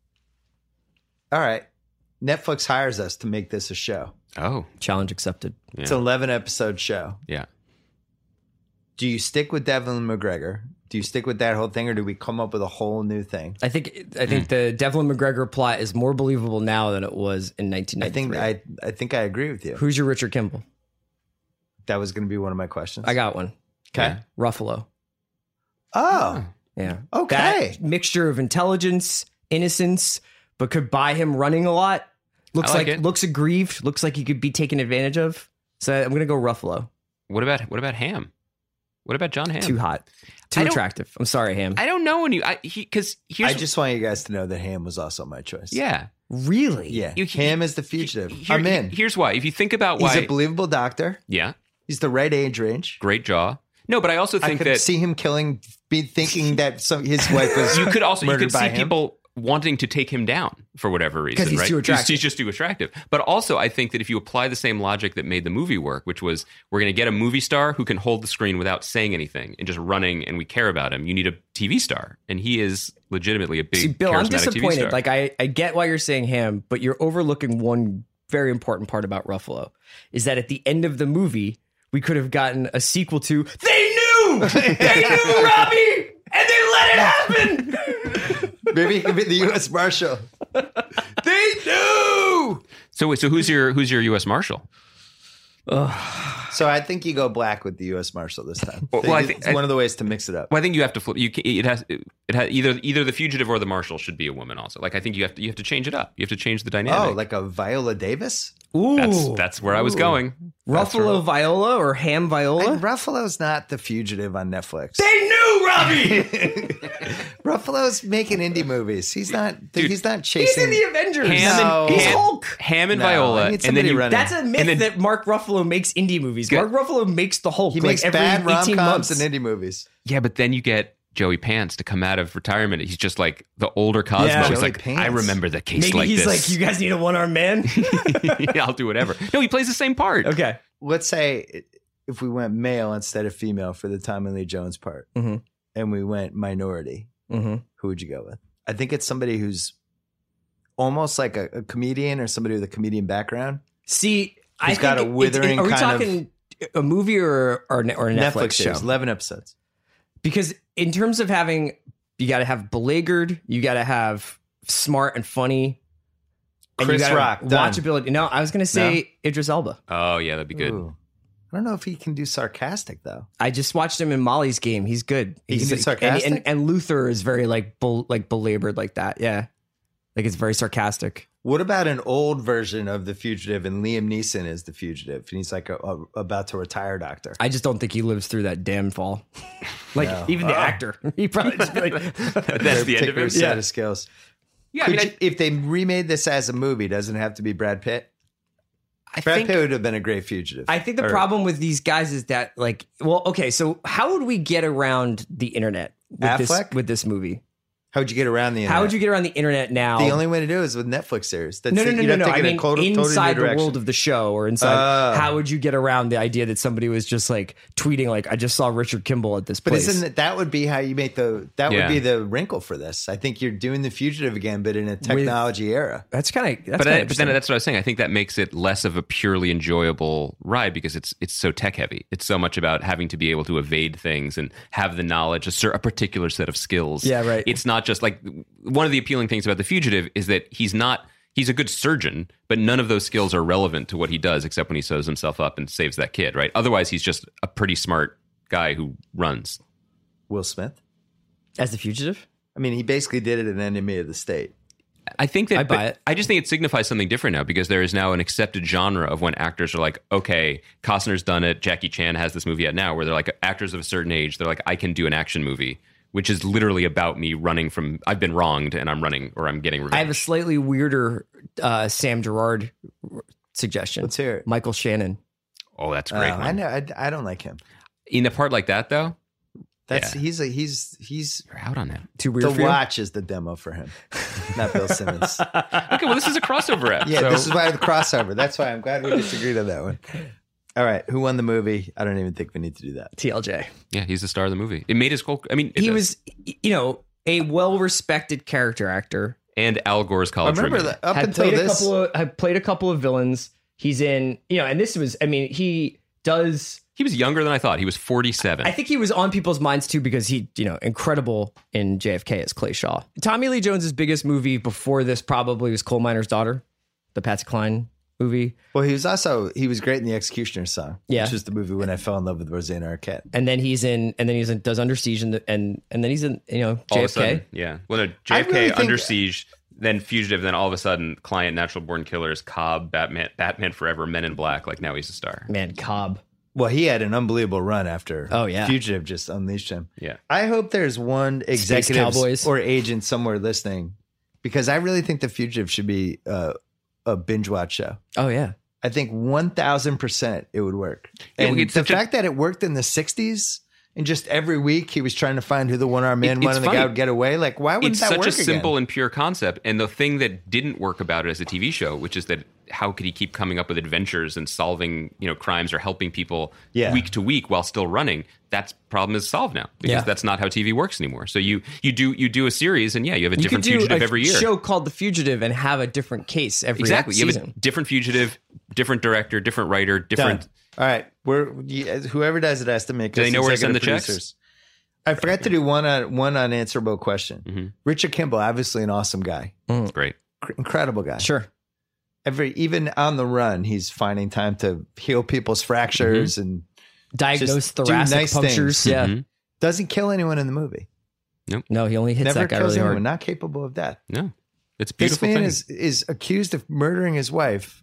Speaker 1: All right. Netflix hires us to make this a show.
Speaker 5: Oh,
Speaker 4: Challenge accepted.
Speaker 5: yeah.
Speaker 1: It's an eleven episode show.
Speaker 5: yeah.
Speaker 1: Do you stick with Devlin McGregor? Do you stick with that whole thing, or do we come up with a whole new thing?
Speaker 4: I think I think the Devlin McGregor plot is more believable now than it was in nineteen
Speaker 1: I
Speaker 4: ninety-three.
Speaker 1: think I I think I agree with you.
Speaker 4: Who's your Richard Kimball?
Speaker 1: That was going to be one of my questions.
Speaker 4: I got one.
Speaker 1: Okay.
Speaker 4: Ruffalo.
Speaker 1: Oh,
Speaker 4: Yeah.
Speaker 1: Okay.
Speaker 4: That mixture of intelligence, innocence, but could buy him running a lot. Looks
Speaker 5: I like
Speaker 4: like,
Speaker 5: it.
Speaker 4: looks aggrieved. Looks like he could be taken advantage of. So I'm gonna go Ruffalo.
Speaker 5: What about what about Ham? What about John Hamm?
Speaker 4: Too hot. Too
Speaker 5: I don't-
Speaker 4: attractive. I'm sorry, Ham.
Speaker 5: I don't know when you I he because here's
Speaker 1: I just want you guys to know that Ham was also my choice.
Speaker 5: yeah.
Speaker 4: really?
Speaker 1: Yeah.
Speaker 5: You-
Speaker 1: Ham is the fugitive.
Speaker 5: Here-
Speaker 1: I'm in.
Speaker 5: Here's why. If you think about
Speaker 1: He's
Speaker 5: why,
Speaker 1: a believable doctor.
Speaker 5: yeah,
Speaker 1: He's the right age range.
Speaker 5: great jaw. No, but I also
Speaker 1: I
Speaker 5: think
Speaker 1: could
Speaker 5: that
Speaker 1: see him killing, be thinking that some his wife was.
Speaker 5: you could also you
Speaker 1: murdered
Speaker 5: could see
Speaker 1: by him.
Speaker 5: people wanting to take him down for whatever reason,
Speaker 4: he's
Speaker 5: right?
Speaker 4: too attractive.
Speaker 5: He's just too attractive. But also, I think that if you apply the same logic that made the movie work, which was we're going to get a movie star who can hold the screen without saying anything and just running, and we care about him. You need a T V star, and he is legitimately a big.
Speaker 4: See, Bill, I'm
Speaker 5: charismatic T V
Speaker 4: disappointed.
Speaker 5: star.
Speaker 4: Like I, I get why you're saying Ham, but you're overlooking one very important part about Ruffalo. Is that at the end of the movie, we could have gotten a sequel to They Knew! They Knew Robbie! And they let it happen!
Speaker 1: Maybe he could be the U S Marshal. They knew.
Speaker 5: so. wait, So who's your who's your U S Marshal?
Speaker 1: So I think you go black with the U S Marshal this time.
Speaker 5: Well, well, I
Speaker 1: it's
Speaker 5: think-
Speaker 1: one of the ways to mix it up.
Speaker 5: Well, I think you have to flip. You can, it has it has either either the fugitive or the marshal should be a woman. Also, like I think you have to you have to change it up. You have to change the dynamic.
Speaker 1: Oh, like a Viola Davis?
Speaker 4: Ooh.
Speaker 5: that's that's where I was going.
Speaker 4: Ruffalo Viola or Ham Viola?
Speaker 1: And Ruffalo's not the fugitive on Netflix.
Speaker 4: They knew Robbie!
Speaker 1: Ruffalo's making indie movies. He's not.
Speaker 5: Dude,
Speaker 1: he's not
Speaker 4: He's
Speaker 1: chasing.
Speaker 4: in the Avengers.
Speaker 5: Ham
Speaker 1: No.
Speaker 5: and
Speaker 4: He's
Speaker 5: Ham,
Speaker 4: Hulk.
Speaker 5: Ham and
Speaker 1: No,
Speaker 5: Viola,
Speaker 1: I need
Speaker 5: and then
Speaker 1: somebody
Speaker 5: you
Speaker 1: running.
Speaker 4: That's a myth
Speaker 5: then-
Speaker 4: that Mark Ruffalo makes indie movies.
Speaker 5: Good.
Speaker 4: Mark Ruffalo makes the Hulk
Speaker 1: he
Speaker 4: like
Speaker 1: makes
Speaker 4: every
Speaker 1: bad rom
Speaker 4: eighteen
Speaker 1: coms
Speaker 4: months.
Speaker 1: and indie movies.
Speaker 5: yeah, but then you get Joey Pants to come out of retirement. He's just like the older Cosmo.
Speaker 4: Yeah.
Speaker 5: He's
Speaker 1: Joey
Speaker 5: like,
Speaker 1: Pants.
Speaker 5: I remember the case
Speaker 4: Maybe
Speaker 5: like
Speaker 4: he's
Speaker 5: this.
Speaker 4: like, you guys need a one-armed man?
Speaker 5: Yeah, I'll do whatever. No, he plays the same part.
Speaker 4: Okay.
Speaker 1: Let's say if we went male instead of female for the Tommy Lee Jones part,
Speaker 4: Mhm.
Speaker 1: and we went minority,
Speaker 4: Mm-hmm.
Speaker 1: who would you go with? I think it's somebody who's almost like a, a comedian or somebody with a comedian background.
Speaker 4: See, I
Speaker 1: He's
Speaker 4: think
Speaker 1: got a
Speaker 4: it- it-
Speaker 1: withering
Speaker 4: Are we
Speaker 1: kind of-
Speaker 4: talking a movie or or, or a Netflix, show?
Speaker 1: series, eleven episodes.
Speaker 4: Because in terms of having, you got to have belabored, you got to have smart and funny. And
Speaker 1: Chris
Speaker 4: you gotta
Speaker 1: Rock, done.
Speaker 4: watchability. No, I was going to say Idris Elba.
Speaker 5: Oh yeah, that'd be good.
Speaker 1: Ooh. I don't know if he can do sarcastic though.
Speaker 4: I just watched him in Molly's Game. He's good.
Speaker 1: He
Speaker 4: He's
Speaker 1: can do
Speaker 4: like-
Speaker 1: sarcastic?
Speaker 4: and, and, and Luther is very like bel, like belabored like that. Yeah, like it's very sarcastic.
Speaker 1: What about an old version of The Fugitive and Liam Neeson is The Fugitive and he's like a, a, about to retire doctor?
Speaker 4: I just don't think he lives through that damn fall. Like
Speaker 1: No.
Speaker 4: even the
Speaker 1: Oh.
Speaker 4: actor, he probably just be like,
Speaker 5: That's the end of
Speaker 1: Particular
Speaker 5: it.
Speaker 1: set
Speaker 4: Yeah.
Speaker 1: of skills.
Speaker 5: Yeah, I
Speaker 1: Could
Speaker 5: mean,
Speaker 1: you-
Speaker 5: I,
Speaker 1: if they remade this as a movie, doesn't it have to be Brad Pitt?
Speaker 5: I
Speaker 1: Brad
Speaker 5: think
Speaker 1: Pitt would have been a great fugitive.
Speaker 4: I think the
Speaker 1: Or-
Speaker 4: problem with these guys is that, like, well, okay, so how would we get around the internet with this
Speaker 1: Affleck?
Speaker 4: with this movie?
Speaker 1: How would you get around the internet?
Speaker 4: How would you get around the internet now?
Speaker 1: The only way to do it is with Netflix series. That's
Speaker 4: no, no,
Speaker 1: it.
Speaker 4: no,
Speaker 1: You'd
Speaker 4: no,
Speaker 1: have
Speaker 4: no.
Speaker 1: to
Speaker 4: I
Speaker 1: take it
Speaker 4: mean,
Speaker 1: in totally- totally new
Speaker 4: inside the
Speaker 1: direction.
Speaker 4: world of the show, or inside,
Speaker 1: Oh.
Speaker 4: how would you get around the idea that somebody was just like tweeting, like, I just saw Richard Kimball at this
Speaker 1: But
Speaker 4: place?
Speaker 1: isn't it, that would be how you make the that
Speaker 5: Yeah.
Speaker 1: would be the wrinkle for this? I think you're doing The Fugitive again, but in a technology era.
Speaker 4: That's kind of.
Speaker 5: but, I, but then that's what I was saying. I think that makes it less of a purely enjoyable ride because it's it's so tech heavy. It's so much about having to be able to evade things and have the knowledge, a, cer- a particular set of skills.
Speaker 4: Yeah, right.
Speaker 5: It's not just like one of the appealing things about The Fugitive is that he's not. He's a good surgeon, but none of those skills are relevant to what he does except when he sews himself up and saves that kid. Right. Otherwise, he's just a pretty smart guy who runs.
Speaker 1: Will Smith.
Speaker 4: as the fugitive.
Speaker 1: I mean, he basically did it in Enemy of the State.
Speaker 5: I think that
Speaker 4: I buy
Speaker 5: but
Speaker 4: it.
Speaker 5: I just think it signifies something different now because there is now an accepted genre of when actors are like, okay, Costner's done it. Jackie Chan has this movie out now where they're like actors of a certain age. They're like, I can do an action movie, which is literally about me running from, I've been wronged and I'm running or I'm getting revenge.
Speaker 4: I have a slightly weirder uh, Sam Gerard suggestion.
Speaker 1: Let's hear it.
Speaker 4: Michael Shannon.
Speaker 5: oh, that's
Speaker 1: Uh,
Speaker 5: great.
Speaker 1: I know. I, I don't like him.
Speaker 5: In a part like that, though,
Speaker 1: That's
Speaker 5: Yeah.
Speaker 1: he's a he's he's
Speaker 5: you're out on that.
Speaker 4: Too weird
Speaker 1: the
Speaker 4: for you?
Speaker 1: watch is the demo for him, not Bill Simmons.
Speaker 5: Okay, well, this is a crossover app.
Speaker 1: Yeah,
Speaker 5: so-
Speaker 1: this is why the crossover. That's why I'm glad we disagreed on that one. All right, who won the movie? I don't even think we need to do that.
Speaker 4: T L J.
Speaker 5: yeah, he's the star of the movie. It made his whole. I mean, it
Speaker 4: He
Speaker 5: does.
Speaker 4: was, you know, a well-respected character actor.
Speaker 5: and Al Gore's
Speaker 1: I
Speaker 5: college.
Speaker 1: remember
Speaker 5: roommate.
Speaker 1: that up
Speaker 4: had
Speaker 1: until
Speaker 4: played a
Speaker 1: this.
Speaker 4: couple of had played a couple of villains. He's in, you know, and this was, I mean, he does.
Speaker 5: He was younger than I thought. He was forty-seven.
Speaker 4: I think he was on people's minds too because he, you know, incredible in J F K as Clay Shaw. Tommy Lee Jones's biggest movie before this probably was Coal Miner's Daughter, the Patsy Cline movie.
Speaker 1: Well, he was also he was great in the Executioner's Song,
Speaker 4: Yeah.
Speaker 1: which was the movie when I fell in love with Rosanna Arquette.
Speaker 4: And then he's in, and then he's in, does Under Siege, and the, and and then he's in, you know,
Speaker 5: all
Speaker 4: J
Speaker 5: of a
Speaker 4: F K.
Speaker 5: sudden, yeah. Well, no, J F K,
Speaker 1: really think-
Speaker 5: Under Siege, then Fugitive, then all of a sudden, Client, Natural Born Killers, Cobb, Batman, Batman Forever, Men in Black. Like now he's a star.
Speaker 4: Man, Cobb.
Speaker 1: Well, he had an unbelievable run after
Speaker 4: Oh, yeah.
Speaker 1: Fugitive just unleashed him.
Speaker 5: Yeah.
Speaker 1: I hope there's one executive
Speaker 4: Cowboys.
Speaker 1: or agent somewhere listening because I really think The Fugitive should be uh, a binge watch show.
Speaker 4: Oh yeah.
Speaker 1: I think one thousand percent it would work.
Speaker 5: Yeah,
Speaker 1: And
Speaker 5: it's
Speaker 1: the
Speaker 5: such a-
Speaker 1: fact that it worked in the sixties and just every week he was trying to find who the one armed man
Speaker 5: It-
Speaker 1: was
Speaker 5: it's
Speaker 1: and the guy
Speaker 5: funny.
Speaker 1: would get away. Like, why wouldn't
Speaker 5: It's
Speaker 1: that
Speaker 5: such
Speaker 1: work
Speaker 5: a simple
Speaker 1: again?
Speaker 5: and pure concept. And the thing that didn't work about it as a T V show, which is that how could he keep coming up with adventures and solving, you know, crimes or helping people
Speaker 1: Yeah.
Speaker 5: week to week while still running? That problem is solved now because
Speaker 4: Yeah.
Speaker 5: that's not how T V works anymore. So you you do you do a series and yeah, you have a
Speaker 4: You could
Speaker 5: different
Speaker 4: do
Speaker 5: fugitive
Speaker 4: a
Speaker 5: every year.
Speaker 4: show called The Fugitive and have a different case every
Speaker 5: Exactly. You have
Speaker 4: season.
Speaker 5: a different fugitive, different director, different writer,
Speaker 1: Done.
Speaker 5: different.
Speaker 1: All right, we're you- whoever does it has to make.
Speaker 5: Do
Speaker 1: us
Speaker 5: they know where to send the
Speaker 1: executive
Speaker 5: checks?
Speaker 1: producers. I forgot to do one on one unanswerable question.
Speaker 5: Mm-hmm.
Speaker 1: Richard Kimball, obviously an awesome guy,
Speaker 5: It's great.
Speaker 1: Cr- incredible guy.
Speaker 4: Sure.
Speaker 1: Every even on the run, he's finding time to heal people's fractures and
Speaker 4: Diagnose
Speaker 1: Just do
Speaker 4: thoracic
Speaker 1: nice
Speaker 4: punctures.
Speaker 1: things.
Speaker 4: Yeah.
Speaker 5: Mhm.
Speaker 1: doesn't kill anyone in the movie.
Speaker 4: No, he only hits
Speaker 1: Never
Speaker 4: that guy
Speaker 1: kills
Speaker 4: really
Speaker 1: anyone.
Speaker 4: hard.
Speaker 1: Not capable of death.
Speaker 5: No, it's a
Speaker 1: This
Speaker 5: beautiful
Speaker 1: man
Speaker 5: thing.
Speaker 1: is is accused of murdering his wife.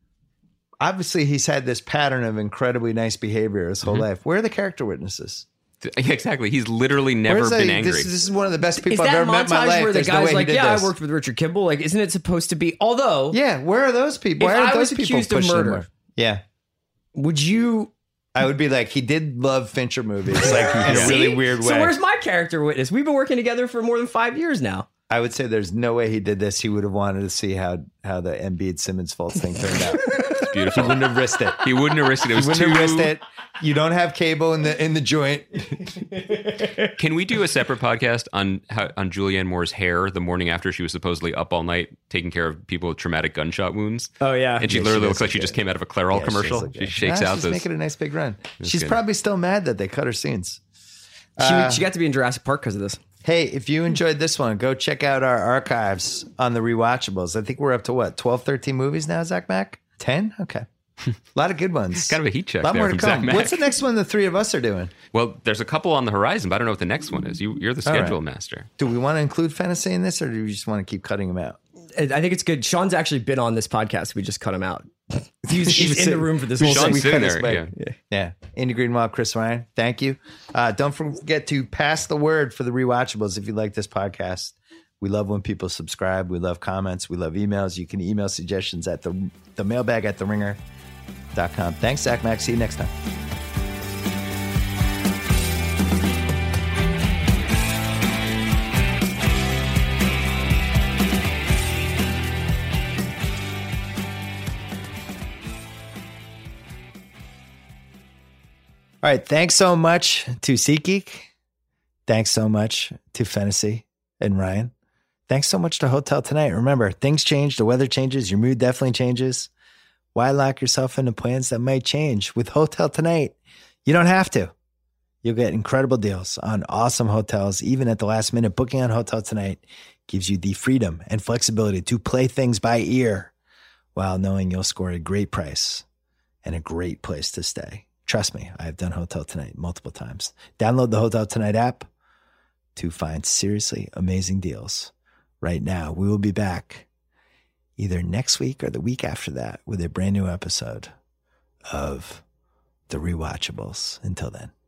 Speaker 1: Obviously, he's had this pattern of incredibly nice behavior his whole
Speaker 5: Mm-hmm.
Speaker 1: life. Where are the character witnesses?
Speaker 5: Exactly. He's literally never
Speaker 1: Where's
Speaker 5: been
Speaker 1: the-
Speaker 5: angry.
Speaker 1: This, this is one of the best
Speaker 4: Is
Speaker 1: people I've
Speaker 4: that
Speaker 1: ever met in my
Speaker 4: montage
Speaker 1: life.
Speaker 4: where the
Speaker 1: There's no
Speaker 4: guy's
Speaker 1: way he
Speaker 4: like,
Speaker 1: did
Speaker 4: "Yeah,
Speaker 1: this."
Speaker 4: I worked with Richard Kimball"? Like, isn't it supposed to be? Although,
Speaker 1: Yeah, where are those people?
Speaker 4: If
Speaker 1: Why aren't
Speaker 4: I
Speaker 1: those
Speaker 4: was
Speaker 1: people
Speaker 4: accused of
Speaker 1: pushing him
Speaker 4: murder-
Speaker 1: more? Yeah,
Speaker 4: would you?
Speaker 1: I would be like, he did love Fincher movies, like in a
Speaker 4: See?
Speaker 1: really weird way.
Speaker 4: So where's my character witness? We've been working together for more than five years now.
Speaker 1: I would say there's no way he did this. He would have wanted to see how how the Embiid Simmons Fultz thing turned out.
Speaker 5: It's beautiful.
Speaker 1: He wouldn't have risked it.
Speaker 5: He wouldn't have risked it. It
Speaker 1: He
Speaker 5: was
Speaker 1: wouldn't
Speaker 5: too.
Speaker 1: have risked it. You don't have cable in the in the joint.
Speaker 5: Can we do a separate podcast on how, on Julianne Moore's hair the morning after she was supposedly up all night taking care of people with traumatic gunshot wounds?
Speaker 4: Oh yeah,
Speaker 5: And she
Speaker 1: Yeah, she
Speaker 5: literally
Speaker 1: does
Speaker 5: looks like
Speaker 1: look
Speaker 5: she just
Speaker 1: good.
Speaker 5: came out of a Clairol
Speaker 1: Yeah,
Speaker 5: commercial.
Speaker 1: she, does look
Speaker 5: She
Speaker 1: good.
Speaker 5: shakes
Speaker 1: Nah,
Speaker 5: out
Speaker 1: she's
Speaker 5: those.
Speaker 1: making a nice big run. She's
Speaker 5: good.
Speaker 1: probably still mad that they cut her scenes.
Speaker 4: she,
Speaker 1: Uh,
Speaker 4: she got to be in Jurassic Park because of this.
Speaker 1: Hey, if you enjoyed this one, go check out our archives on the rewatchables. I think we're up to what, twelve, thirteen movies now, Zach Mack? ten? Okay. A lot of good ones.
Speaker 5: Kind of a heat check
Speaker 1: A lot
Speaker 5: there
Speaker 1: more to
Speaker 5: from Zach
Speaker 1: come.
Speaker 5: Mack.
Speaker 1: What's the next one the three of us are doing?
Speaker 5: Well, there's a couple on the horizon, but I don't know what the next one is. You, you're the
Speaker 1: All right.
Speaker 5: schedule master.
Speaker 1: Do we want to include fantasy in this, or do we just want to keep cutting them out?
Speaker 4: I think it's good. Sean's actually been on this podcast. We just cut him out. He was, he was in the room for this whole
Speaker 5: Sean's
Speaker 4: thing.
Speaker 1: we
Speaker 5: sitting
Speaker 1: cut his
Speaker 5: there,
Speaker 1: way.
Speaker 5: yeah.
Speaker 1: Yeah. Andy Greenwald, Chris Ryan, thank you. Uh, don't forget to pass the word for the rewatchables if you like this podcast. We love when people subscribe. We love comments. We love emails. You can email suggestions at the, the mailbag at the ringer dot com. Thanks, Zach Max. See you next time. All right. Thanks so much to SeatGeek. Thanks so much to Fantasy and Ryan. Thanks so much to Hotel Tonight. Remember, things change. The weather changes. Your mood definitely changes. Why lock yourself into plans that might change? With Hotel Tonight, you don't have to. You'll get incredible deals on awesome hotels, even at the last minute. Booking on Hotel Tonight gives you the freedom and flexibility to play things by ear while knowing you'll score a great price and a great place to stay. Trust me, I have done Hotel Tonight multiple times. Download the Hotel Tonight app to find seriously amazing deals right now. We will be back either next week or the week after that with a brand new episode of The Rewatchables. Until then.